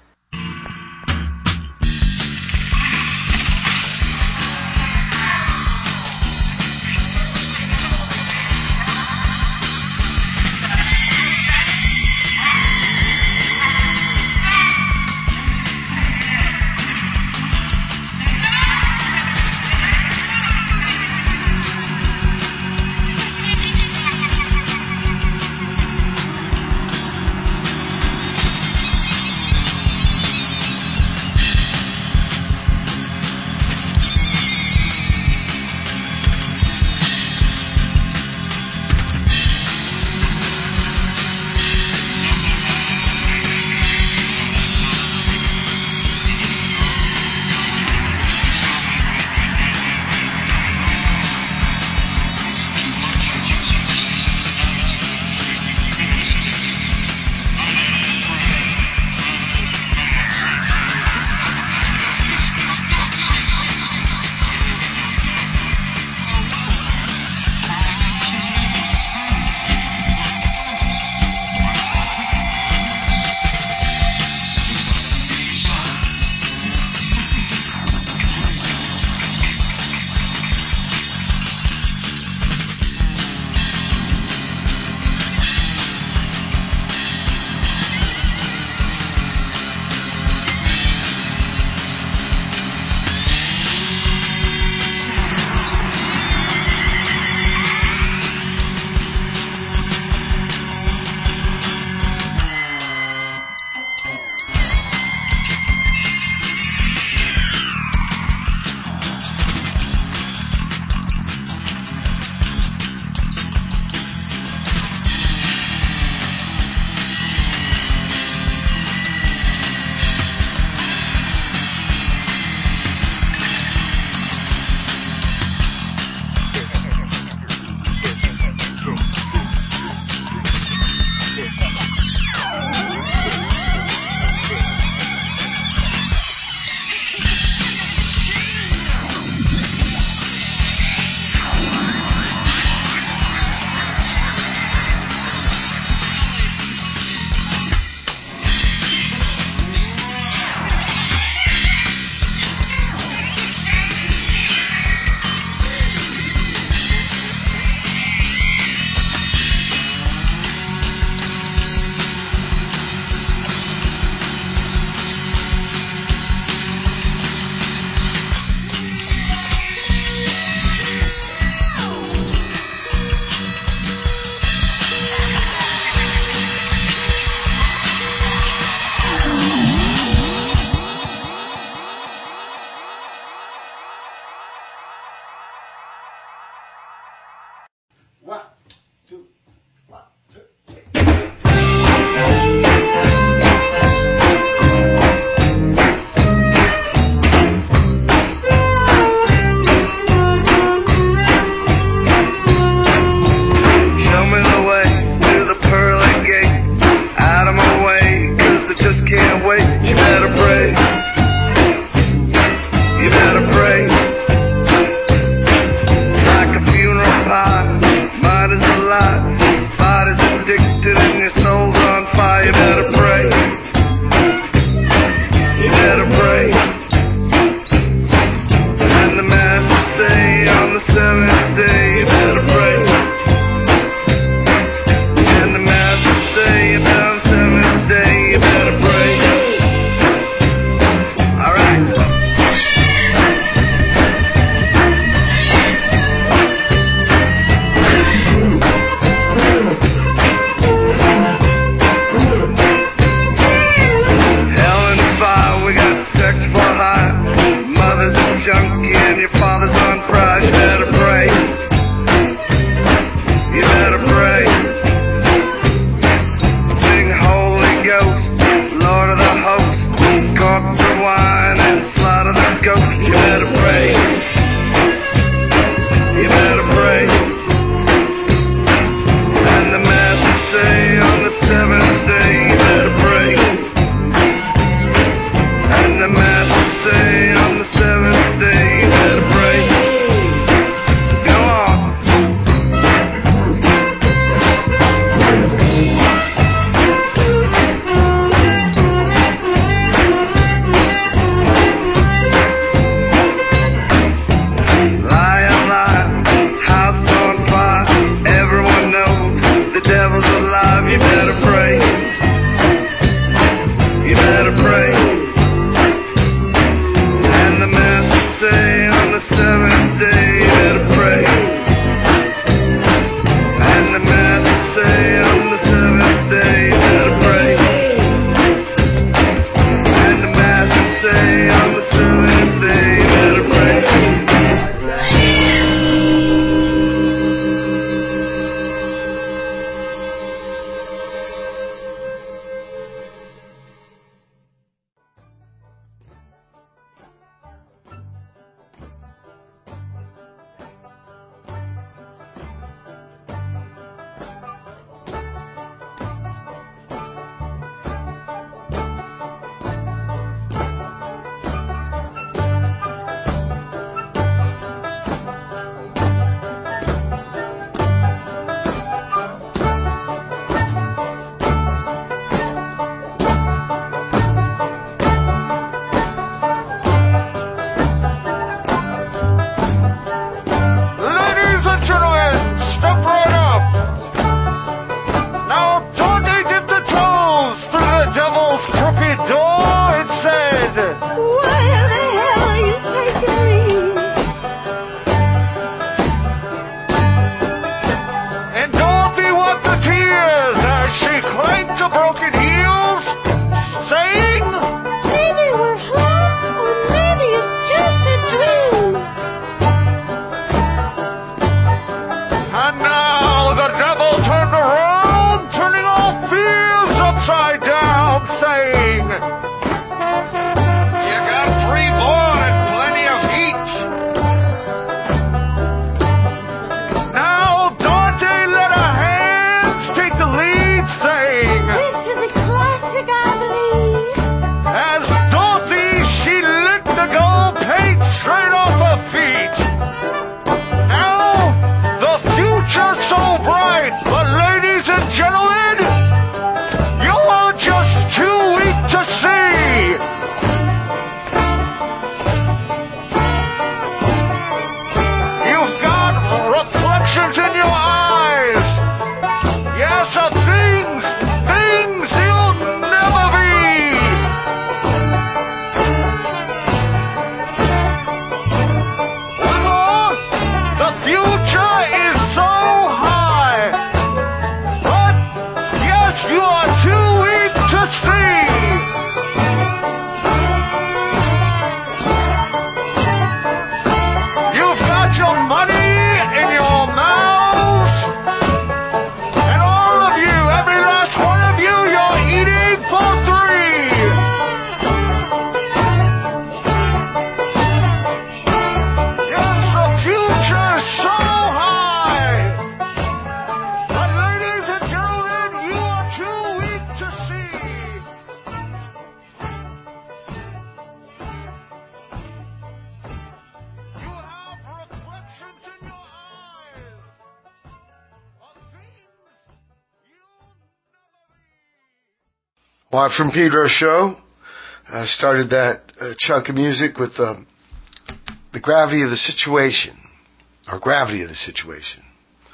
Watt from Pedro show. Started that chunk of music with the gravity of the situation, or gravity of the situation.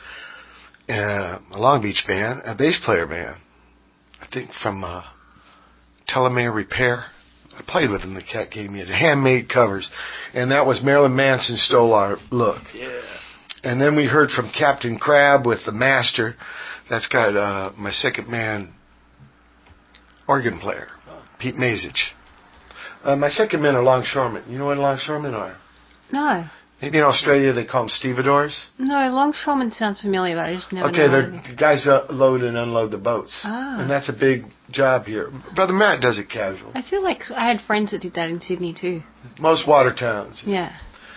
A Long Beach band, a bass player band, I think from Telomere Repair. I played with them. The cat gave me handmade covers, and that was Marilyn Manson Stole Our Look. Yeah. And then we heard from Captain Crab with the Master. That's got my second man organ player, Pete Mazich. My second men are longshoremen. You know what longshoremen are? No. Maybe in Australia they call them stevedores. No, longshoreman sounds familiar, but I just never know. Okay, they're guys that load and unload the boats. Ah. And that's a big job here. Brother Matt does it casual. I feel like I had friends that did that in Sydney too. Most water towns. Yeah.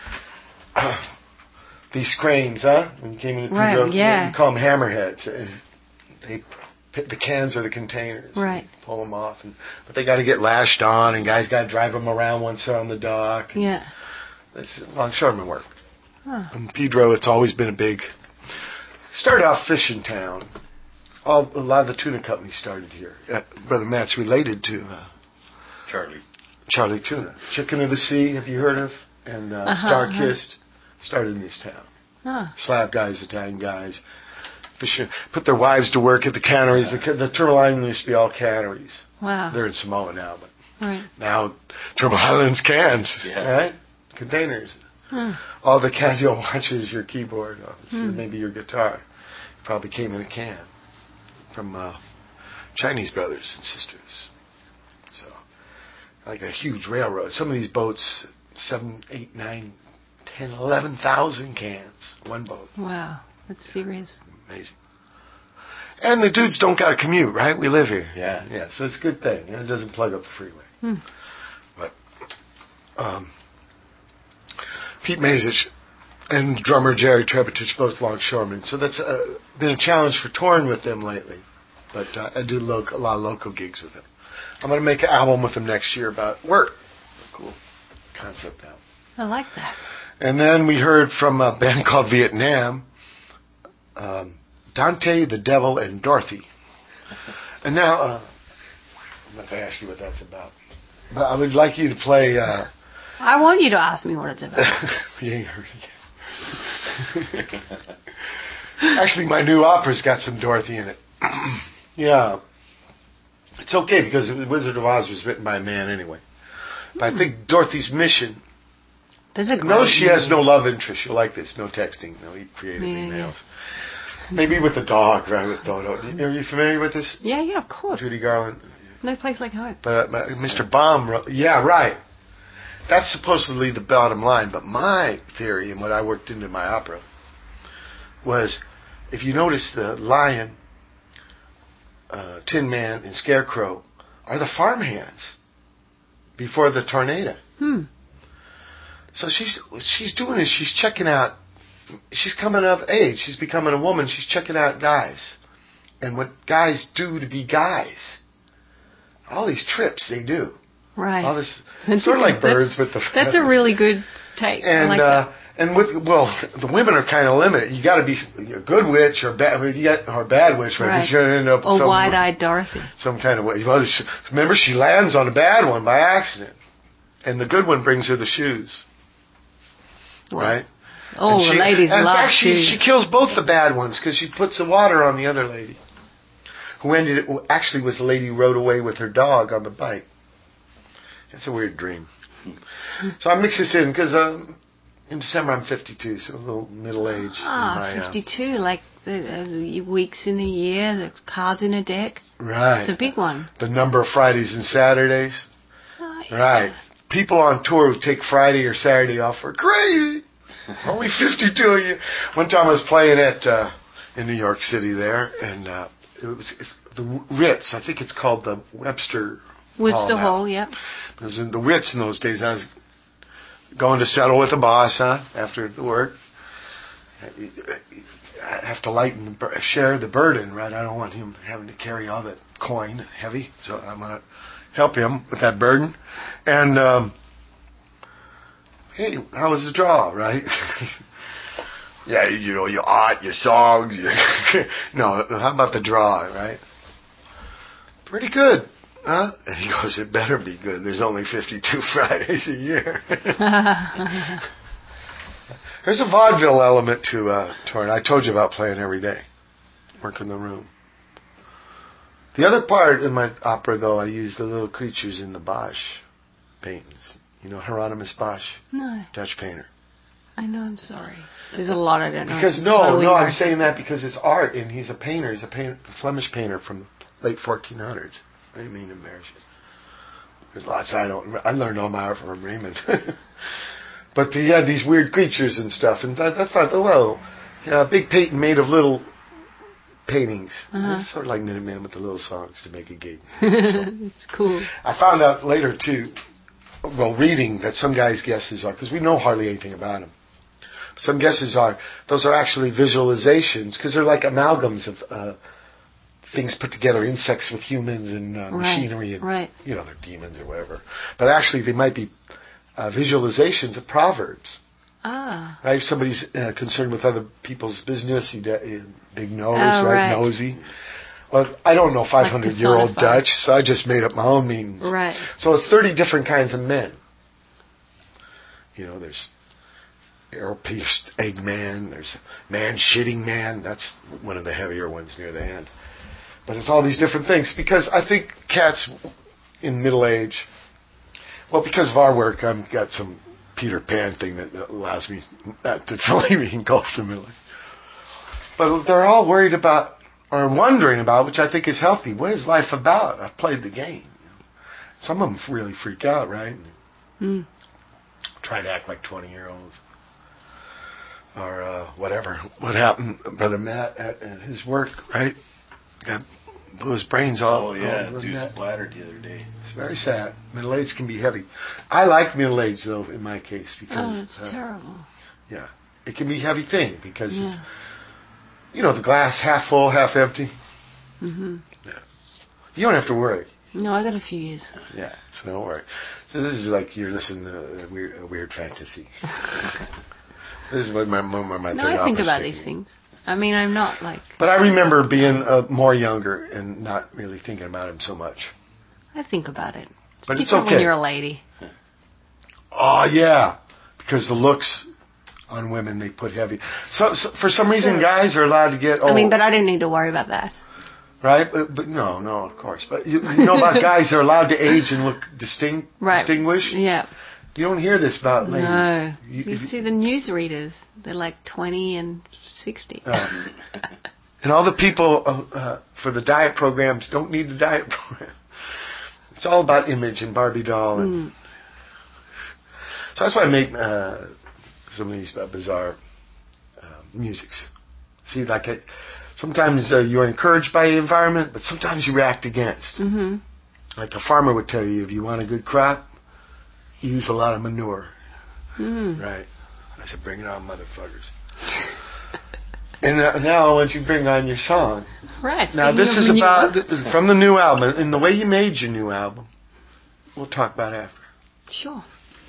These cranes, huh? When you came into Right, yeah. you call them hammerheads. They pick the cans or the containers. Right. Pull them off. But they got to get lashed on, and guys got to drive them around once they're on the dock. Yeah. That's longshoreman work. Huh. In Pedro, it's always been a big... Started off fishing town. A lot of the tuna companies started here. Brother Matt's related to... Charlie Tuna. Chicken of the Sea, have you heard of? And Star-Kissed started in this town. Huh. Slab guys, Italian guys. Fishing, put their wives to work at the canneries. The Turtle Island used to be all canneries. Wow. They're in Samoa now, but right. now Turtle Island's cans, right? Containers. All the Casio watches, your keyboard, maybe your guitar, probably came in a can from Chinese brothers and sisters. So, like a huge railroad. Some of these boats, 7, 8, 9, 10, 11,000 cans. One boat. Wow, that's serious. Amazing. And the dudes don't got to commute, right? We live here. Yeah, so it's a good thing. It doesn't plug up the freeway. But Pete Mazich and drummer Jerry Trebitich, both longshoremen. So that's been a challenge for touring with them lately. But I do a lot of local gigs with them. I'm going to make an album with them next year about work. Cool concept album. I like that. And then we heard from a band called Vietnam, Dante, the Devil, and Dorothy. And now, I'm not going to ask you what that's about. But I would like you to play... I want you to ask me what it's about. You ain't heard it yet. Actually, my new opera's got some Dorothy in it. Yeah. It's okay because The Wizard of Oz was written by a man anyway. But I think Dorothy's mission... No, she has no love interest. You'll like this. No texting. No creative emails. Maybe with the dog, right? With Dodo. Are you familiar with this? Yeah, of course. Judy Garland. No Place Like Home. But Mr. Baum wrote... Yeah, right. That's supposedly the bottom line. But my theory and what I worked into my opera was, if you notice, the lion, Tin Man, and Scarecrow are the farmhands before the tornado. So she's doing is she's checking out. She's coming of age. She's becoming a woman. She's checking out guys, and what guys do to be guys. All these trips they do. Right. All this sort of like birds with the feathers. That's a really good take. And I like that. And the women are kind of limited. You got to be a good witch or bad. Or bad witch, right? You're gonna end up or wide-eyed Dorothy. Some kind of way. Remember, she lands on a bad one by accident, and the good one brings her the shoes. Right? Oh, the ladies love shoes. She kills both the bad ones because she puts the water on the other lady, who actually was the lady who rode away with her dog on the bike. It's a weird dream. So I mix this in because in December I'm 52, so a little middle age. 52, like the weeks in a year, the cards in a deck. Right. It's a big one. The number of Fridays and Saturdays. Oh, yeah. Right. People on tour who take Friday or Saturday off are crazy. Only 52 a year. One time I was playing in New York City there, and it's the Ritz. I think it's called the Webster Hall, yeah. It was in the Ritz in those days. I was going to settle with the boss, after the work. I have to share the burden, right? I don't want him having to carry all that coin heavy, so I'm going to help him with that burden. And, hey, how was the draw, right? Yeah, your art, your songs. No, how about the draw, right? Pretty good. Huh? And he goes, it better be good. There's only 52 Fridays a year. There's a vaudeville element to it. I told you about playing every day. Work in the room. The other part in my opera, though, I use the little creatures in the Bosch paintings. You know Hieronymus Bosch? No. Dutch painter. I know, I'm sorry. There's a lot I don't know. Because I'm saying that because it's art, and he's a painter. He's a Flemish painter from the late 1400s. I didn't mean to embarrass you. There's lots I learned all my art from Raymond. But he had these weird creatures and stuff, and I thought, a big painting made of little paintings. It's sort of like Minutemen with the little songs to make a gate. So. It's cool. I found out later, too, reading that some guys' guesses are, because we know hardly anything about them. Some guesses are, those are actually visualizations, because they're like amalgams of things put together, insects with humans and machinery, and they're demons or whatever. But actually, they might be visualizations of proverbs. Ah. Right? If somebody's concerned with other people's business, big nose, right? Nosy. Well, I don't know 500-year-old Dutch, so I just made up my own meanings. Right. So it's 30 different kinds of men. There's arrow-pierced egg man, there's man-shitting man. That's one of the heavier ones near the end. But it's all these different things, because I think cats in middle age, because of our work, I've got some Peter Pan thing that allows me not to fully be engulfed in middle age. But they're all worried about, or wondering about, which I think is healthy. What is life about? I've played the game. Some of them really freak out, right? Try to act like 20-year-olds. Or whatever. What happened, Brother Matt, at his work, right? Blew his brains off. Oh, yeah. Dude splattered the other day. It's very sad. Middle age can be heavy. I like middle age, though, in my case. Because, it's terrible. Yeah. It can be a heavy thing, because it's, the glass half full, half empty. Mm-hmm. Yeah. You don't have to worry. No, I got a few years. Yeah, so don't worry. So this is like you're listening to a weird fantasy. This is what my I think about these things. I mean, I'm not like... But I remember being more younger and not really thinking about him so much. I think about it. But it's okay. When you're a lady. Oh, yeah. Because the looks on women, they put heavy. So for some reason, guys are allowed to get old. But I didn't need to worry about that. Right? But no, of course. But you know about guys that are allowed to age and look distinguished? Yeah. You don't hear this about ladies. No. You see the newsreaders. They're like 20 and 60. And all the people for the diet programs don't need the diet program. It's all about image and Barbie doll. And so that's why I make some of these bizarre musics. See, sometimes you're encouraged by the environment, but sometimes you react against. Mm-hmm. Like a farmer would tell you, if you want a good crop, use a lot of manure. Right? I said, bring it on, motherfuckers. And now, once you bring on your song. Right. Now, this is about, from the new album, and the way you made your new album, we'll talk about after. Sure.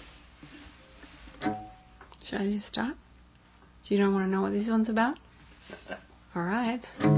Should I just start? You don't want to know what this one's about? All right.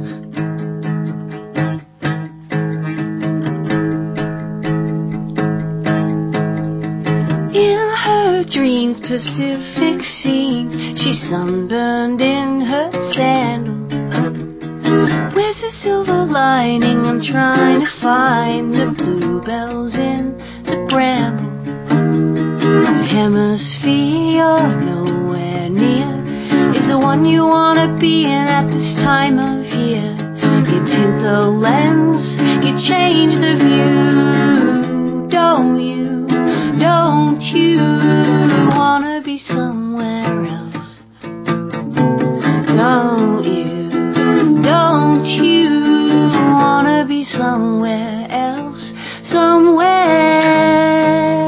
In her dreams, Pacific scenes, she's sunburned in her sandals. Where's the silver lining? I'm trying to find the bluebells in the bramble. The hemisphere of nowhere near is the one you want to be in at this time of year. You tint the lens, you change the view, don't you? Don't you want to be somewhere else? Don't you? Don't you want to be somewhere else? Somewhere.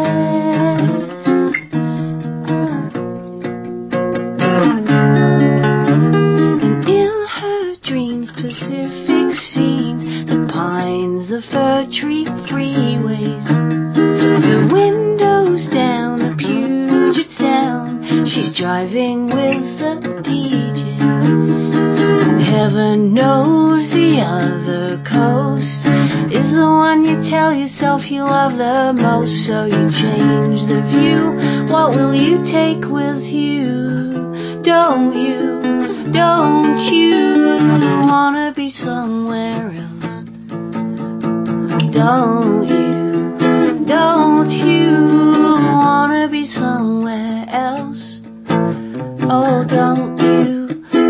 And in her dreams, Pacific scenes, the pines, the fir tree freeways, the windows down, the Puget Sound. She's driving with the DJ. And heaven knows the other coast is the one you tell yourself yourself you love the most, so you change the view. What will you take with you? Don't you wanna be somewhere else? Don't you wanna be somewhere else? Oh, don't you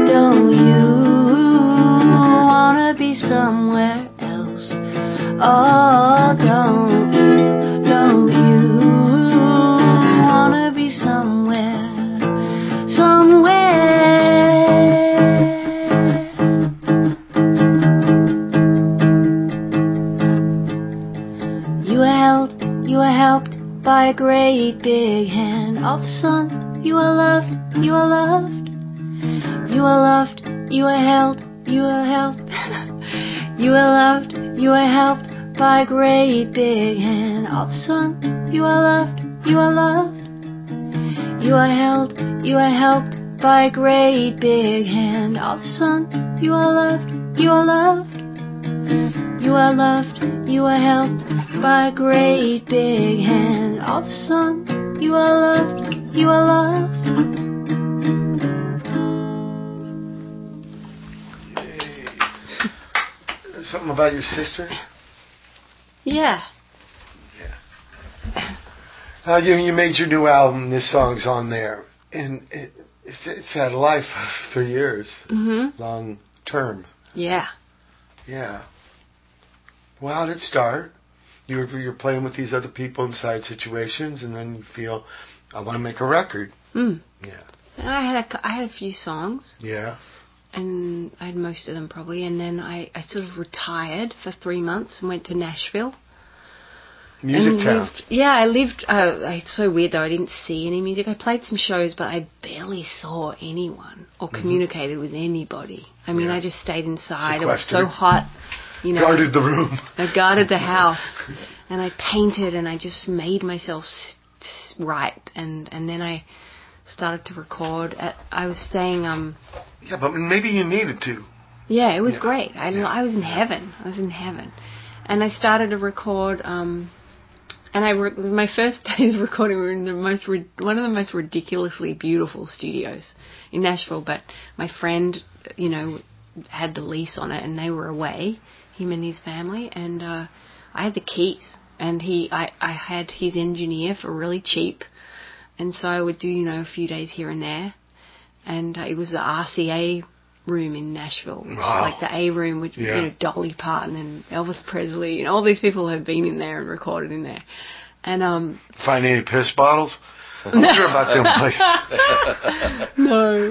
wanna be somewhere else? Oh, don't you wanna be somewhere? You are helped by a great big hand of the sun. You are loved. You are loved. You are loved. You are held. You are held. You are loved. You are helped by a great big hand of the sun. You are loved. You are loved. You are held. You are helped by a great big hand of the sun. You are loved. You are loved. You are loved. You are helped by a great big hand of the sun. You are loved. You are loved. Something about your sister? Yeah. You made your new album. This song's on there, and it's had a life of 3 years, long term. Yeah. Yeah. Well, how did it start? You're playing with these other people in side situations, and then you feel, I want to make a record. Mm. Yeah. And I had a few songs. Yeah. And I had most of them probably, and then I sort of retired for 3 months and went to Nashville. Music town. I lived. It's so weird though. I didn't see any music. I played some shows, but I barely saw anyone or communicated with anybody. I mean, I just stayed inside. It was so hot. You know, guarded the room. I guarded the house, and I painted, and I just made myself right, and then I started to record. I was staying. Yeah, but maybe you needed to. Yeah, it was great. I was in heaven. I was in heaven, and I started to record. And my first days recording were in one of the most ridiculously beautiful studios in Nashville. But my friend, had the lease on it, and they were away, him and his family, and I had the keys, and I had his engineer for really cheap, and so I would do a few days here and there, and it was the RCA room in Nashville, which is like the A room, which was Dolly Parton and Elvis Presley, all these people have been in there and recorded in there, and find any piss bottles? I'm sure about them places. No.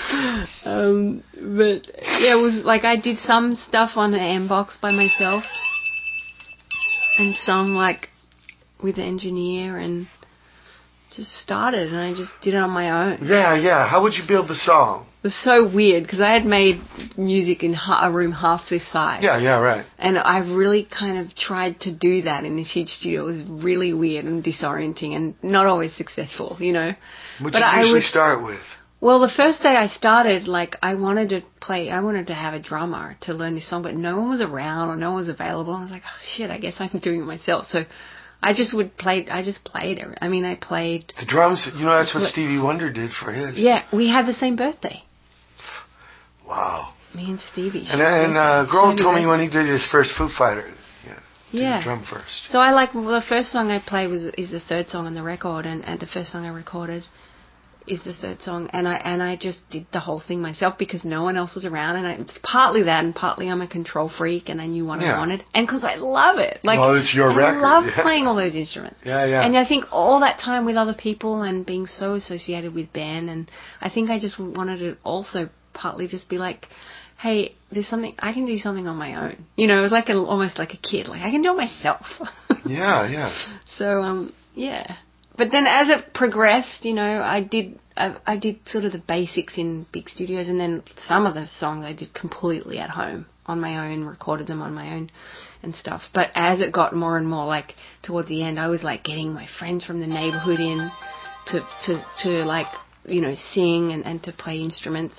But yeah, it was like I did some stuff on the M-Box by myself and some like with the engineer, and just started, and I just did it on my own. Yeah. How would you build the song? It was so weird because I had made music in a room half this size. Yeah, right. And I really kind of tried to do that in this huge studio. It was really weird and disorienting and not always successful, What did you usually start with? Well, the first day I started, I wanted to have a drummer to learn this song, but no one was around or no one was available. And I was like, oh, shit, I guess I'm doing it myself. So I just played. I played. The drums, that's what Stevie Wonder did for his. Yeah, we had the same birthday. Wow. Me and Stevie. And Grohl told me when he did his first Foo Fighter. Yeah. Drum first. So the first song I played is the third song on the record, and the first song I recorded is the third song, and I just did the whole thing myself because no one else was around, and it's partly that, and partly I'm a control freak, and I knew what I wanted, and because I love it. It's your record. I love playing all those instruments. Yeah. And I think all that time with other people and being so associated with Ben, and I think I just wanted to also partly just be like, hey, there's something, I can do something on my own. It was like almost like a kid, I can do it myself. Yeah. So, yeah. But then as it progressed, I did sort of the basics in big studios, and then some of the songs I did completely at home on my own, recorded them on my own and stuff. But as it got more and more, towards the end, I was getting my friends from the neighborhood in to sing and to play instruments.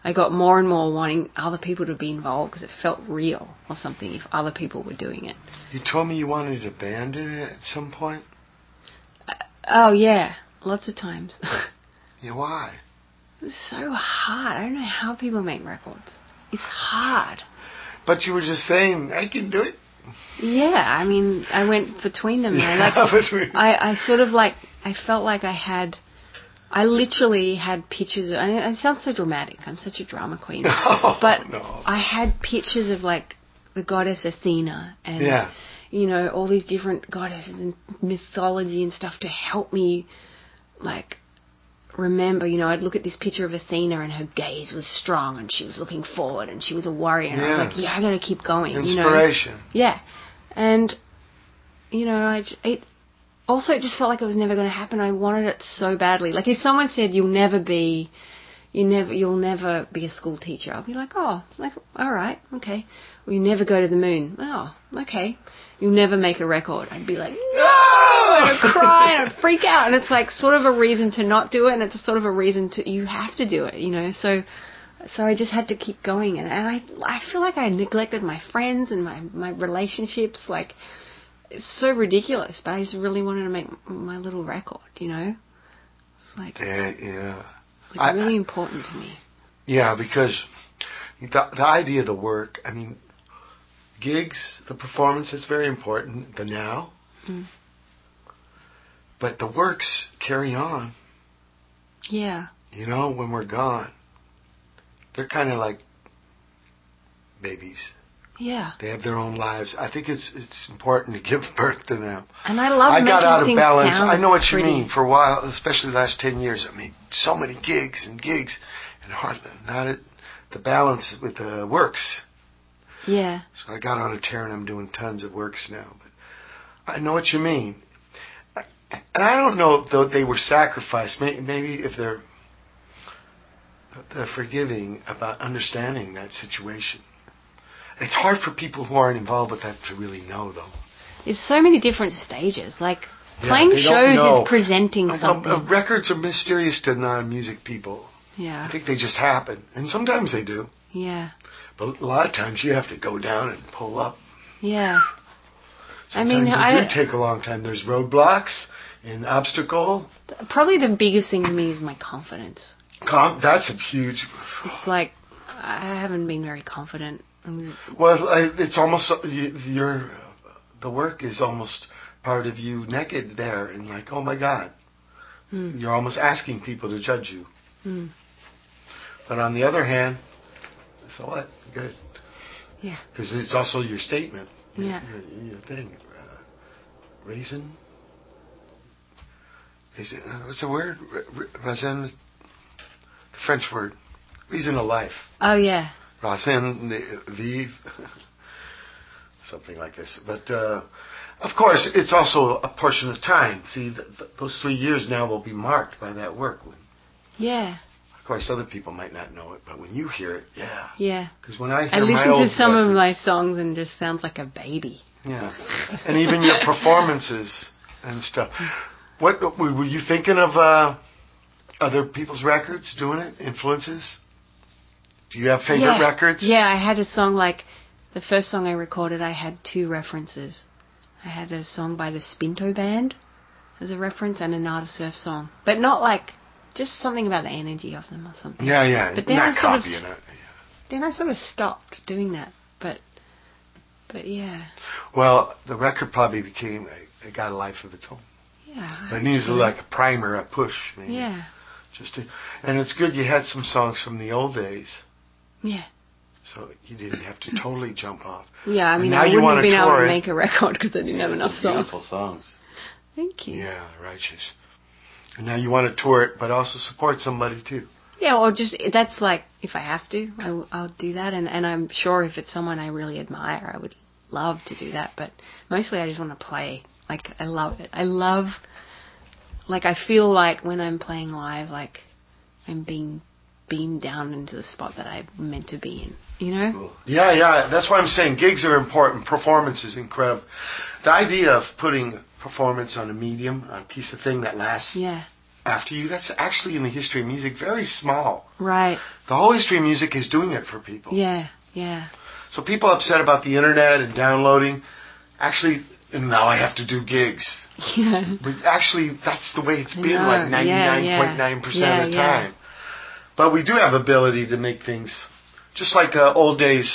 I got more and more wanting other people to be involved because it felt real or something if other people were doing it. You told me you wanted to abandon it at some point? Oh, yeah. Lots of times. Yeah, why? It's so hard. I don't know how people make records. It's hard. But you were just saying, I can do it. Yeah, I mean, I went between them. Between. I sort of like, I felt like I literally had pictures of, and it sounds so dramatic, I'm such a drama queen, but I had pictures of like the goddess Athena and, you know, all these different goddesses and mythology and stuff to help me, like, remember, you know, I'd look at this picture of Athena and her gaze was strong and she was looking forward and she was a warrior. And I was like, I gotta keep going. Inspiration. You know? Yeah. And, you know, it just felt like it was never going to happen. I wanted it so badly. Like if someone said, you'll never be a school teacher, I'll be like, oh, like, all right, okay. Or you never go to the moon. Oh, okay. You'll never make a record. I'd be like, no! I'd cry and I'd freak out. And it's like sort of a reason to not do it, and it's sort of a reason to, you have to do it, you know. So I just had to keep going. And I feel like I neglected my friends and my relationships. Like, it's so ridiculous, but I just really wanted to make my little record, you know. It's like, it's like really important to me. Yeah, because the idea of the work, I mean, gigs, the performance is very important, the now. Mm. But the works carry on. Yeah. You know, when we're gone. They're kind of like babies. Yeah. They have their own lives. I think it's important to give birth to them. And I love making got out of things balance. sound I know what pretty. you mean. For a while, especially the last 10 years, I made so many gigs, and the balance with the works. Yeah. So I got on a tear, and I'm doing tons of works now. But I know what you mean. And I don't know if they were sacrificed. Maybe if they're forgiving about understanding that situation. It's hard for people who aren't involved with that to really know, though. There's so many different stages. Like, playing shows is presenting something. Records are mysterious to non-music people. Yeah. I think they just happen. And sometimes they do. Yeah. But a lot of times you have to go down and pull up. Yeah. Sometimes they do take a long time. There's roadblocks and obstacle. Probably the biggest thing to me is my confidence. That's a huge... It's like, I haven't been very confident. Well, it's almost... the work is almost part of you naked there. And like, oh my God. You're almost asking people to judge you. But on the other hand, so what? Good. Yeah. Because it's also your statement. Yeah. Your thing. Reason? What's the word? Raison? The French word. Reason of life. Oh, yeah. Raison vivre. Something like this. But, of course, it's also a portion of time. See, those 3 years now will be marked by that work. Yeah. Of course, other people might not know it, but when you hear it, yeah. Yeah. Because when I hear listen to some of my songs and it just sounds like a baby. Yeah. And even your performances and stuff. What were you thinking of other people's records, doing it, influences? Do you have favorite records? Yeah, I had a song like, the first song I recorded, I had 2 references. I had a song by the Spinto Band as a reference and a Nada Surf song. But not like, just something about the energy of them or something. Yeah, yeah. But then not copying it. Then I sort of stopped doing that. But yeah. Well, the record probably it got a life of its own. Yeah. But it needs like a primer, a push, maybe. Yeah. And it's good you had some songs from the old days. Yeah. So you didn't have to totally jump off. Yeah, I mean, I wouldn't have been able to make a record because I didn't have enough songs. Beautiful songs. Thank you. Yeah, righteous. And now you want to tour it, but also support somebody too. Yeah, well, that's like, if I have to, I'll do that. And I'm sure if it's someone I really admire, I would love to do that. But mostly I just want to play. Like, I love it. I feel like when I'm playing live, like, I'm being beamed down into the spot that I'm meant to be in, you know? Cool. Yeah. That's why I'm saying gigs are important. Performance is incredible. The idea of putting performance on a medium, on a piece of thing that lasts after you. That's actually in the history of music very small. Right. The whole history of music is doing it for people. Yeah, yeah. So people upset about the internet and downloading, actually, and now I have to do gigs. Yeah. But actually, that's the way it's been, No, like 99.9% of the time. But we do have ability to make things, just like old days,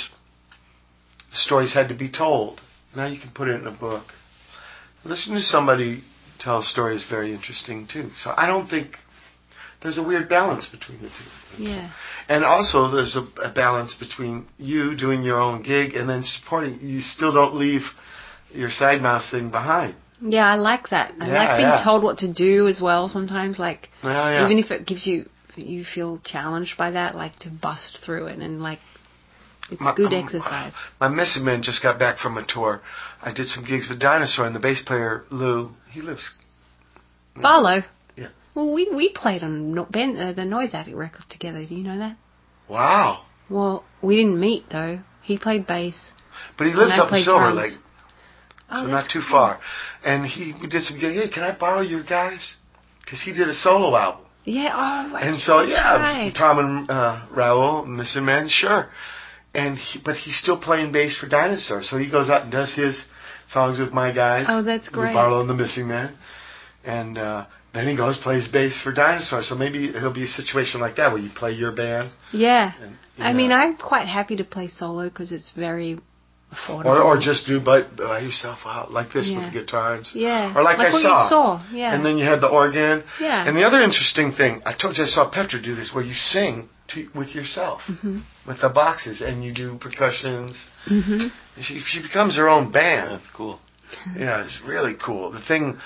stories had to be told. Now you can put it in a book. Listen to somebody tell a story is very interesting, too. So I don't think there's a weird balance between the two. Yeah. And also there's a balance between you doing your own gig and then supporting. You still don't leave your side mouse thing behind. Yeah, I like that. I like being told what to do as well sometimes. Like, even if it gives you feel challenged by that, like to bust through it and like, it's good exercise. My Missing Man just got back from a tour. I did some gigs with Dinosaur, and the bass player, Lou, he lives... Barlow? Yeah. Well, we played on the Noise Addict record together. Do you know that? Wow. Well, we didn't meet, though. He played bass. But he lives up in Silver Lake, so not too far. And we did some gigs. Hey, can I borrow your guys? Because he did a solo album. Yeah, and so, right. Tom and Raul, Missing Man, sure. But he's still playing bass for Dinosaur, so he goes out and does his songs with my guys. Oh, that's great. Barlow and the Missing Man. And then he goes plays bass for Dinosaur. So maybe it'll be a situation like that where you play your band. Yeah. And, I mean, I'm quite happy to play solo because it's very affordable. Or just do by yourself out like this with the guitars. Yeah. Or like I what you saw. Yeah. And then you had the organ. Yeah. And the other interesting thing, I told you I saw Petra do this, where you sing with yourself, with the boxes, and you do percussions. Mm-hmm. She becomes her own band. That's cool. Yeah, it's really cool. The thing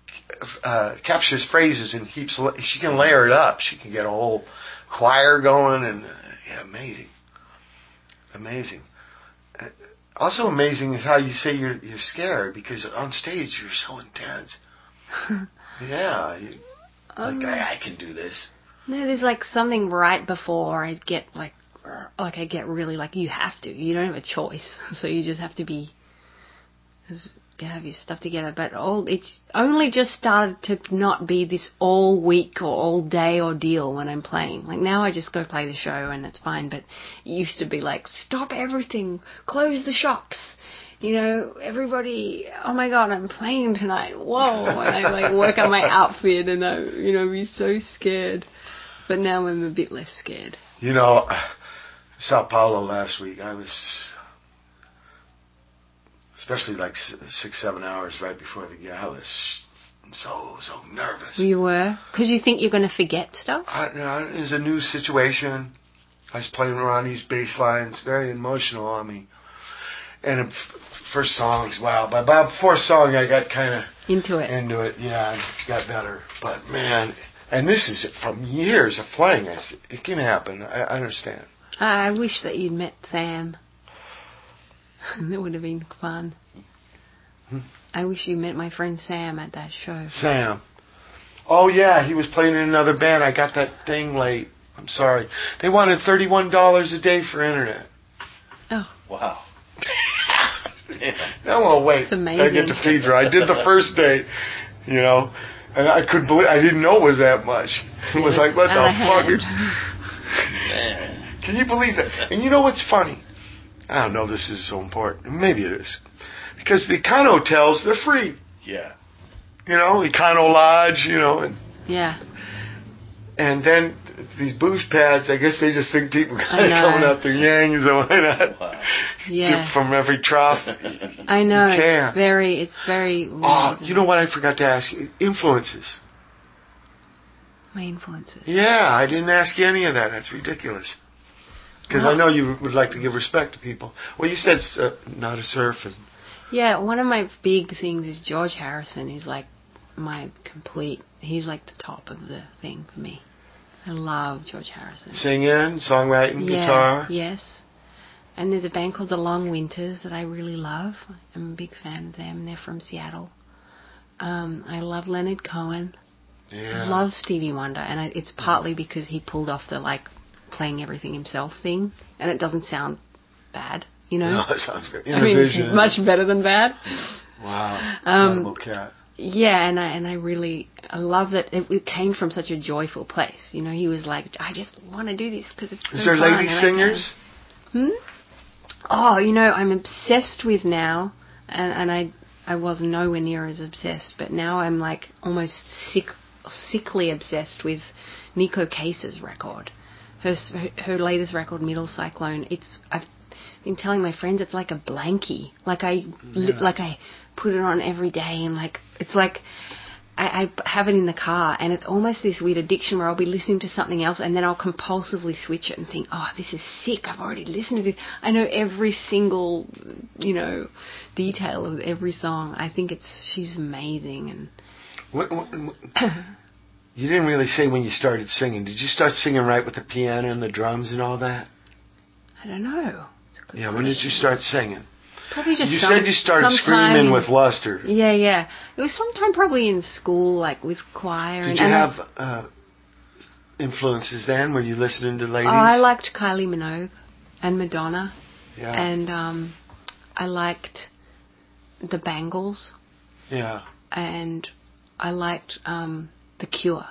captures phrases and she can layer it up. She can get a whole choir going, and amazing. Also amazing is how you say you're scared, because on stage you're so intense. I can do this. No, there's like something right before I get I get really like, you have to. You don't have a choice. So you just have to have your stuff together. But it's only just started to not be this all week or all day ordeal when I'm playing. Like now I just go play the show and it's fine. But it used to be like, stop everything, close the shops. Everybody, oh my God, I'm playing tonight. Whoa. And I like work on my outfit and I, be so scared. But now I'm a bit less scared. Sao Paulo last week, I was, especially like 6-7 hours right before the gig, I was so nervous. You were? Because you think you're going to forget stuff? It was a new situation. I was playing around these bass lines, very emotional on me. And first songs, wow. By about fourth song, I got kind of into it. Yeah, it got better. But man, and this is from years of playing. It can happen. I understand. I wish that you'd met Sam. That would have been fun. I wish you met my friend Sam at that show. Sam. Oh, yeah, he was playing in another band. I got that thing late. I'm sorry. They wanted $31 a day for internet. Oh. Wow. Now, well, wait. It's amazing. I get to feed her. I did the first day, and I couldn't believe, I didn't know it was that much. It was like, what the fuck? Can you believe that? And you know what's funny? I don't know if this is so important. Maybe it is. Because the Econo hotels, they're free. Yeah. Econo Lodge, and... Yeah. And then these booze pads, I guess they just think people kind of coming out their yang, so why not? Wow. Yeah. From every trough. I know. You can. It's very... Oh, you know what I forgot to ask you? Influences. My influences. Yeah, I didn't ask you any of that. That's ridiculous. Because I know you would like to give respect to people. Well, you said not a surf. Yeah, one of my big things is George Harrison. He's like he's like the top of the thing for me. I love George Harrison. Singing, songwriting, guitar. Yes. And there's a band called The Long Winters that I really love. I'm a big fan of them. They're from Seattle. I love Leonard Cohen. Yeah. I love Stevie Wonder. And it's partly because he pulled off the playing everything himself thing. And it doesn't sound bad, No, it sounds good. I mean, it's much better than bad. Wow. Incredible cat. Yeah, and I love that it came from such a joyful place. You know, he was like, I just want to do this because it's so Is there fun. lady singers? Oh, you know, I'm obsessed with now, and I was nowhere near as obsessed, but now I'm like almost sickly obsessed with Nico Case's record. Her latest record, Middle Cyclone. I've been telling my friends it's like a blankie. Like I put it on every day, and like it's like I have it in the car, and it's almost this weird addiction where I'll be listening to something else, and then I'll compulsively switch it and think, oh, this is sick. I've already listened to this. I know every single, you know, detail of every song. I think she's amazing. And what you didn't really say when you started singing. Did you start singing right with the piano and the drums and all that? I don't know. Yeah, when did you start singing? Probably just you said you started screaming with Luster. Yeah. It was sometime probably in school, like with choir. Did you have influences then? Were you listening to ladies? Oh, I liked Kylie Minogue and Madonna. Yeah. And I liked the Bangles. Yeah. And I liked The Cure.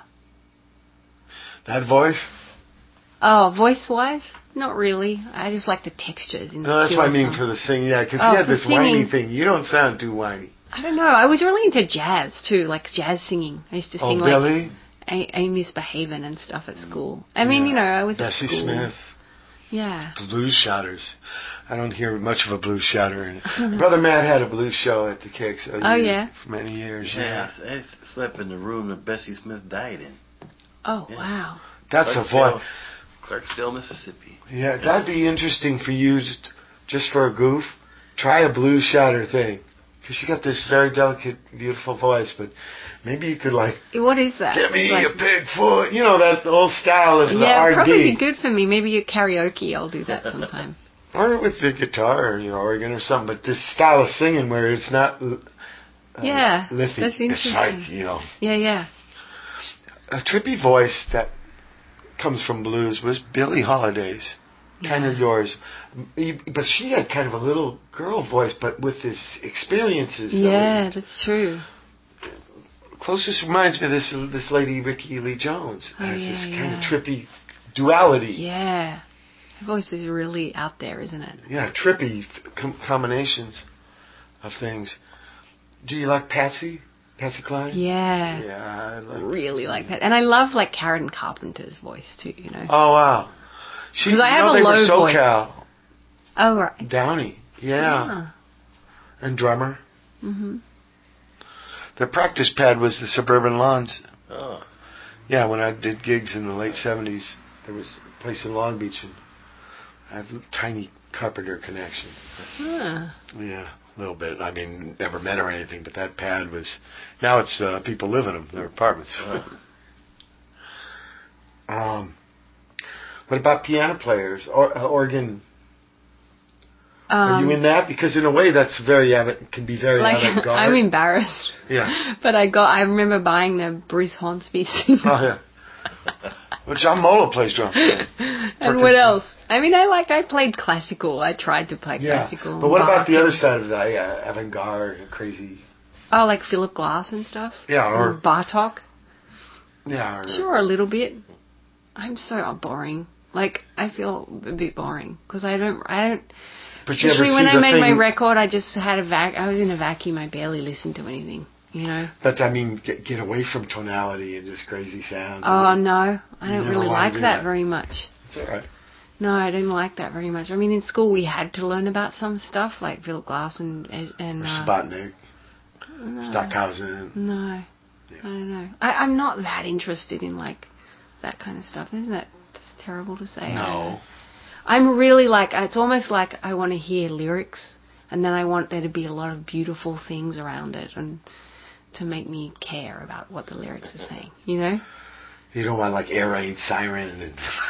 That voice? Oh, voice-wise? Not really. I just like the textures in the No, that's Cure what I mean song. for the singing. Yeah, because you had this whiny thing. You don't sound too whiny. I don't know. I was really into jazz, too, like jazz singing. I used to sing really? like Amy's Behavin' and stuff at school. I mean, you know, I was Bessie at school. Smith. Yeah. Blues shouters. I don't hear much of a blues shouter. Brother Matt had a blues show at the Kicks. Yeah? For many years, yeah. I slept in the room that Bessie Smith died in. Oh, wow. That's a voice. Clarksdale, Mississippi. Yeah, that'd be interesting for you, just for a goof. Try a blues shouter thing. Because you got this very delicate, beautiful voice, but maybe you could like... What is that? Give me a big foot. You know, that old style of the R&B. Yeah, probably be good for me. Maybe at karaoke I'll do that sometime. Or with the guitar or your organ or something, but this style of singing where it's not yeah, lithy. That's interesting. It's like, you know... Yeah. A trippy voice that comes from blues was Billie Holiday's. Kind of yours. But she had kind of a little girl voice, but with this experiences. Yeah, that's true. Closest reminds me of this lady, Ricky Lee Jones. Has this kind of trippy duality. Yeah. Her voice is really out there, isn't it? Yeah, trippy combinations of things. Do you like Patsy? Patsy Cline? Yeah. Yeah, I really like that. And I love like Karen Carpenter's voice too, you know. Oh, wow. Because I have a low voice. Oh, right. Downey, yeah. And drummer. Mm-hmm. Their practice pad was the Suburban Lawns. Oh. Yeah, when I did gigs in the late 70s, there was a place in Long Beach, and I have a tiny Carpenter connection. Huh. Yeah, a little bit. I mean, never met or anything, but that pad was... Now it's people live in them. They're apartments. What about piano players or organ? Are you in that? Because in a way, that's can be very avant-garde. I'm embarrassed. Yeah. But I remember buying the Bruce Hornsby CD. Oh yeah. Well, John Molo plays drums. And what else? I mean, I played classical. I tried to play classical. But what about the other side of that? Avant-garde, crazy. Oh, like Philip Glass and stuff. Yeah, or Bartok. Yeah. Sure, a little bit. I'm so boring. Like, I feel a bit boring because I don't. But especially when I made my record, I just had I was in a vacuum. I barely listened to anything, you know. But I mean, get away from tonality and just crazy sounds. Oh no, I don't really like that very much. It's all right. No, I didn't like that very much. I mean, in school we had to learn about some stuff like Philip Glass and Subotnick, Stockhausen. No, yeah. I don't know. I'm not that interested in like that kind of stuff. Isn't that? Terrible to say. No. I'm really like, it's almost like I want to hear lyrics and then I want there to be a lot of beautiful things around it and to make me care about what the lyrics are saying, you know? You don't want like air raid siren and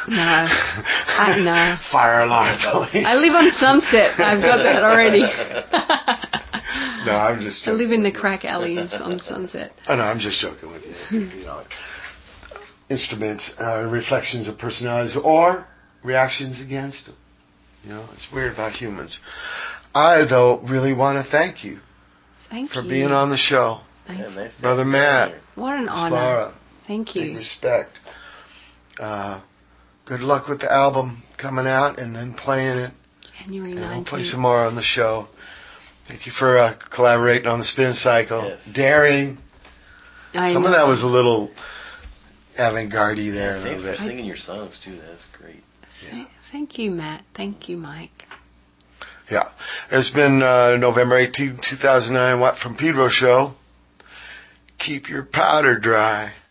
no. Fire alarm police. I live on Sunset. I've got that already. No, I'm just joking. I live in the crack alleys on Sunset. Oh no, I'm just joking with you. You know, instruments, reflections of personalities, or reactions against them. You know, it's weird about humans. I, though, really want to thank you for being on the show. Yeah, nice Brother Matt. What an honor. Laura. Thank Big you. respect. Good luck with the album coming out and then playing it. January 19th. And we'll play some more on the show. Thank you for collaborating on the Spin Cycle. Yes. Daring. Some of that was a little avant-garde-y there. Thanks a little for bit. singing your songs, too. That's great. Yeah. Thank you, Matt. Thank you, Mike. Yeah. It's been November 18, 2009, Watt from Pedro show. Keep your powder dry.